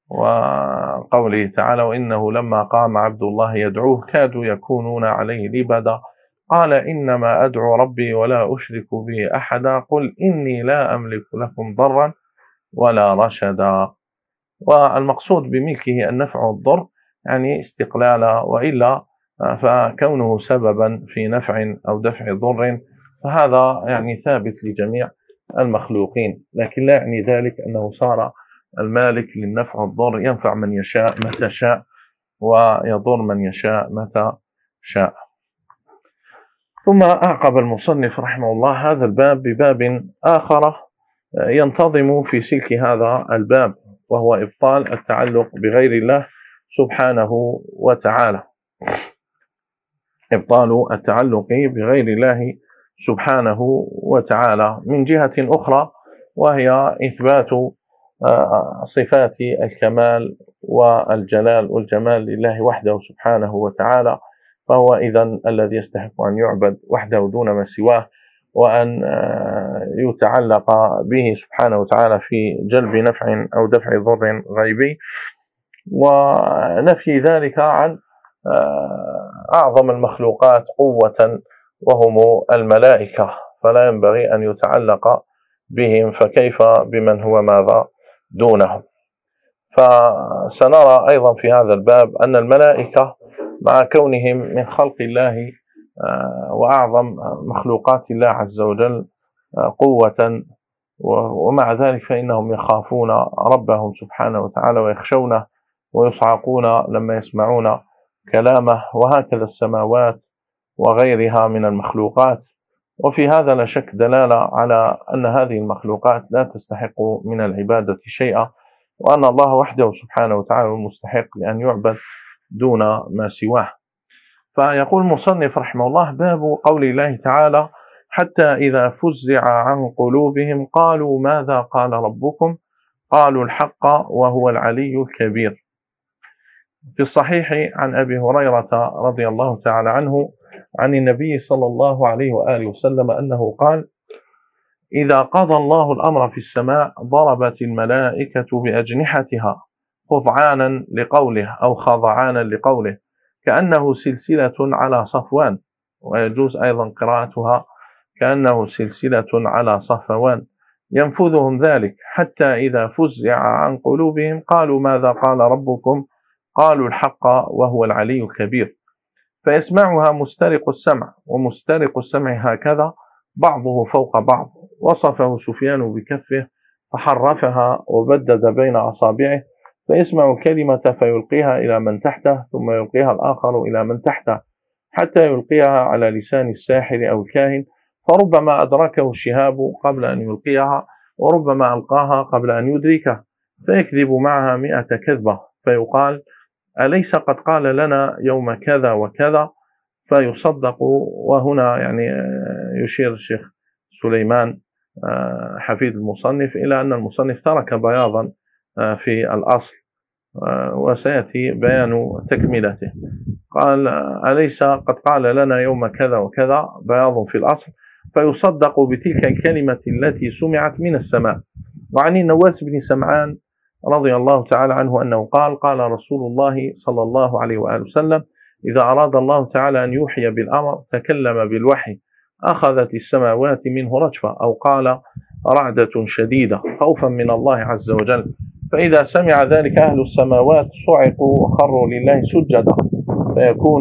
وقوله تعالى: وإنه لما قام عبد الله يدعوه كادوا يكونون عليه لبدا قال إنما أدعو ربي ولا أشرك به أحدا قل إني لا أملك لكم ضرا ولا رشدا. والمقصود بملكه النفع والضر يعني استقلالا، وإلا فكونه سببا في نفع أو دفع ضر فهذا يعني ثابت لجميع المخلوقين، لكن لا يعني ذلك أنه صار المالك للنفع والضر، ينفع من يشاء متى شاء ويضر من يشاء متى شاء. ثم أعقب المصنف رحمه الله هذا الباب بباب آخر ينتظم في سلك هذا الباب، وهو إبطال التعلق بغير الله سبحانه وتعالى. إبطال التعلق بغير الله سبحانه وتعالى من جهة أخرى، وهي إثبات صفات الكمال والجلال والجمال لله وحده سبحانه وتعالى، فهو إذن الذي يستحق أن يعبد وحده دون ما سواه، وأن يتعلق به سبحانه وتعالى في جلب نفع أو دفع ضر غيبي، ونفي ذلك عن أعظم المخلوقات قوة وهم الملائكة، فلا ينبغي أن يتعلق بهم، فكيف بمن هو ماذا دونهم. فسنرى أيضا في هذا الباب أن الملائكة مع كونهم من خلق الله وأعظم مخلوقات الله عز وجل قوة، ومع ذلك فإنهم يخافون ربهم سبحانه وتعالى ويخشونه ويصعقون لما يسمعون كلامه، وهكذا السماوات وغيرها من المخلوقات. وفي هذا لا شك دلالة على أن هذه المخلوقات لا تستحق من العبادة شيئا، وأن الله وحده سبحانه وتعالى المستحق لأن يعبد دون ما سواه. فيقول المصنف رحمه الله: باب قول الله تعالى: حتى إذا فزع عن قلوبهم قالوا ماذا قال ربكم قالوا الحق وهو العلي الكبير. في الصحيح عن أبي هريرة رضي الله تعالى عنه عن النبي صلى الله عليه وآله وسلم أنه قال: إذا قضى الله الأمر في السماء ضربت الملائكة بأجنحتها خضعانا لقوله أو خضعانا لقوله كأنه سلسلة على صفوان، ويجوز أيضا قراءتها كأنه سلسلة على صفوان، ينفذهم ذلك حتى إذا فزع عن قلوبهم قالوا: ماذا قال ربكم؟ قالوا: الحق وهو العلي الكبير. فيسمعها مسترق السمع، ومسترق السمع هكذا بعضه فوق بعض. وصفه سفيان بكفه فحرفها وبدد بين أصابعه، فيسمع كلمة فيلقيها إلى من تحته، ثم يلقيها الآخر إلى من تحته، حتى يلقيها على لسان الساحر أو الكاهن، فربما أدركه الشهاب قبل أن يلقيها، وربما ألقاها قبل أن يدركه، فيكذب معها 100 كذبة، فيقال: أليس قد قال لنا يوم كذا وكذا؟ فيصدق. وهنا يعني يشير الشيخ سليمان حفيد المصنف إلى أن المصنف ترك بياضا في الأصل، وسيأتي بيان تكملته. قال: أليس قد قال لنا يوم كذا وكذا، بياض في الأصل، فيصدق بتلك الكلمة التي سمعت من السماء. وعن النواس بن سمعان رضي الله تعالى عنه أنه قال: قال رسول الله صلى الله عليه وآله وسلم: إذا أراد الله تعالى أن يوحي بالأمر تكلم بالوحي، أخذت السماوات منه رجفة، أو قال: رعدة شديدة، خوفا من الله عز وجل، فإذا سمع ذلك أهل السماوات صعقوا وخروا لله سجدا، فيكون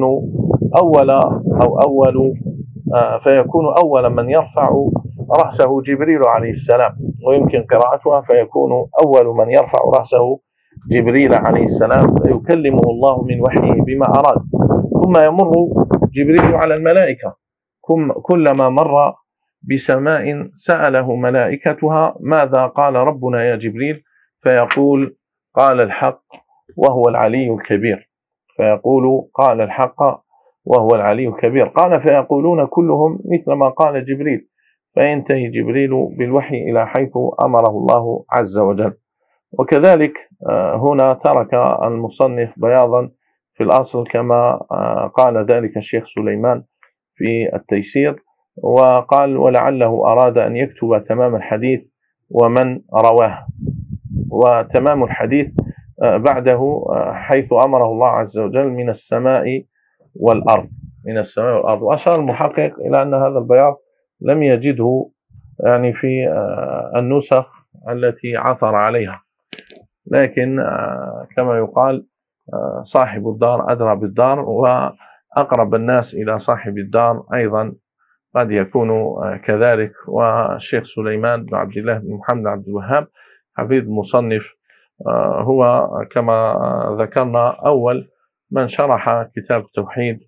أول من يرفع رأسه جبريل عليه السلام. ويمكن قراءتها: فيكون أول من يرفع رأسه جبريل عليه السلام فيكلمه الله من وحيه بما أراد، ثم يمر جبريل على الملائكة، كلما مر بسماء سأله ملائكتها: ماذا قال ربنا يا جبريل؟ فيقول: قال الحق وهو العلي الكبير. فيقول: قال الحق وهو العلي الكبير. قال: فيقولون كلهم مثل ما قال جبريل، فينتهي جبريل بالوحي إلى حيث أمره الله عز وجل. وكذلك هنا ترك المصنف بياضا في الأصل كما قال ذلك الشيخ سليمان في التيسير، وقال: ولعله أراد أن يكتب تمام الحديث ومن رواه. وتمام الحديث بعده حيث أمره الله عز وجل من السماء والأرض، وأشار المحقق إلى أن هذا البياض لم يجده يعني في النسخ التي عثر عليها، لكن كما يقال: صاحب الدار أدرى بالدار، وأقرب الناس إلى صاحب الدار أيضا قد يكون كذلك. والشيخ سليمان بن عبد الله بن محمد عبد الوهاب حفيد المصنف هو كما ذكرنا أول من شرح كتاب التوحيد،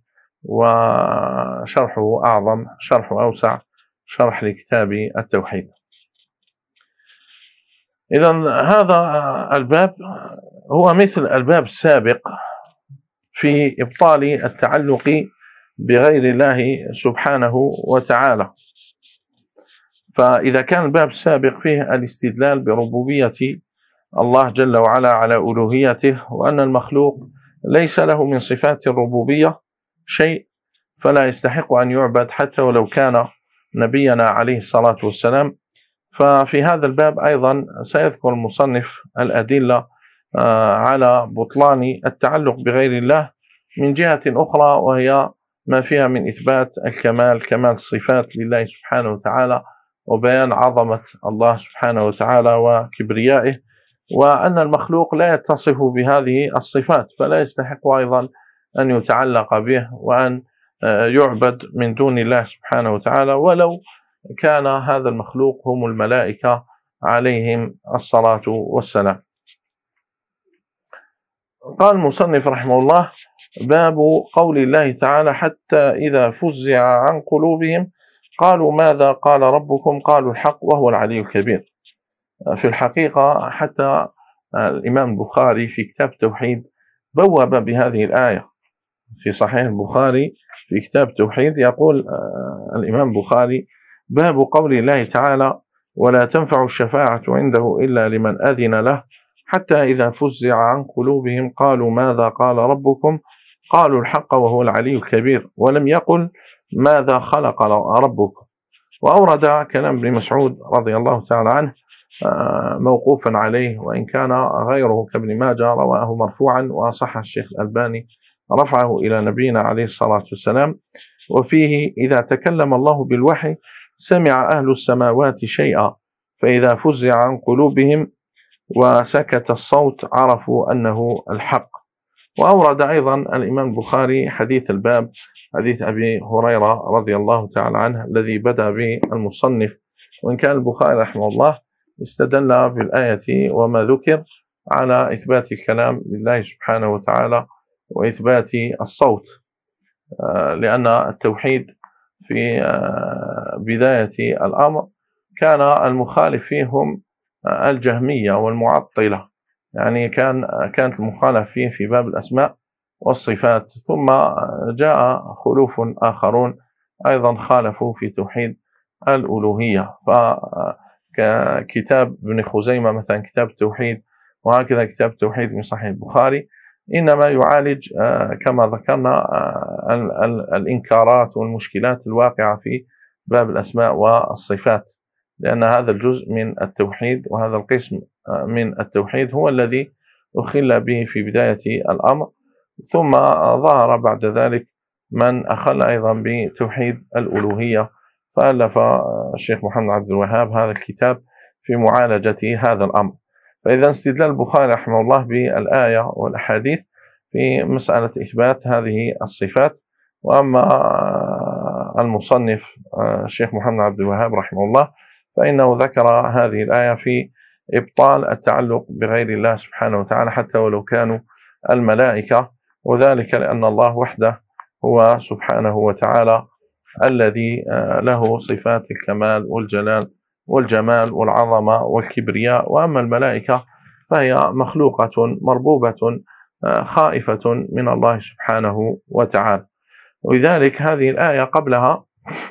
وشرحه أعظم، شرحه أوسع شرح لكتاب التوحيد. إذن هذا الباب هو مثل الباب السابق في إبطال التعلق بغير الله سبحانه وتعالى. فإذا كان الباب السابق فيه الاستدلال بربوبية الله جل وعلا على ألوهيته، وأن المخلوق ليس له من صفات الربوبية شيء، فلا يستحق أن يعبد حتى ولو كان نبينا عليه الصلاة والسلام. ففي هذا الباب أيضا سيذكر المصنف الأدلة على بطلان التعلق بغير الله من جهة أخرى، وهي ما فيها من إثبات الكمال، كمال الصفات لله سبحانه وتعالى، وبيان عظمة الله سبحانه وتعالى وكبريائه، وأن المخلوق لا يتصف بهذه الصفات، فلا يستحق أيضا أن يتعلق به وأن يعبد من دون الله سبحانه وتعالى، ولو كان هذا المخلوق هم الملائكة عليهم الصلاة والسلام. قال المصنف رحمه الله: باب قول الله تعالى: حتى إذا فزع عن قلوبهم قالوا ماذا قال ربكم؟ قالوا الحق وهو العلي الكبير. في الحقيقة حتى الإمام البخاري في كتاب التوحيد بوب بهذه الآية في صحيح البخاري في كتاب التوحيد. يقول الإمام البخاري: باب قول الله تعالى: ولا تنفع الشفاعة عنده إلا لمن أذن له حتى إذا فزع عن قلوبهم قالوا ماذا قال ربكم قالوا الحق وهو العلي الكبير ولم يقل ماذا خلق ربكم. وأورد كلام ابن مسعود رضي الله تعالى عنه موقوفا عليه، وإن كان غيره كابن ماجه رواه مرفوعا، وصح الشيخ الألباني رفعه إلى نبينا عليه الصلاة والسلام. وفيه إذا تكلم الله بالوحي سمع أهل السماوات شيئا، فإذا فزع عن قلوبهم وسكت الصوت عرفوا أنه الحق. وأورد أيضا الإمام البخاري حديث الباب حديث أبي هريرة رضي الله تعالى عنه الذي بدأ به المصنف، وإن كان البخاري رحمه الله استدل بالآية وما ذكر على إثبات الكلام لله سبحانه وتعالى وإثبات الصوت، لأن التوحيد في بداية الأمر كان المخالف فيهم الجهمية والمعطلة، يعني كانت المخالف فيه في باب الأسماء والصفات، ثم جاء خلوف آخرون أيضا خالفوا في توحيد الألوهية. فكتاب ابن خزيمة مثلا كتاب التوحيد، وهكذا كتاب التوحيد من صحيح البخاري إنما يعالج كما ذكرنا الإنكارات والمشكلات الواقعة في باب الأسماء والصفات، لأن هذا الجزء من التوحيد وهذا القسم من التوحيد هو الذي أخل به في بداية الأمر، ثم ظهر بعد ذلك من أخل أيضا بتوحيد الألوهية، فألف الشيخ محمد عبد الوهاب هذا الكتاب في معالجة هذا الأمر. فإذا استدلال البخاري رحمه الله بالآية والأحاديث في مسألة إثبات هذه الصفات. وأما المصنف الشيخ محمد عبد الوهاب رحمه الله فإنه ذكر هذه الآية في إبطال التعلق بغير الله سبحانه وتعالى حتى ولو كانوا الملائكة، وذلك لأن الله وحده هو سبحانه وتعالى الذي له صفات الكمال والجلال والجمال والعظمة والكبرياء، وأما الملائكة فهي مخلوقة مربوبة خائفة من الله سبحانه وتعالى. ولذلك هذه الآية قبلها،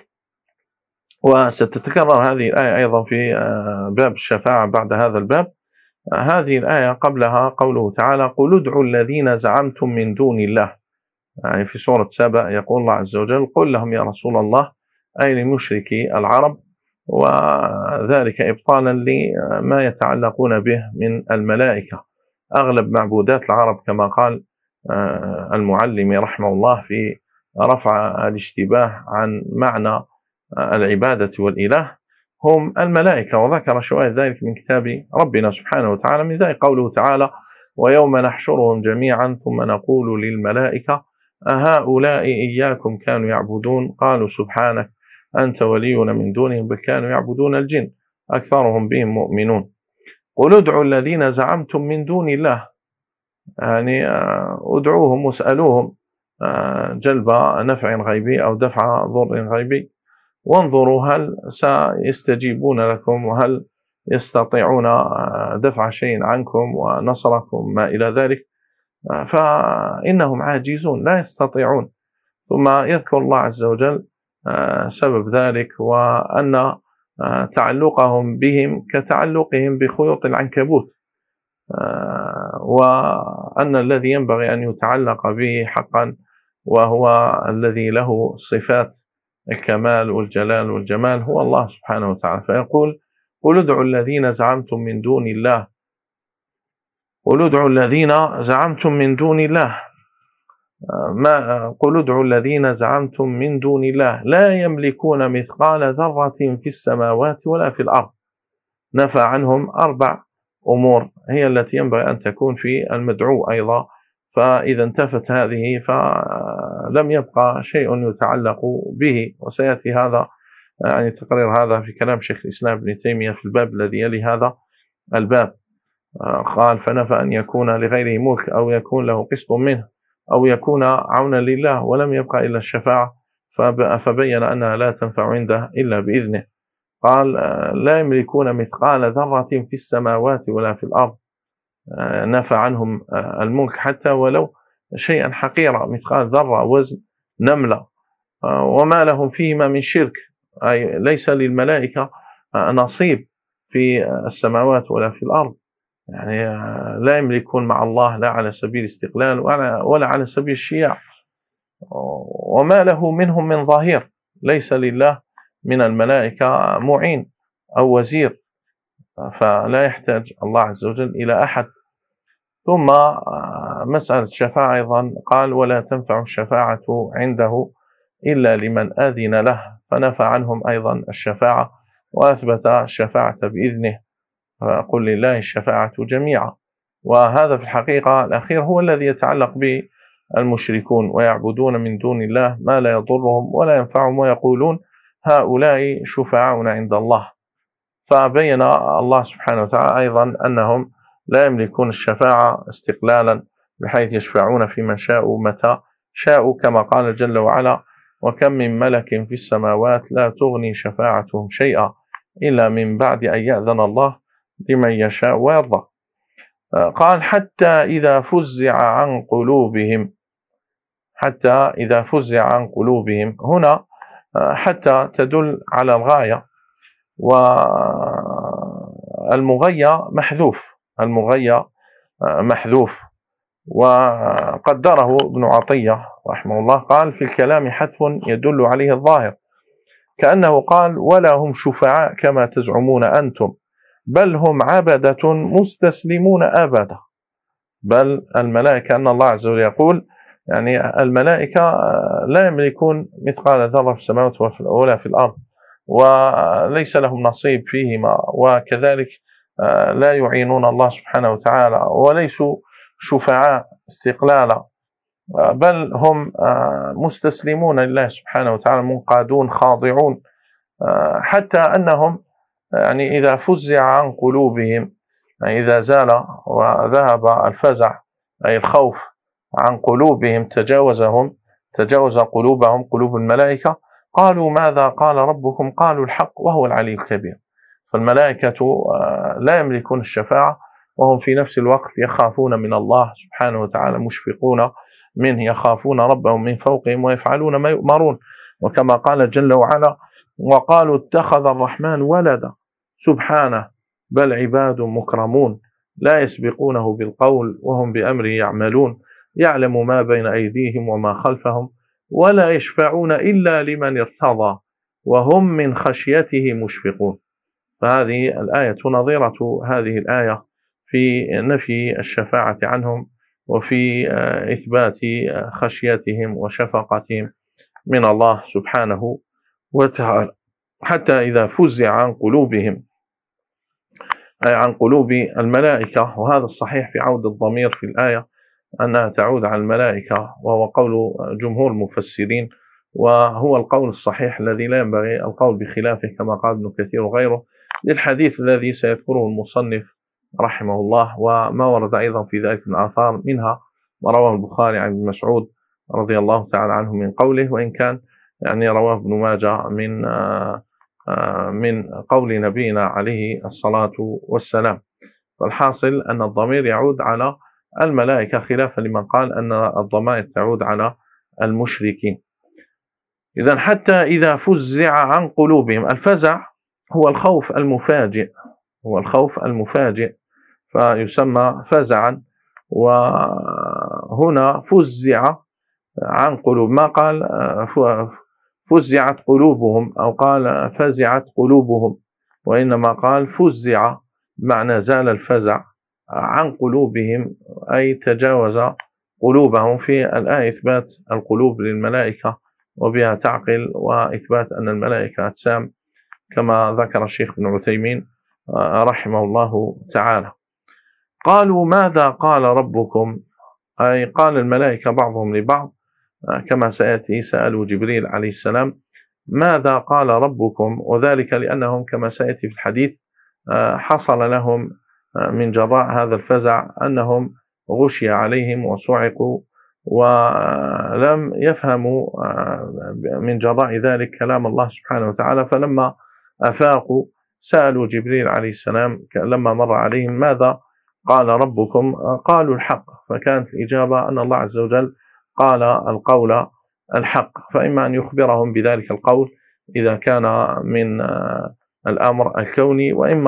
وستتكرر هذه الآية أيضا في باب الشفاعة بعد هذا الباب، هذه الآية قبلها قوله تعالى قل ادعوا الذين زعمتم من دون الله، يعني في سورة سبأ يقول الله عز وجل قل لهم يا رسول الله أي لمشركي العرب، وذلك إبطالا لما يتعلقون به من الملائكة. أغلب معبودات العرب كما قال المعلم رحمه الله في رفع الاشتباه عن معنى العبادة والإله هم الملائكة، وذكر شوية ذلك من كتاب ربنا سبحانه وتعالى، من ذلك قوله تعالى ويوم نحشرهم جميعا ثم نقول للملائكة أهؤلاء إياكم كانوا يعبدون قالوا سبحانك أنت ولينا من دونهم بل كانوا يعبدون الجن أكثرهم بهم مؤمنون. قل ادعوا الذين زعمتم من دون الله، يعني ادعوهم واسألوهم جلب نفع غيبي أو دفع ضر غيبي، وانظروا هل سيستجيبون لكم وهل يستطيعون دفع شيء عنكم ونصركم ما إلى ذلك، فإنهم عاجزون لا يستطيعون. ثم يذكر الله عز وجل سبب ذلك، وأن تعلقهم بهم كتعلقهم بخيوط العنكبوت، وأن الذي ينبغي أن يتعلق به حقا وهو الذي له صفات الكمال والجلال والجمال هو الله سبحانه وتعالى. فيقول قل ادعوا الذين زعمتم من دون الله، قل ادعوا الذين زعمتم من دون الله، قل ادعوا الذين زعمتم من دون الله لا يملكون مثقال ذرة في السماوات ولا في الأرض. نفى عنهم 4 أمور هي التي ينبغي أن تكون في المدعو أيضا، فإذا انتفت هذه فلم يبقى شيء يتعلق به. وسيأتي هذا يعني تقرير هذا في كلام شيخ الإسلام ابن تيمية في الباب الذي يلي هذا الباب، قال فنفى أن يكون لغيره ملك أو يكون له قسط منه أو يكون عونا لله، ولم يبقى إلا الشفاعة، فبين أنها لا تنفع عنده إلا بإذنه. قال لا يملكون مثقال ذرة في السماوات ولا في الأرض، نفى عنهم الملك حتى ولو شيئا حقيرا مثقال ذرة وزن نملة، وما لهم فيهما من شرك، أي ليس للملائكة نصيب في السماوات ولا في الأرض. يعني لا يملكون مع الله لا على سبيل الاستقلال ولا على سبيل الشياع، وما له منهم من ظهير، ليس لله من الملائكة معين أو وزير، فلا يحتاج الله عز وجل إلى أحد. ثم مسألة الشفاعة أيضا قال ولا تنفع الشفاعة عنده إلا لمن أذن له، فنفى عنهم أيضا الشفاعة وأثبت الشفاعة بإذنه، فقل لله الشفاعة جميعا. وهذا في الحقيقة الأخير هو الذي يتعلق بالمشركون، ويعبدون من دون الله ما لا يضرهم ولا ينفعهم، ويقولون هؤلاء شفعاؤنا عند الله. فبين الله سبحانه وتعالى أيضا أنهم لا يملكون الشفاعة استقلالا بحيث يشفعون في من شاءوا متى شاءوا، كما قال جل وعلا وكم من ملك في السماوات لا تغني شفاعتهم شيئا إلا من بعد أن يأذن الله لمن يشاء ويرضى. قال حتى إذا فزع عن قلوبهم، حتى إذا فزع عن قلوبهم، هنا حتى تدل على الغاية، والمغية محذوف، المغية محذوف. وقدره ابن عطية رحمه الله قال في الكلام حذف يدل عليه الظاهر، كأنه قال ولا هم شفعاء كما تزعمون أنتم، بل هم عبدة مستسلمون أبدا. بل الملائكة أن الله عز وجل يقول يعني الملائكة لا يملكون مثقال ذرة في السماوات ولا في الأرض، وليس لهم نصيب فيهما، وكذلك لا يعينون الله سبحانه وتعالى، وليسوا شفعاء استقلالا، بل هم مستسلمون لله سبحانه وتعالى، منقادون خاضعون، حتى أنهم يعني إذا فزع عن قلوبهم، يعني إذا زال وذهب الفزع أي الخوف عن قلوبهم تجاوز قلوبهم قلوب الملائكة، قالوا ماذا قال ربكم؟ قالوا الحق وهو العلي الكبير. فالملائكة لا يملكون الشفاعة، وهم في نفس الوقت يخافون من الله سبحانه وتعالى، مشفقون منه، يخافون ربهم من فوقهم ويفعلون ما يؤمرون. وكما قال جل وعلا وقالوا اتخذ الرحمن ولدا سبحانه بل عباد مكرمون لا يسبقونه بالقول وهم بأمره يعملون يعلم ما بين أيديهم وما خلفهم ولا يشفعون إلا لمن ارتضى وهم من خشيته مشفقون. فهذه الآية نظيرة هذه الآية في نفي الشفاعة عنهم، وفي إثبات خشيتهم وشفقتهم من الله سبحانه وتعالى. حتى إذا فزع عن قلوبهم أي عن قلوب الملائكة، وهذا الصحيح في عود الضمير في الآية أنها تعود على الملائكة، وهو قول جمهور المفسرين، وهو القول الصحيح الذي لا ينبغي القول بخلافه كما قال ابن كثير وغيره، للحديث الذي سيذكره المصنف رحمه الله، وما ورد أيضا في ذلك من آثار، منها ما رواه البخاري عن ابن مسعود رضي الله تعالى عنه من قوله، وإن كان يعني رواه ابن ماجه من قول نبينا عليه الصلاة والسلام. فالحاصل أن الضمير يعود على الملائكة، خلافا لمن قال أن الضمائر تعود على المشركين. إذن حتى إذا فزع عن قلوبهم، الفزع هو الخوف المفاجئ، هو الخوف المفاجئ فيسمى فزعا. وهنا فزع عن قلوب، ما قال فزعت قلوبهم أو قال فزعت قلوبهم، وإنما قال فزع معنى زال الفزع عن قلوبهم أي تجاوز قلوبهم. في الآية إثبات القلوب للملائكة وبها تعقل، وإثبات أن الملائكة أجسام كما ذكر الشيخ ابن عثيمين رحمه الله تعالى. قالوا ماذا قال ربكم؟ أي قال الملائكة بعضهم لبعض كما سيأتي، سألوا جبريل عليه السلام ماذا قال ربكم، وذلك لأنهم كما سيأتي في الحديث حصل لهم من جراء هذا الفزع أنهم غشي عليهم وصعقوا ولم يفهموا من جراء ذلك كلام الله سبحانه وتعالى، فلما أفاقوا سألوا جبريل عليه السلام لما مر عليهم ماذا قال ربكم؟ قالوا الحق. فكانت الإجابة أن الله عز وجل قال القول الحق، فإما أن يخبرهم بذلك القول إذا كان من الأمر الكوني، وإما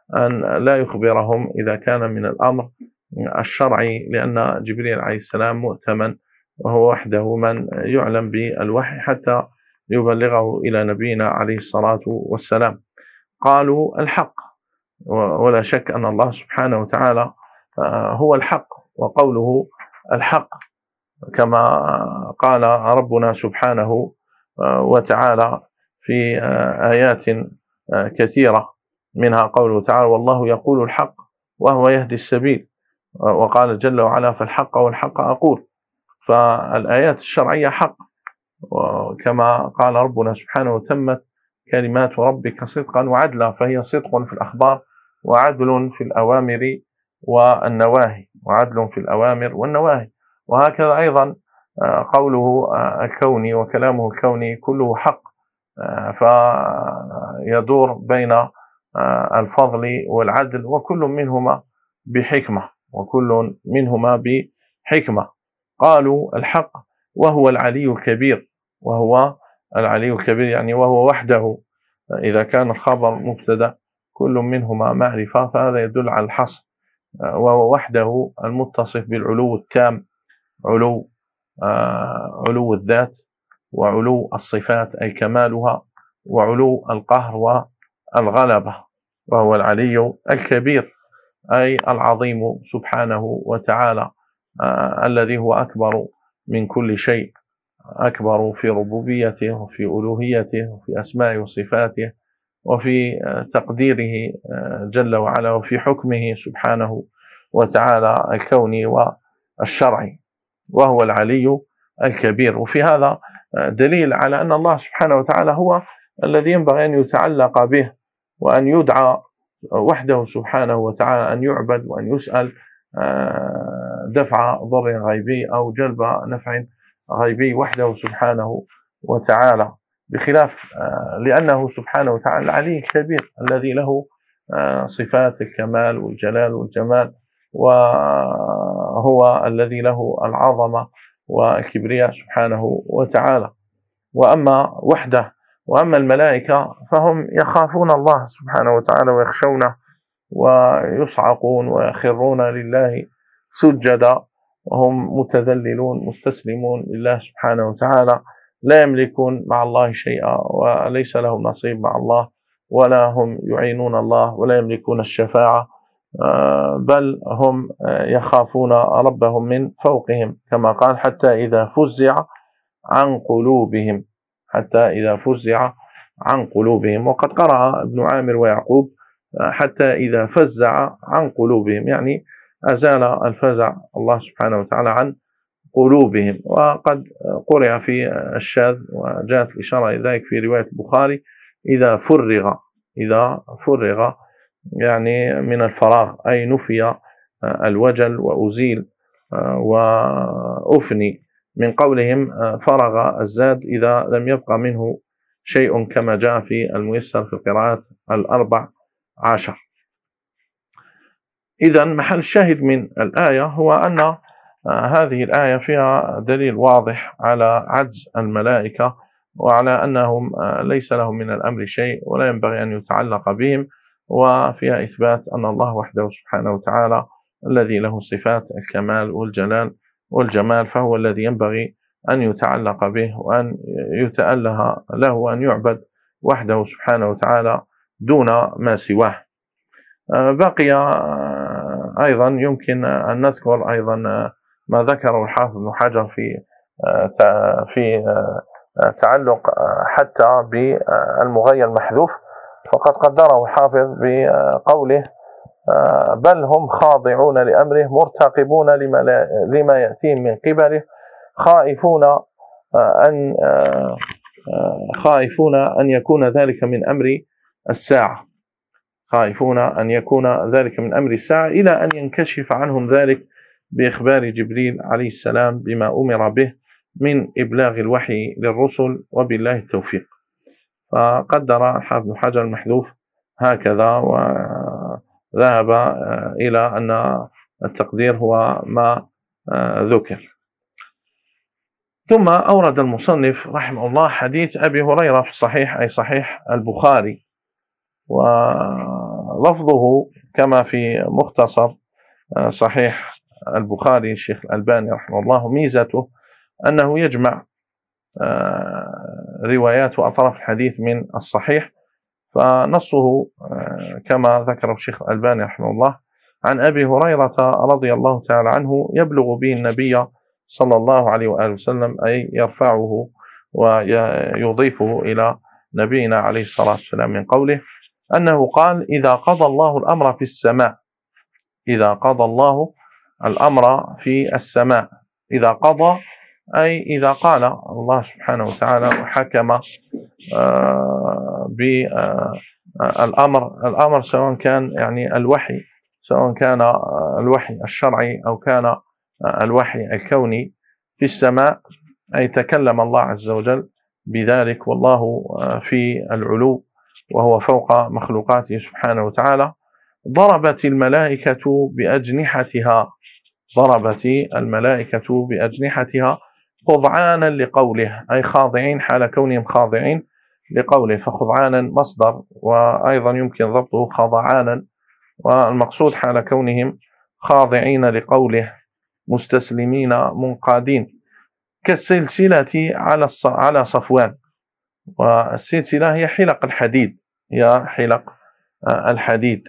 أن لا يخبرهم إذا كان من الأمر الشرعي، لأن جبريل عليه السلام مؤتمن، وهو وحده من يعلم بالوحي حتى يبلغه إلى نبينا عليه الصلاة والسلام. قالوا الحق، ولا شك أن الله سبحانه وتعالى هو الحق، وقوله الحق كما قال ربنا سبحانه وتعالى في آيات كثيرة، منها قوله تعالى: والله يقول الحق وهو يهدي السبيل، وقال جل وعلا: فالحق والحق أقول. فالآيات الشرعية حق، وكما قال ربنا سبحانه: وتمت كلمات ربك صدقا وعدلا، فهي صدق في الأخبار وعدل في الأوامر والنواهي، وعدل في الأوامر والنواهي. وهكذا أيضا قوله الكوني وكلامه الكوني كله حق، فيدور بين الفضل والعدل، وكل منهما بحكمة، وكل منهما بحكمة. قالوا الحق وهو العلي الكبير، وهو العلي الكبير يعني وهو وحده. إذا كان الخبر مبتدأ كل منهما معرفة فهذا يدل على الحصر، وهو وحده المتصف بالعلو التام، علو الذات، وعلو الصفات أي كمالها، وعلو القهر والغلبة، وهو العلي الكبير أي العظيم سبحانه وتعالى، الذي هو أكبر من كل شيء، أكبر في ربوبيته وفي ألوهيته وفي أسماء وصفاته وفي تقديره جل وعلا وفي حكمه سبحانه وتعالى الكوني والشرعي، وهو العلي الكبير. وفي هذا دليل على أن الله سبحانه وتعالى هو الذي ينبغي أن يتعلق به وأن يدعى وحده سبحانه وتعالى، أن يعبد وأن يسأل دفع ضر غيبي أو جلب نفع غيبي وحده سبحانه وتعالى، بخلاف لأنه سبحانه وتعالى العلي الكبير الذي له صفات الكمال والجلال والجمال، وهو الذي له العظمة والكبرياء سبحانه وتعالى. وأما وحده وأما الملائكة فهم يخافون الله سبحانه وتعالى ويخشونه، ويصعقون ويخرون لله سجدا، وهم متذللون مستسلمون لله سبحانه وتعالى، لا يملكون مع الله شيئا، وليس لهم نصيب مع الله، ولا هم يعينون الله، ولا يملكون الشفاعة، بل هم يخافون ربهم من فوقهم، كما قال: حتى إذا فزع عن قلوبهم، حتى إذا فزع عن قلوبهم. وقد قرأ ابن عامر ويعقوب: حتى إذا فزع عن قلوبهم، يعني أزال الفزع الله سبحانه وتعالى عن قلوبهم. وقد قرأ في الشاذ وجاءت الإشارة إلى ذلك في رواية البخاري: إذا فرغ يعني من الفراغ، أي نفي الوجل وأزيل وأفني، من قولهم فرغ الزاد إذا لم يبقى منه شيء، كما جاء في الميسر في القراءات 14. إذا محل الشاهد من الآية هو أن هذه الآية فيها دليل واضح على عجز الملائكة، وعلى أنهم ليس لهم من الأمر شيء ولا ينبغي أن يتعلق بهم، وفيها إثبات أن الله وحده سبحانه وتعالى الذي له صفات الكمال والجلال والجمال، فهو الذي ينبغي أن يتعلق به وأن يتأله له وأن يعبد وحده سبحانه وتعالى دون ما سواه. بقي أيضا يمكن أن نذكر أيضا ما ذكره الحافظ ابن حجر في تعلق حتى بالمغير المحذوف، فقد قدره الحافظ بقوله: بل هم خاضعون لأمره مرتقبون لما يأتيهم من قبله خائفون أن يكون ذلك من أمر الساعة، خائفون أن يكون ذلك من أمر الساعة، إلى أن ينكشف عنهم ذلك بإخبار جبريل عليه السلام بما أمر به من إبلاغ الوحي للرسل، وبالله التوفيق. فقدر الحافظ بن حجر المحذوف هكذا، وذهب إلى أن التقدير هو ما ذكر. ثم أورد المصنف رحمه الله حديث أبي هريرة في الصحيح، أي صحيح البخاري، لفظه كما في مختصر صحيح البخاري الشيخ الألباني رحمه الله، ميزته أنه يجمع روايات وأطراف الحديث من الصحيح. فنصه كما ذكر الشيخ الألباني رحمه الله عن أبي هريرة رضي الله تعالى عنه يبلغ به النبي صلى الله عليه وآله وسلم، أي يرفعه ويضيفه إلى نبينا عليه الصلاة والسلام، من قوله أنه قال: إذا قضى الله الأمر في السماء، إذا قضى الله الأمر في السماء، إذا قضى أي إذا قال الله سبحانه وتعالى وحكم بالأمر، سواء كان يعني الوحي، سواء كان الوحي الشرعي أو كان الوحي الكوني في السماء، أي تكلم الله عز وجل بذلك، والله في العلو وهو فوق مخلوقاته سبحانه وتعالى. ضربت الملائكة بأجنحتها، ضربت الملائكة بأجنحتها خضعانا لقوله، أي خاضعين حال كونهم خاضعين لقوله، فخضعانا مصدر، وأيضا يمكن ضبطه خضعانا، والمقصود حال كونهم خاضعين لقوله مستسلمين منقادين، كالسلسلة على صفوان. والسلسلة هي حلق الحديد، هي حلق الحديد،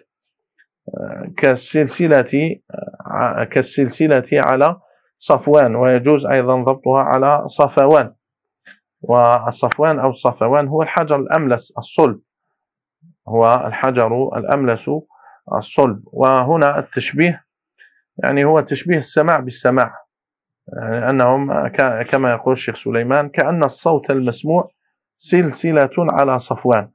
كالسلسلة على صفوان، ويجوز أيضا ضبطها على صفوان. والصفوان أو الصفوان هو الحجر الأملس الصلب، هو الحجر الأملس الصلب. وهنا التشبيه يعني هو تشبيه السماع بالسماع، يعني أنهم كما يقول الشيخ سليمان: كأن الصوت المسموع سلسلة على صفوان،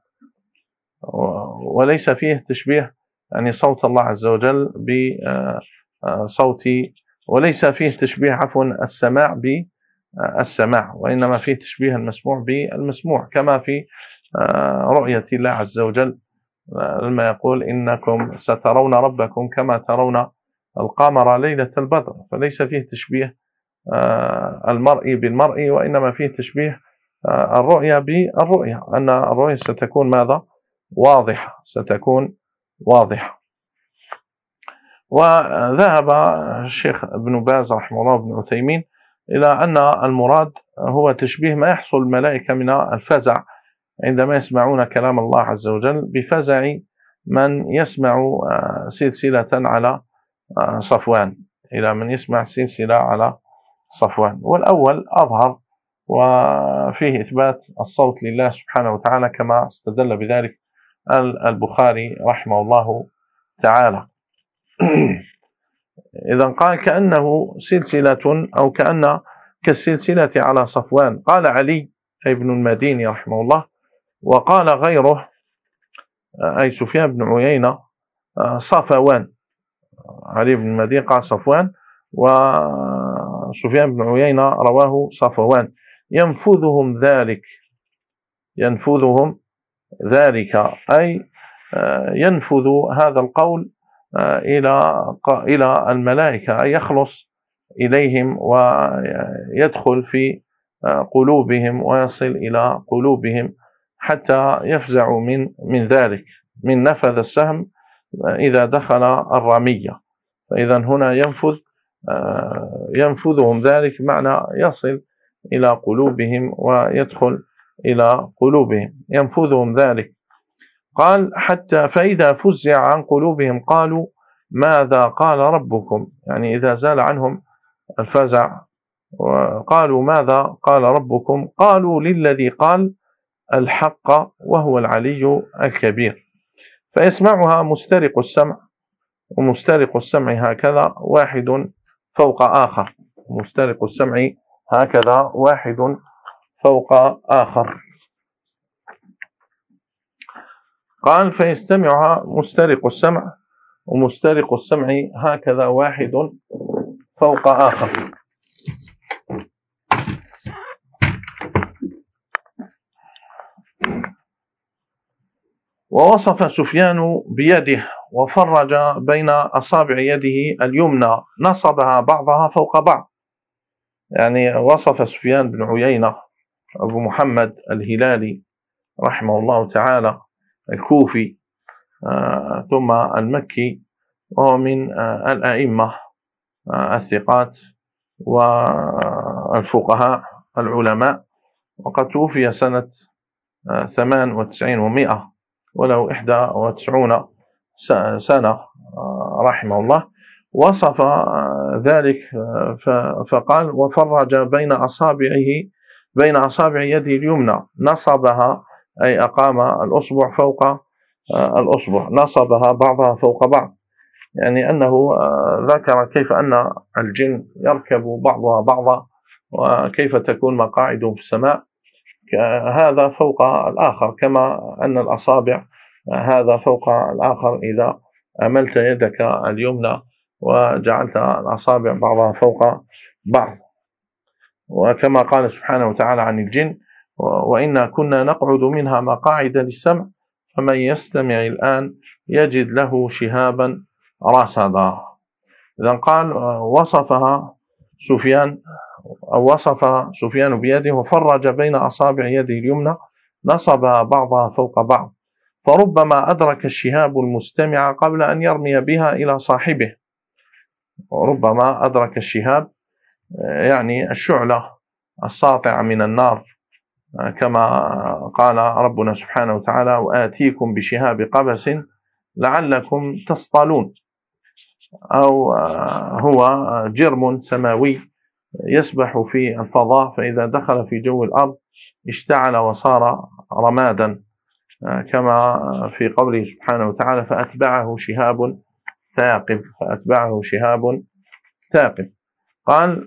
وليس فيه تشبيه يعني صوت الله عز وجل بصوت، وليس فيه تشبيه عفوا السماع بالسماع، وإنما فيه تشبيه المسموع بالمسموع، كما في رؤية الله عز وجل لما يقول: إنكم سترون ربكم كما ترون القمر ليلة البدر. فليس فيه تشبيه المرء بالمرء، وإنما فيه تشبيه الرؤية بالرؤية، أن الرؤية ستكون ماذا؟ واضحة، ستكون واضحة. وذهب الشيخ ابن باز رحمه الله وابن عثيمين إلى أن المراد هو تشبيه ما يحصل الملائكة من الفزع عندما يسمعون كلام الله عز وجل، بفزع من يسمع سلسلة على صفوان، إلى من يسمع سلسلة على صفوان. والأول أظهر، وفيه إثبات الصوت لله سبحانه وتعالى، كما استدل بذلك البخاري رحمه الله تعالى. إذا قال كأنه سلسلة، أو كأن كالسلسلة على صفوان. قال علي ابن المديني رحمه الله: وقال غيره أي سفيان بن عيينة صفوان. علي بن المديني قال صفوان، وسفيان بن عيينة رواه صفوان. ينفذهم ذلك أي ينفذ هذا القول إلى الملائكة، أي يخلص إليهم ويدخل في قلوبهم ويصل إلى قلوبهم حتى يفزعوا من ذلك، من نفذ السهم إذا دخل الرمية. فإذا هنا ينفذهم ذلك معنى يصل إلى قلوبهم ويدخل إلى قلوبهم، ينفذهم ذلك. قال: حتى فإذا فزع عن قلوبهم قالوا: ماذا قال ربكم؟ يعني إذا زال عنهم الفزع وقالوا: ماذا قال ربكم؟ قالوا: للذي قال الحق وهو العلي الكبير. فيسمعها مسترق السمع، ومسترق السمع هكذا واحد فوق آخر، مسترق السمع هكذا واحد فوق آخر. قال: فيستمعها مسترق السمع، ومسترق السمع هكذا واحد فوق آخر. ووصف سفيان بيده وفرج بين أصابع يده اليمنى، نصبها بعضها فوق بعض. يعني وصف سفيان بن عيينة أبو محمد الهلالي رحمه الله تعالى الكوفي، ثم المكي، وهو من الأئمة الثقات والفقهاء العلماء، وقد توفي سنة 98 و100 وله 91 سنة رحمه الله. وصف ذلك فقال: وفرج بين أصابع يده اليمنى، نصبها أي أقام الأصبع فوق الأصبع، نصبها بعضها فوق بعض، يعني أنه ذكر كيف أن الجن يركب بعضها بعضا، وكيف تكون مقاعدهم في السماء هذا فوق الآخر، كما أن الأصابع هذا فوق الآخر إذا أملت يدك اليمنى وجعلت الأصابع بعضها فوق بعض. وكما قال سبحانه وتعالى عن الجن: وإنا كنا نقعد منها مقاعد للسمع فمن يستمع الآن يجد له شهابا رصدا. إذا قال وصفها سفيان، أو وصف سفيان بيده: وفرج بين أصابع يده اليمنى، نصبها بعضها فوق بعض، فربما أدرك الشهاب المستمع قبل أن يرمي بها إلى صاحبه. وربما أدرك الشهاب يعني الشعلة الساطعة من النار، كما قال ربنا سبحانه وتعالى: وآتيكم بشهاب قبس لعلكم تصطلون. أو هو جرم سماوي يسبح في الفضاء، فإذا دخل في جو الأرض اشتعل وصار رمادا، كما في قوله سبحانه وتعالى: فأتبعه شهاب ثاقب. قال: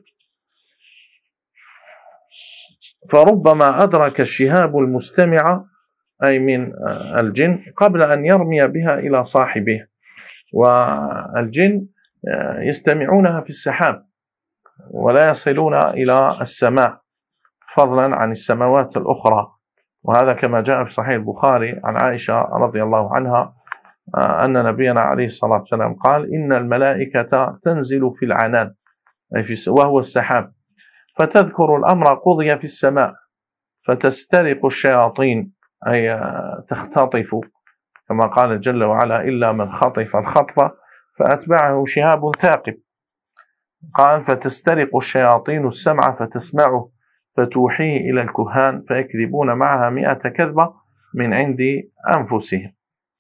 فربما أدرك الشهاب المستمع أي من الجن قبل أن يرمي بها إلى صاحبه. والجن يستمعونها في السحاب ولا يصلون إلى السماء، فضلا عن السماوات الأخرى. وهذا كما جاء في صحيح البخاري عن عائشة رضي الله عنها أن نبينا عليه الصلاة والسلام قال: إن الملائكة تنزل في العنان وهو السحاب، فتذكر الأمر قضي في السماء، فتسترق الشياطين أي تختطف، كما قال جل وعلا: إلا من خطف الخطفة فأتبعه شهاب ثاقب. قال: فتسترق الشياطين السمع فتسمعه فتوحيه إلى الكهان فيكذبون معها 100 كذبة من عند أنفسهم.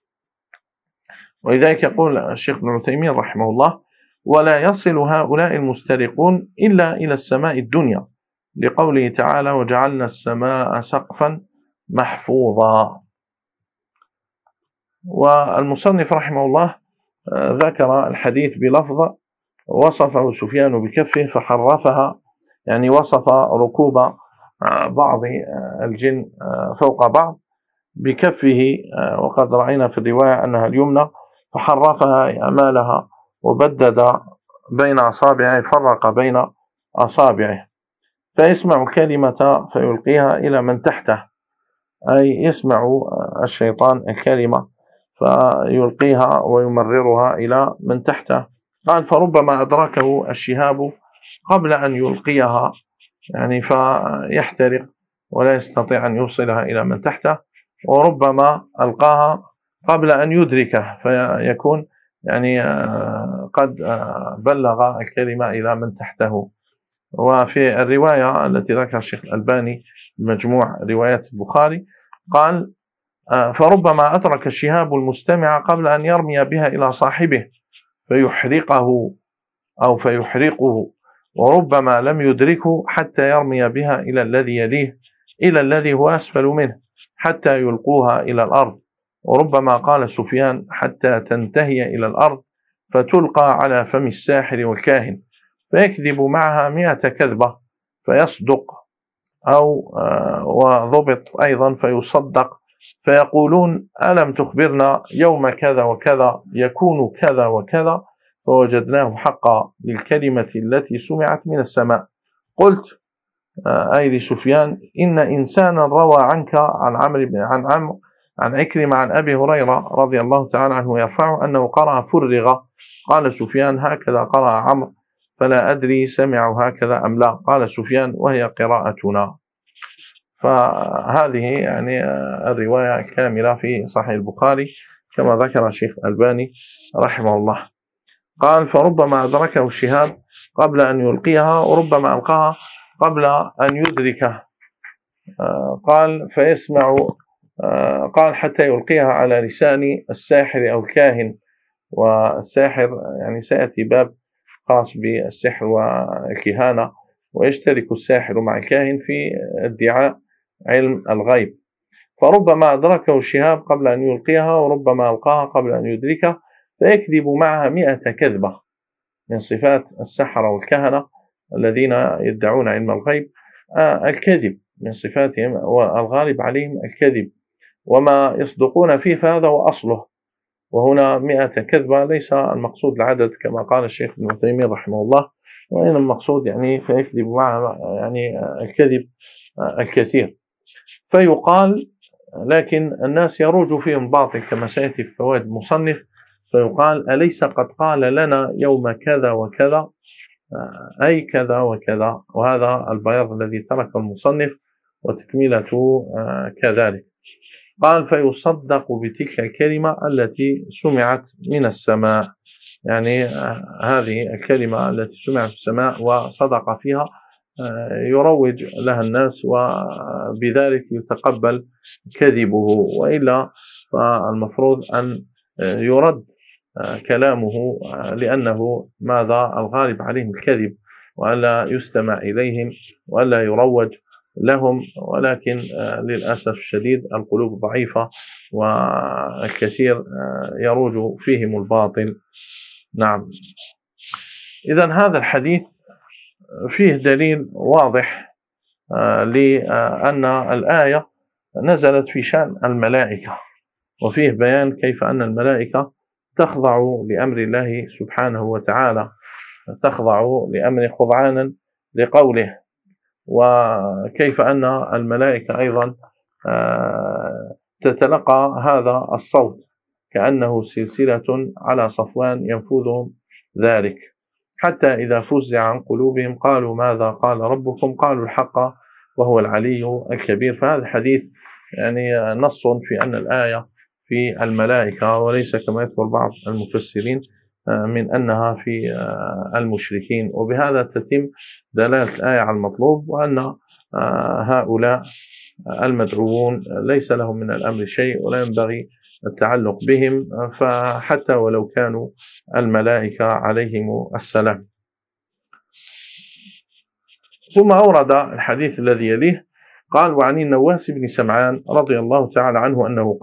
ولذلك يقول الشيخ ابن عثيمين رحمه الله: ولا يصل هؤلاء المسترقون إلا إلى السماء الدنيا، لقوله تعالى: وجعلنا السماء سقفا محفوظا. والمصنف رحمه الله ذكر الحديث بلفظ وصفه سفيان بكفه فحرفها، يعني وصف ركوب بعض الجن فوق بعض بكفه، وقد رأينا في الرواية أنها اليمنى، فحرفها أمالها وبدد بين أصابعه، فرق بين أصابعه، فيسمع كلمة فيلقيها إلى من تحته، أي يسمع الشيطان الكلمة فيلقيها ويمررها إلى من تحته. قال: فربما أدركه الشهاب قبل أن يلقيها، يعني فيحترق ولا يستطيع أن يوصلها إلى من تحته، وربما ألقاها قبل أن يدركه فيكون يعني قد بلغ الكلمة إلى من تحته. وفي الرواية التي ذكر الشيخ الألباني مجموع روايات البخاري قال: فربما أدرك الشهاب المستمع قبل أن يرمي بها إلى صاحبه فيحرقه، وربما لم يدركه حتى يرمي بها إلى الذي يليه، إلى الذي هو أسفل منه، حتى يلقوها إلى الأرض. وربما قال سفيان: حتى تنتهي إلى الأرض فتلقى على فم الساحر والكاهن فيكذب معها 100 كذبة فيصدق، أو وضبط أيضا فيصدق، فيقولون: ألم تخبرنا يوم كذا وكذا يكون كذا وكذا، فوجدناه حقا للكلمة التي سمعت من السماء. قلت أي لسفيان: إن إنسانا روى عنك عن عكرمة عن أبي هريرة رضي الله تعالى عنه يرفعه أنه قرأ فرغ. قال سفيان: هكذا قرأ عمرو، فلا أدري سمعوا هكذا أم لا. قال سفيان: وهي قراءتنا. فهذه يعني الرواية كاملة في صحيح البخاري، كما ذكر الشيخ الألباني رحمه الله. قال فربما أدركه الشهاب قبل أن يلقيها وربما ألقاها قبل أن يدركه. قال فيسمع قال حتى يلقيها على لسان الساحر أو الكاهن. والساحر يعني سيأتي باب خاص بالسحر والكهانة، ويشترك الساحر مع الكاهن في ادعاء علم الغيب. فربما أدركه الشهاب قبل أن يلقيها وربما ألقاها قبل أن يدركه، فيكذب معها 100 كذبة. من صفات السحرة والكهنة الذين يدعون علم الغيب الكذب من صفاتهم، والغالب عليهم الكذب، وما يصدقون فيه فهذا هو أصله. وهنا 100 كذبة ليس المقصود العدد كما قال الشيخ ابن تيمية رحمه الله، وإنما المقصود يعني فيكذب معها يعني الكذب الكثير. فيقال لكن الناس يروج فيهم باطل كما سيأتي في فوائد المصنف، فيقال أليس قد قال لنا يوم كذا وكذا أي كذا وكذا، وهذا البياض الذي ترك المصنف وتكملته كذلك. قال فيصدق بتلك الكلمة التي سمعت من السماء، يعني هذه الكلمة التي سمعت في السماء وصدق فيها يروج لها الناس، وبذلك يتقبل كذبه، وإلا فالمفروض أن يرد كلامه، لأنه ماذا الغالب عليهم الكذب، وألا يستمع إليهم وألا يروج لهم. ولكن للأسف الشديد القلوب ضعيفة والكثير يروج فيهم الباطل. نعم. إذن هذا الحديث فيه دليل واضح لأن الآية نزلت في شأن الملائكة، وفيه بيان كيف أن الملائكة تخضع لأمر الله سبحانه وتعالى، تخضع لأمر خضعانا لقوله، وكيف أن الملائكة أيضا تتلقى هذا الصوت كأنه سلسلة على صفوان ينفذهم ذلك، حتى إذا فزع عن قلوبهم قالوا ماذا قال ربكم قالوا الحق وهو العلي الكبير. فهذا الحديث يعني نص في أن الآية في الملائكة، وليس كما يذكر بعض المفسرين من أنها في المشركين. وبهذا تتم دلالة الآية على المطلوب، وأن هؤلاء المدعوون ليس لهم من الأمر شيء ولا ينبغي التعلق بهم، فحتى ولو كانوا الملائكة عليهم السلام. ثم أورد الحديث الذي يليه قال وعن النواس بن سمعان رضي الله تعالى عنه أنه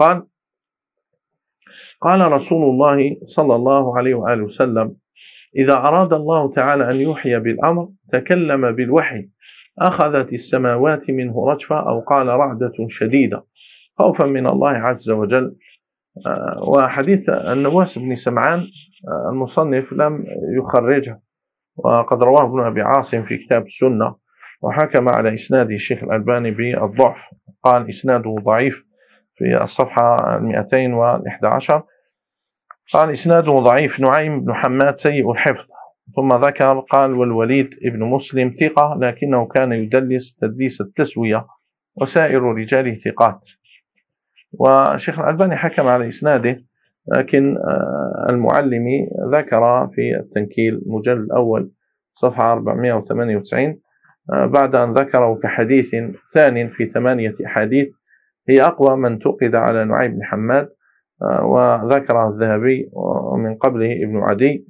قال رسول الله صلى الله عليه وآله وسلم إذا أراد الله تعالى أن يحيي بالأمر تكلم بالوحي أخذت السماوات منه رجفة، أو قال رعدة شديدة خوفا من الله عز وجل. وحديث النواس بن سمعان المصنف لم يخرجه، وقد رواه ابن أبي عاصم في كتاب السنة، وحكم على إسناده الشيخ الألباني بالضعف، قال إسناده ضعيف في الصفحة 211، قال إسناده ضعيف نعيم بن حماد سيء الحفظ. ثم ذكر قال والوليد ابن مسلم ثقة لكنه كان يدلس تدليس التسوية، وسائر رجاله ثقات. والشيخ الألباني حكم على إسناده، لكن المعلمي ذكر في التنكيل المجلد الأول صفحة 498 بعد أن ذكره كحديث ثان في 8 أحاديث هي أقوى من تقد على نعيم بن حماد، وذكر الذهبي ومن قبله ابن عدي.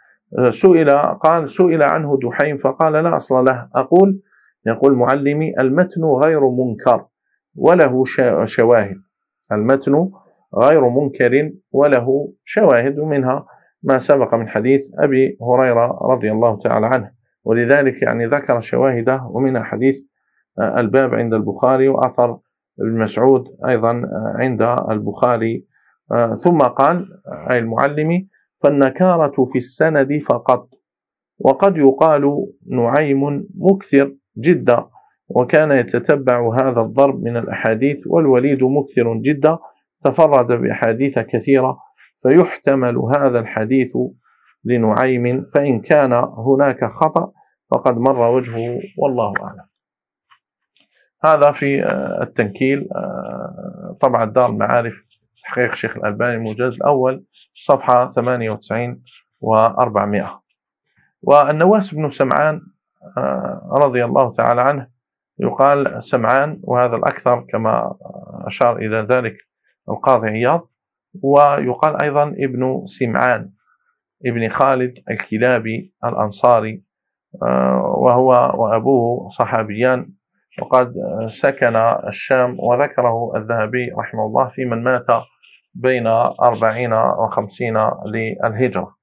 سئل عنه دحيم فقال لا أصل له. يقول معلمي المتن غير منكر وله شواهد، المتن غير منكر وله شواهد، ومنها ما سبق من حديث أبي هريرة رضي الله تعالى عنه، ولذلك يعني ذكر شواهده، ومنها حديث الباب عند البخاري، وأثر ابن مسعود أيضا عند البخاري. ثم قال أي المعلمي فالنكارة في السند فقط، وقد يقال نعيم مكثر جدا وكان يتتبع هذا الضرب من الأحاديث، والوليد مكثر جدا تفرد بأحاديث كثيرة، فيحتمل هذا الحديث لنعيم، فإن كان هناك خطأ فقد مر وجهه والله أعلم. هذا في التنكيل طبعا دار المعارف تحقيق الشيخ الألباني المجلد الأول صفحة 98 و400. والنواس بن سمعان رضي الله تعالى عنه يقال سمعان، وهذا الأكثر كما أشار إلى ذلك القاضي عياض، ويقال أيضا ابن سمعان ابن خالد الكلابي الأنصاري، وهو وأبوه صحابيان، وقد سكن الشام، وذكره الذهبي رحمه الله في من مات بين 40 و50 للهجرة.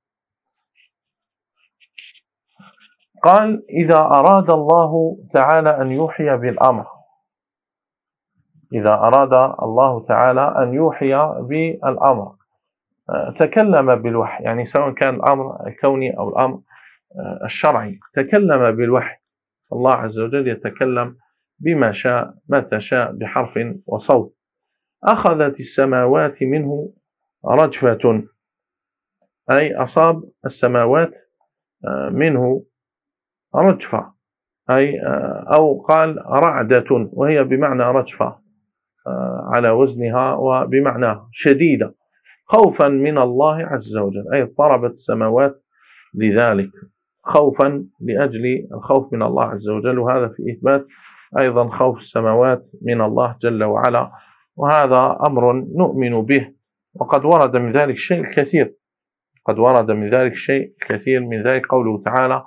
قال: إذا أراد الله تعالى أن يوحي بالأمر، إذا أراد الله تعالى أن يوحي بالأمر تكلم بالوحي، يعني سواء كان الأمر الكوني أو الأمر الشرعي تكلم بالوحي. الله عز وجل يتكلم بما شاء متى شاء بحرف وصوت. أخذت السماوات منه رجفة، أي أصاب السماوات منه رجفة، أي أو قال رعدة، وهي بمعنى رجفة على وزنها وبمعنى شديدة، خوفا من الله عز وجل، أي اضطربت السماوات لذلك خوفا لأجل الخوف من الله عز وجل. وهذا في إثبات أيضا خوف السماوات من الله جل وعلا، وهذا أمر نؤمن به. وقد ورد من ذلك شيء كثير، قد ورد من ذلك شيء كثير، من ذلك قوله تعالى: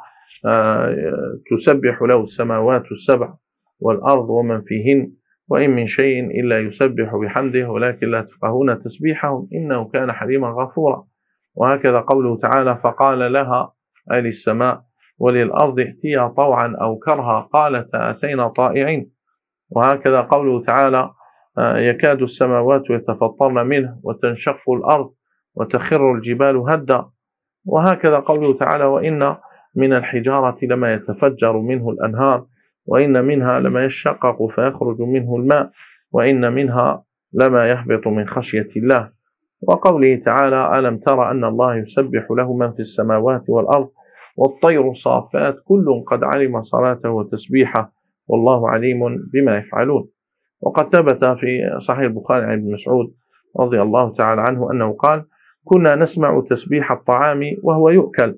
تسبح له السماوات السبع والأرض ومن فيهن وإن من شيء إلا يسبح بحمده ولكن لا تفقهون تسبيحهم إنه كان حليما غفورا. وهكذا قوله تعالى: فقال لها أي للسماء وللأرض ائتيا طوعا أو كرها قالتا أتينا طائعين. وهكذا قوله تعالى: يكاد السماوات يتفطرن منه وتنشق الأرض وتخر الجبال هدا. وهكذا قوله تعالى: وإن من الحجارة لما يتفجر منه الأنهار وإن منها لما يشقق فيخرج منه الماء وإن منها لما يهبط من خشية الله. وقوله تعالى: ألم تر أن الله يسبح له من في السماوات والأرض والطير صافات كل قد علم صلاته وتسبيحه والله عليم بما يفعلون. وقد ثبت في صحيح البخاري عن ابن مسعود رضي الله تعالى عنه أنه قال: كنا نسمع تسبيح الطعام وهو يؤكل.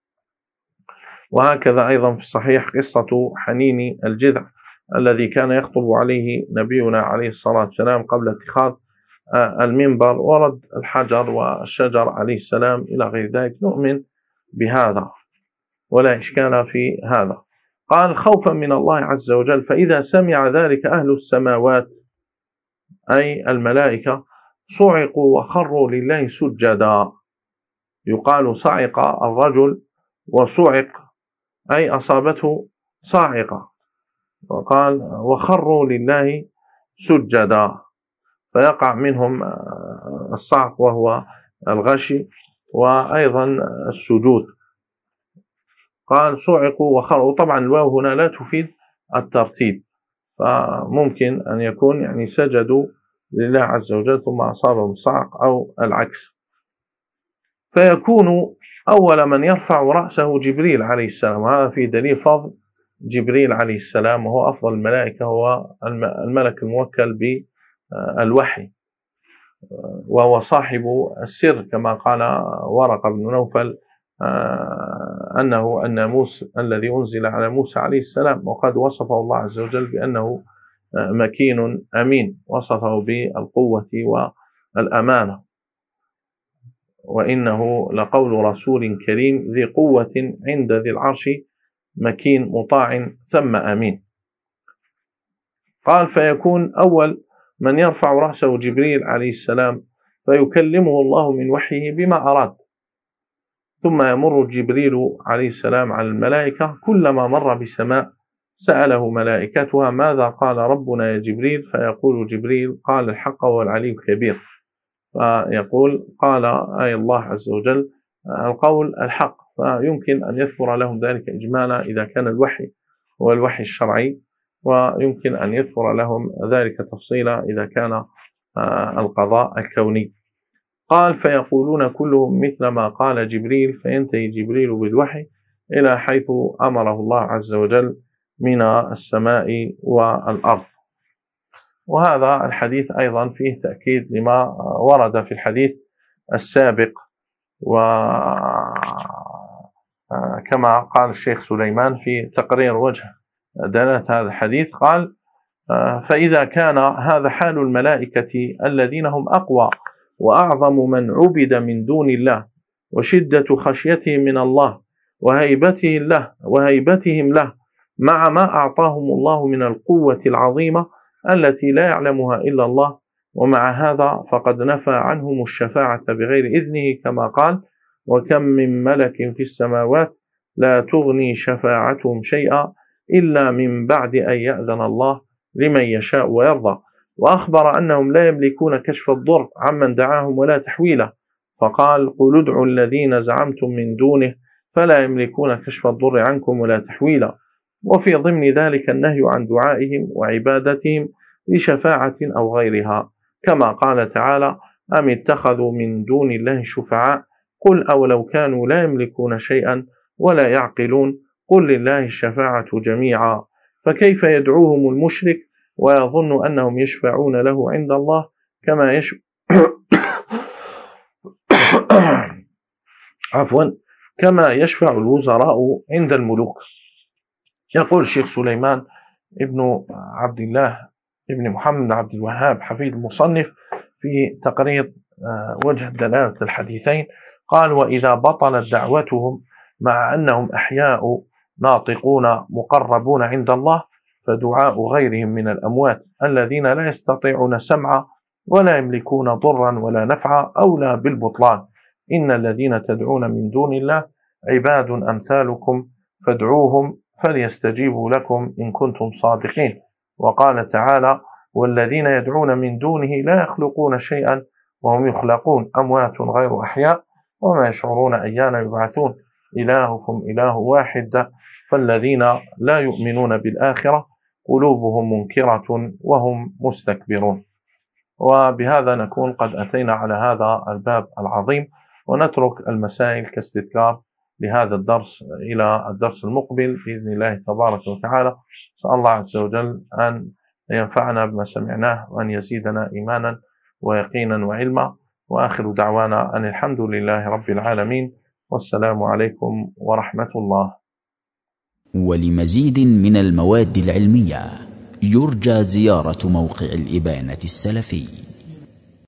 وهكذا أيضا في الصحيح قصة حنين الجذع الذي كان يخطب عليه نبينا عليه الصلاة والسلام قبل اتخاذ المنبر، ورد الحجر والشجر عليه السلام إلى غير ذلك. نؤمن بهذا ولا إشكال في هذا. قال: خوفا من الله عز وجل، فإذا سمع ذلك أهل السماوات أي الملائكة صعقوا وخروا لله سجدا. يقال صعق الرجل وصعق أي أصابته صاعقة، وقال وخروا لله سجدا، فيقع منهم الصعق وهو الغشي وأيضا السجود. قال صعقوا وخروا، طبعا الواو هنا لا تفيد الترتيب، فممكن أن يكون يعني سجدوا لله عز وجل ثم أصابهم الصعق أو العكس. فيكون أول من يرفع رأسه جبريل عليه السلام، وهذا في دليل فضل جبريل عليه السلام، وهو أفضل الملائكة، هو الملك الموكل بالوحي، وهو صاحب السر كما قال ورقة بن نوفل أنه الناموس الذي أنزل على موسى عليه السلام، وقد وصفه الله عز وجل بأنه مكين أمين، وصفه بالقوة والأمانة، وإنه لقول رسول كريم ذي قوة عند ذي العرش مكين مطاع ثم أمين. قال فيكون أول من يرفع رأسه جبريل عليه السلام فيكلمه الله من وحيه بما أراد، ثم يمر جبريل عليه السلام على الملائكة، كلما مر بسماء سأله ملائكتها ماذا قال ربنا يا جبريل، فيقول جبريل قال الحق والعلي الكبير، فيقول قال أي الله عز وجل القول الحق، فيمكن أن يذكر لهم ذلك إجمالا إذا كان الوحي هو الوحي الشرعي، ويمكن أن يذكر لهم ذلك تفصيلا إذا كان القضاء الكوني. قال فيقولون كلهم مثل ما قال جبريل، فينتهي جبريل بالوحي إلى حيث أمره الله عز وجل من السماء والأرض. وهذا الحديث أيضا فيه تأكيد لما ورد في الحديث السابق، وكما قال الشيخ سليمان في تقرير وجه دلالة هذا الحديث قال: فإذا كان هذا حال الملائكة الذين هم أقوى وأعظم من عبد من دون الله، وشدة خشيتهم من الله وهيبتهم له مع ما أعطاهم الله من القوة العظيمة التي لا يعلمها إلا الله، ومع هذا فقد نفى عنهم الشفاعة بغير إذنه كما قال: وكم من ملك في السماوات لا تغني شفاعتهم شيئا إلا من بعد أن يأذن الله لمن يشاء ويرضى. وأخبر أنهم لا يملكون كشف الضر عمن دعاهم ولا تحويله، فقال: قل ادعوا الذين زعمتم من دونه فلا يملكون كشف الضر عنكم ولا تحويلا. وفي ضمن ذلك النهي عن دعائهم وعبادتهم لشفاعة أو غيرها، كما قال تعالى: أم اتخذوا من دون الله شفعاء قل أولو كانوا لا يملكون شيئا ولا يعقلون قل لله الشفاعة جميعا. فكيف يدعوهم المشرك ويظن أنهم يشفعون له عند الله كما يشفع الوزراء عند الملوك. يقول الشيخ سليمان ابن عبد الله ابن محمد عبد الوهاب حفيد المصنف في تقرير وجه دلالة الحديثين قال: وإذا بطلت دعوتهم مع أنهم أحياء ناطقون مقربون عند الله، فدعاء غيرهم من الأموات الذين لا يستطيعون سمعا ولا يملكون ضرا ولا نفعا أولى بالبطلان. إن الذين تدعون من دون الله عباد أمثالكم فادعوهم فليستجيبوا لكم إن كنتم صادقين. وقال تعالى: والذين يدعون من دونه لا يخلقون شيئا وهم يخلقون أموات غير أحياء وما يشعرون أيان يبعثون إلهكم إله واحد فالذين لا يؤمنون بالآخرة قلوبهم منكرة وهم مستكبرون. وبهذا نكون قد أتينا على هذا الباب العظيم، ونترك المسائل كاستذكار لهذا الدرس إلى الدرس المقبل بإذن الله تبارك وتعالى. أسأل الله عز وجل أن ينفعنا بما سمعناه وأن يزيدنا إيمانا ويقينا وعلما، وآخر دعوانا أن الحمد لله رب العالمين، والسلام عليكم ورحمة الله. ولمزيد من المواد العلمية يرجى زيارة موقع الإبانة السلفي.